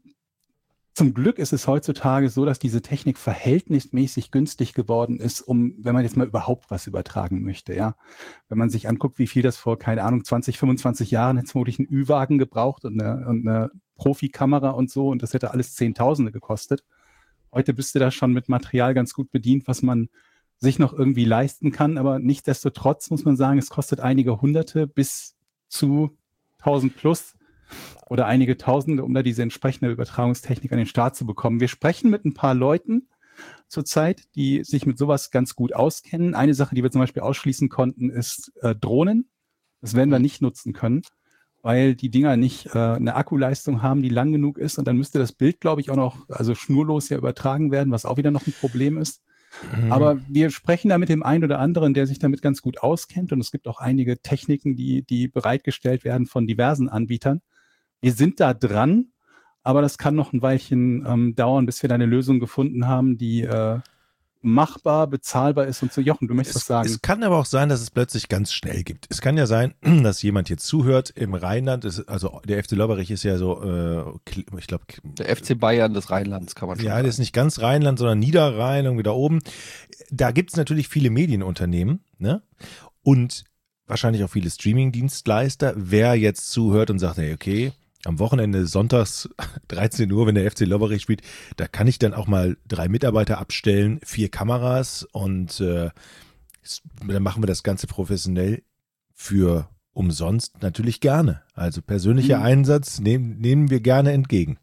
zum Glück ist es heutzutage so, dass diese Technik verhältnismäßig günstig geworden ist, um, wenn man jetzt mal überhaupt was übertragen möchte, ja. Wenn man sich anguckt, wie viel das vor, keine Ahnung, zwanzig, fünfundzwanzig Jahren hätte es vermutlich einen Ü-Wagen gebraucht und eine, und eine Profikamera und so und das hätte alles Zehntausende gekostet. Heute bist du da schon mit Material ganz gut bedient, was man sich noch irgendwie leisten kann, aber nichtsdestotrotz muss man sagen, es kostet einige Hunderte bis zu tausend plus oder einige Tausende, um da diese entsprechende Übertragungstechnik an den Start zu bekommen. Wir sprechen mit ein paar Leuten zurzeit, die sich mit sowas ganz gut auskennen. Eine Sache, die wir zum Beispiel ausschließen konnten, ist äh, Drohnen. Das werden wir nicht nutzen können, weil die Dinger nicht äh, eine Akkuleistung haben, die lang genug ist. Und dann müsste das Bild, glaube ich, auch noch also schnurlos ja übertragen werden, was auch wieder noch ein Problem ist. Mhm. Aber wir sprechen da mit dem einen oder anderen, der sich damit ganz gut auskennt. Und es gibt auch einige Techniken, die, die bereitgestellt werden von diversen Anbietern. Wir sind da dran, aber das kann noch ein Weilchen ähm, dauern, bis wir da eine Lösung gefunden haben, die äh, machbar, bezahlbar ist und so. Jochen, du möchtest Es, was sagen? es kann aber auch sein, dass es plötzlich ganz schnell gibt. Es kann ja sein, dass jemand jetzt zuhört im Rheinland. Ist, also der F C Lobberich ist ja so, äh, ich glaube, Der F C Bayern des Rheinlands kann man schon ja, sagen. das ist nicht ganz Rheinland, sondern Niederrhein, irgendwie da oben. Da gibt es natürlich viele Medienunternehmen, ne? Und wahrscheinlich auch viele Streaming-Dienstleister. Wer jetzt zuhört und sagt, hey, okay, am Wochenende sonntags dreizehn Uhr, wenn der F C Lobberich spielt, da kann ich dann auch mal drei Mitarbeiter abstellen, vier Kameras und äh, dann machen wir das Ganze professionell für umsonst natürlich gerne. Also persönlicher Mhm. Einsatz nehmen, nehmen wir gerne entgegen.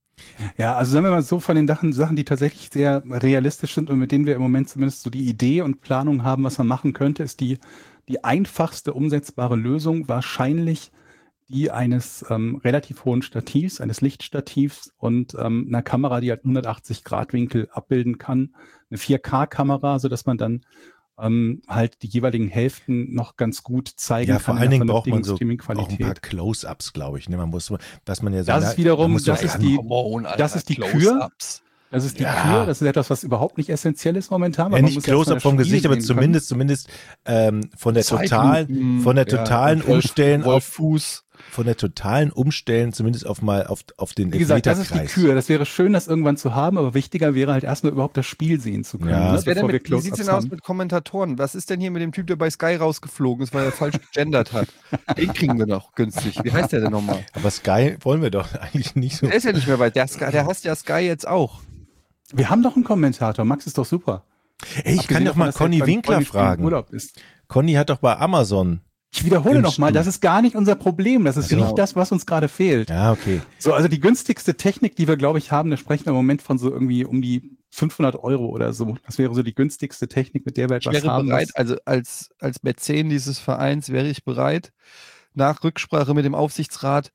Ja, also sagen wir mal so, von den Sachen, Sachen, die tatsächlich sehr realistisch sind und mit denen wir im Moment zumindest so die Idee und Planung haben, was man machen könnte, ist die, die einfachste umsetzbare Lösung wahrscheinlich die eines ähm, relativ hohen Stativs, eines Lichtstativs und ähm, einer Kamera, die halt hundertachtzig Grad Winkel abbilden kann. Eine vier K-Kamera, sodass man dann ähm, halt die jeweiligen Hälften noch ganz gut zeigen Ja, kann. vor in allen einer Dingen braucht man vernünftigen so auch ein paar Streaming-Qualität. Close-Ups, glaube ich. Ne? Man muss, dass man ja so, Das na, ist wiederum- man muss so das ist ran- die- Come on, Alter, das ist die Kür. Close-Ups. Das ist die Ja. Kür, das ist etwas, was überhaupt nicht essentiell ist momentan. ja, aber man nicht muss erst mal Close-Up das vom Spiel Gesicht, aber sehen können. zumindest, zumindest ähm, von der totalen, Zeitlupen, von der ja, totalen Wolf- Umstellen Wolf auf, Fuß. von der totalen Umstellen zumindest auf mal auf, auf den Wie gesagt, das ist die Elfmeterkreis. Kür. Das wäre schön, das irgendwann zu haben, aber wichtiger wäre halt erstmal überhaupt das Spiel sehen zu können, Ja. ne, Was wäre denn bevor wir mit, wie sieht's Close-Ups denn aus haben. mit Kommentatoren? Was ist denn hier mit dem Typ, der bei Sky rausgeflogen ist, weil er falsch gegendert hat? Den kriegen wir noch günstig. Wie heißt der denn nochmal? Aber Sky wollen wir doch eigentlich nicht so. Der ist ja nicht mehr bei der Sky, der hasst ja Sky jetzt auch. Wir haben doch einen Kommentator. Max ist doch super. Ey, ich kann doch mal Conny Winkler fragen. Conny hat doch bei Amazon. Ich wiederhole nochmal, das ist gar nicht unser Problem. Das ist Also, nicht das, was uns gerade fehlt. Ja, okay. So, also die günstigste Technik, die wir, glaube ich, haben, da sprechen wir im Moment von so irgendwie um die fünfhundert Euro oder so. Das wäre so die günstigste Technik, mit der wir etwas Ich wäre haben. bereit, also als, als Mäzen dieses Vereins wäre ich bereit, nach Rücksprache mit dem Aufsichtsrat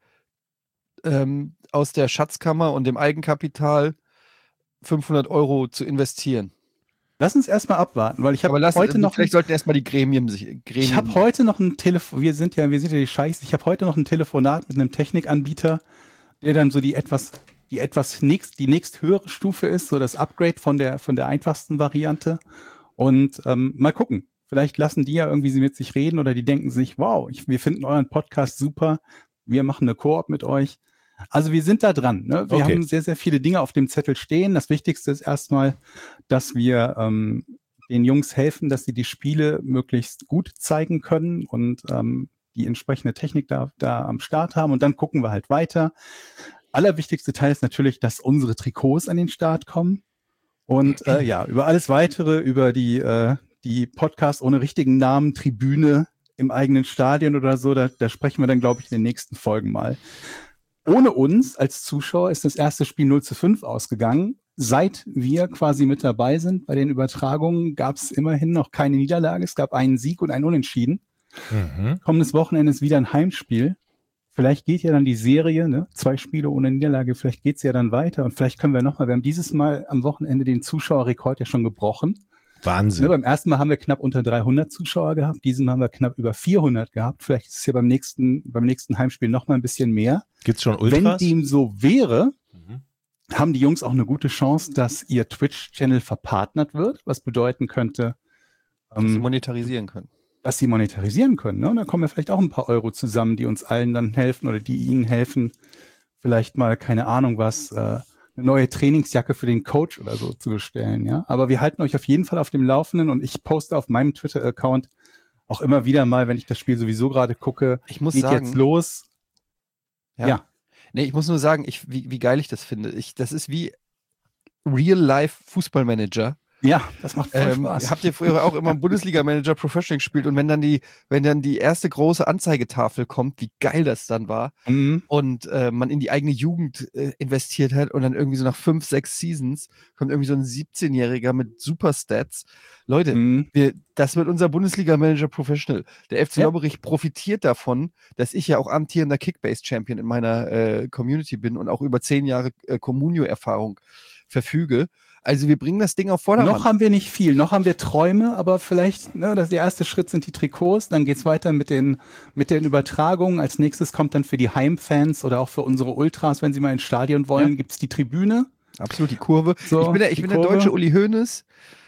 ähm, aus der Schatzkammer und dem Eigenkapital fünfhundert Euro zu investieren. Lass uns erstmal abwarten, weil ich habe lass, heute noch vielleicht sollten erstmal die Gremien sich Gremien Ich habe heute noch ein Telefon, wir sind ja, wir sind ja die Scheiße. Ich habe heute noch ein Telefonat mit einem Technikanbieter, der dann so die etwas die etwas nächst die nächst höhere Stufe ist, so das Upgrade von der von der einfachsten Variante und ähm, mal gucken. Vielleicht lassen die ja irgendwie sie mit sich reden oder die denken sich, wow, ich, wir finden euren Podcast super. Wir machen eine Koop mit euch. Also wir sind da dran. Ne? Wir Okay. haben sehr, sehr viele Dinge auf dem Zettel stehen. Das Wichtigste ist erstmal, dass wir ähm, den Jungs helfen, dass sie die Spiele möglichst gut zeigen können und ähm, die entsprechende Technik da, da am Start haben. Und dann gucken wir halt weiter. Allerwichtigste Teil ist natürlich, dass unsere Trikots an den Start kommen. Und äh, ja, über alles Weitere, über die, äh, die Podcast ohne richtigen Namen, Tribüne im eigenen Stadion oder so, da, da sprechen wir dann, glaube ich, in den nächsten Folgen mal. Ohne uns als Zuschauer ist das erste Spiel null zu fünf ausgegangen. Seit wir quasi mit dabei sind bei den Übertragungen, gab es immerhin noch keine Niederlage. Es gab einen Sieg und einen Unentschieden. Mhm. Kommendes Wochenende ist wieder ein Heimspiel. Vielleicht geht ja dann die Serie, ne? Zwei Spiele ohne Niederlage, vielleicht geht's ja dann weiter. Und vielleicht können wir nochmal, wir haben dieses Mal am Wochenende den Zuschauerrekord ja schon gebrochen. Wahnsinn. Ne, beim ersten Mal haben wir knapp unter dreihundert Zuschauer gehabt, diesen Mal haben wir knapp über vierhundert gehabt. Vielleicht ist es ja beim nächsten, beim nächsten Heimspiel noch mal ein bisschen mehr. Gibt's schon Ultras? Wenn dem so wäre, Mhm. haben die Jungs auch eine gute Chance, dass ihr Twitch-Channel verpartnert wird, was bedeuten könnte, dass sie ähm, monetarisieren können. dass sie monetarisieren können. Ne? Und da kommen ja vielleicht auch ein paar Euro zusammen, die uns allen dann helfen oder die ihnen helfen, vielleicht mal, keine Ahnung was, äh, eine neue Trainingsjacke für den Coach oder so zu bestellen. Ja? Aber wir halten euch auf jeden Fall auf dem Laufenden und ich poste auf meinem Twitter-Account auch immer wieder mal, wenn ich das Spiel sowieso gerade gucke, Ich muss geht sagen, jetzt los. Ja. Ja. Nee, ich muss nur sagen, ich, wie, wie geil ich das finde. Ich, das ist wie Real-Life-Fußballmanager. Ja, das macht voll Ähm, Spaß. habt ihr früher auch immer Bundesliga-Manager Professional gespielt und wenn dann die, wenn dann die erste große Anzeigetafel kommt, wie geil das dann war Mhm. und äh, man in die eigene Jugend äh, investiert hat und dann irgendwie so nach fünf, sechs Seasons kommt irgendwie so ein siebzehnjähriger mit Superstats. Leute, Mhm. wir, das wird unser Bundesliga-Manager Professional. Der F C Ja. Lobberich profitiert davon, dass ich ja auch amtierender Kickbase-Champion in meiner äh, Community bin und auch über zehn Jahre äh, Communio-Erfahrung verfüge. Also wir bringen das Ding auf Vordermann. Noch haben wir nicht viel, noch haben wir Träume, aber vielleicht, ne, das der erste Schritt sind die Trikots, dann geht's weiter mit den, mit den Übertragungen. Als nächstes kommt dann für die Heimfans oder auch für unsere Ultras, wenn sie mal ins Stadion wollen, Ja. gibt's die Tribüne. Absolut, die Kurve. So, ich bin der, ich die bin der Kurve. deutsche Uli Hoeneß.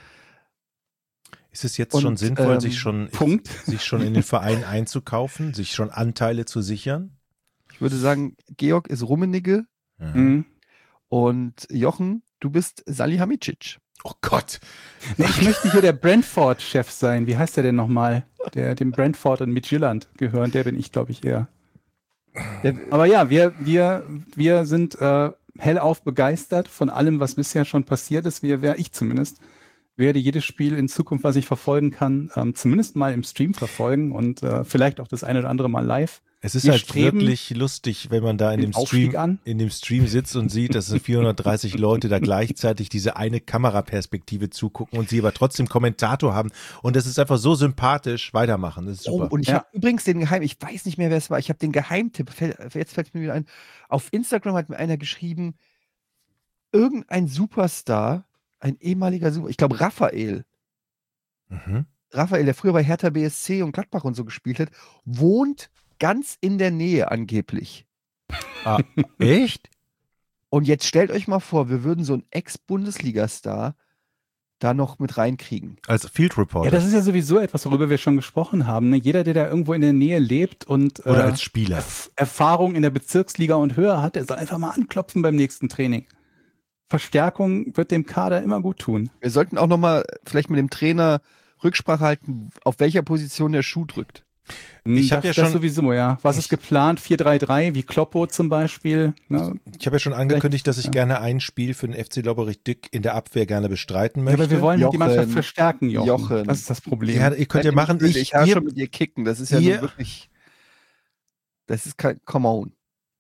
Ist es jetzt Und, schon sinnvoll, ähm, sich schon, Punkt. sich schon in den Verein einzukaufen, sich schon Anteile zu sichern? Ich würde sagen, Georg ist Rummenigge Mhm. Mhm. und Jochen, du bist Salihamidzic. Oh Gott. Nee, ich möchte hier der Brentford-Chef sein. Wie heißt der denn nochmal? Der dem Brentford und Midtjylland gehören, der bin ich, glaube ich, eher. Der, Aber ja, wir, wir, wir sind äh, hellauf begeistert von allem, was bisher schon passiert ist. Wir, wer ich zumindest, werde jedes Spiel in Zukunft, was ich verfolgen kann, ähm, zumindest mal im Stream verfolgen und äh, vielleicht auch das eine oder andere mal live. Es ist Wir halt streben wirklich lustig, wenn man da in den dem Aufstieg Stream, an. in dem Stream sitzt und sieht, dass so vierhundertdreißig Leute da gleichzeitig diese eine Kameraperspektive zugucken und sie aber trotzdem Kommentator haben. Und das ist einfach so sympathisch. Weitermachen, das ist oh, super. und ich Ja. habe übrigens den Geheim, ich weiß nicht mehr, wer es war, ich habe den Geheimtipp, fällt- jetzt fällt es mir wieder ein, auf Instagram hat mir einer geschrieben, irgendein Superstar, ein ehemaliger Super, ich glaube Raphael, Mhm. Raphael, der früher bei Hertha B S C und Gladbach und so gespielt hat, wohnt ganz in der Nähe angeblich. Ah, echt? Und jetzt stellt euch mal vor, wir würden so einen Ex-Bundesliga-Star da noch mit reinkriegen. Als Field Reporter. Ja, das ist ja sowieso etwas, worüber wir schon gesprochen haben. Ne? Jeder, der da irgendwo in der Nähe lebt und Oder äh, als Spieler. Erf- Erfahrung in der Bezirksliga und höher hat, der soll einfach mal anklopfen beim nächsten Training. Verstärkung wird dem Kader immer gut tun. Wir sollten auch noch mal vielleicht mit dem Trainer Rücksprache halten, auf welcher Position der Schuh drückt. Ich habe ja das schon sowieso, ja. Was ist geplant? vier drei drei, wie Kloppo zum Beispiel. Ne? Ich habe ja schon angekündigt, dass ich ja. gerne ein Spiel für den F C Lobberich-Dick in der Abwehr gerne bestreiten möchte. Ja, aber wir wollen Jochen, die Mannschaft verstärken, Jochen. Jochen. Das ist das Problem. Ja, ihr könnt ja machen, ich, ich, ich ihr, schon mit dir kicken, das ist ja ihr, nun wirklich, das ist kein, come on.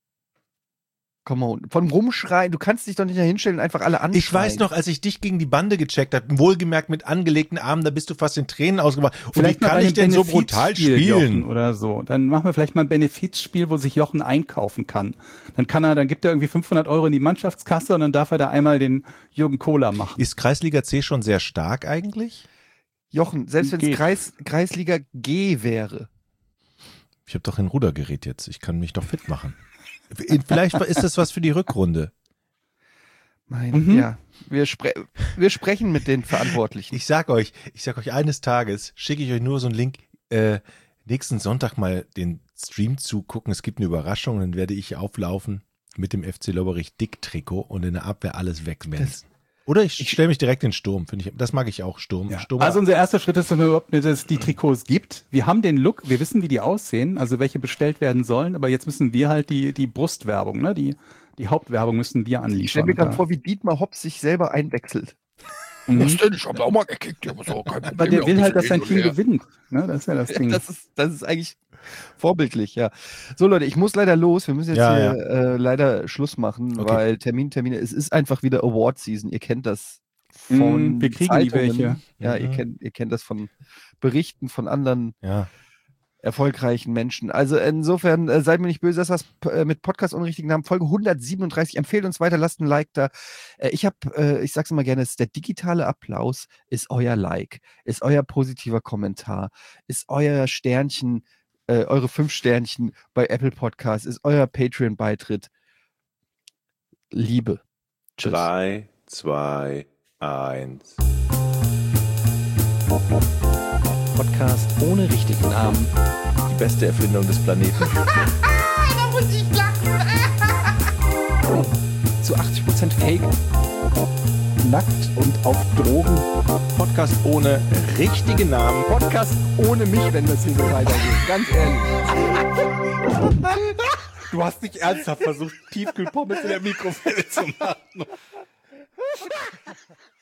Come on. Von rumschreien, du kannst dich doch nicht da hinstellen und einfach alle anschreien. Ich weiß noch, als ich dich gegen die Bande gecheckt habe, wohlgemerkt mit angelegten Armen, da bist du fast in Tränen ausgebracht. Und vielleicht wie kann ich denn so brutal spielen? Jochen oder so. Dann machen wir vielleicht mal ein Benefizspiel, wo sich Jochen einkaufen kann. Dann kann er, dann gibt er irgendwie fünfhundert Euro in die Mannschaftskasse und dann darf er da einmal den Jürgen Kohler machen. Ist Kreisliga C schon sehr stark eigentlich? Jochen, selbst wenn es Geht. Kreis, Kreisliga G wäre. Ich habe doch ein Rudergerät jetzt. Ich kann mich doch fit machen. Vielleicht ist das was für die Rückrunde. Mein, Mhm. ja. Wir, spre wir sprechen mit den Verantwortlichen. Ich sag euch, ich sag euch, eines Tages schicke ich euch nur so einen Link, äh, nächsten Sonntag mal den Stream zu gucken. Es gibt eine Überraschung, dann werde ich auflaufen mit dem F C Lobberich Dick-Trikot und in der Abwehr alles wegwenden. Oder ich, ich stelle mich direkt in den Sturm. Finde ich, das mag ich auch, Sturm. Ja. Sturm. Also unser erster Schritt ist, dass wir überhaupt nicht, dass es die Trikots gibt. Wir haben den Look, wir wissen, wie die aussehen, also welche bestellt werden sollen, aber jetzt müssen wir halt die, die Brustwerbung, ne, die, die Hauptwerbung müssen wir anliefern. Ich stelle mir gerade Da- vor, wie Dietmar Hopp sich selber einwechselt. Mhm. denn? Ich habe auch mal gekickt. Ja, so, kein Aber Problem, der ja, will ein halt, dass bisschen sein Team leer. gewinnt. Ne, das ist ja das Ja, Ding. das, ist, das ist eigentlich vorbildlich, ja. So Leute, ich muss leider los. Wir müssen jetzt Ja, hier Äh, leider Schluss machen, Okay. weil Termin, Termine, es ist einfach wieder Award-Season. Ihr kennt das von Mm, wir kriegen die Zeitungen. welche. Ja, ihr Mhm. kennt, ihr kennt das von Berichten von anderen ja. erfolgreichen Menschen. Also insofern äh, seid mir nicht böse, das war's äh, mit Podcast unrichtigen Namen, Folge hundertsiebenunddreißig. Empfehlt uns weiter, lasst ein Like da. Äh, ich habe, äh, ich sag's immer gerne, es ist der digitale Applaus ist euer Like, ist euer positiver Kommentar, ist euer Sternchen, äh, eure fünf Sternchen bei Apple Podcasts, ist euer Patreon-Beitritt. Liebe. Tschüss. Drei, zwei, eins. Podcast ohne richtigen Namen. Die beste Erfindung des Planeten. Zu achtzig Prozent Fake. Nackt und auf Drogen. Podcast ohne richtigen Namen. Podcast ohne mich, wenn das hier so weitergeht. Ganz ehrlich. Du hast nicht ernsthaft versucht, Tiefkühlpommes in der Mikrowelle zu machen.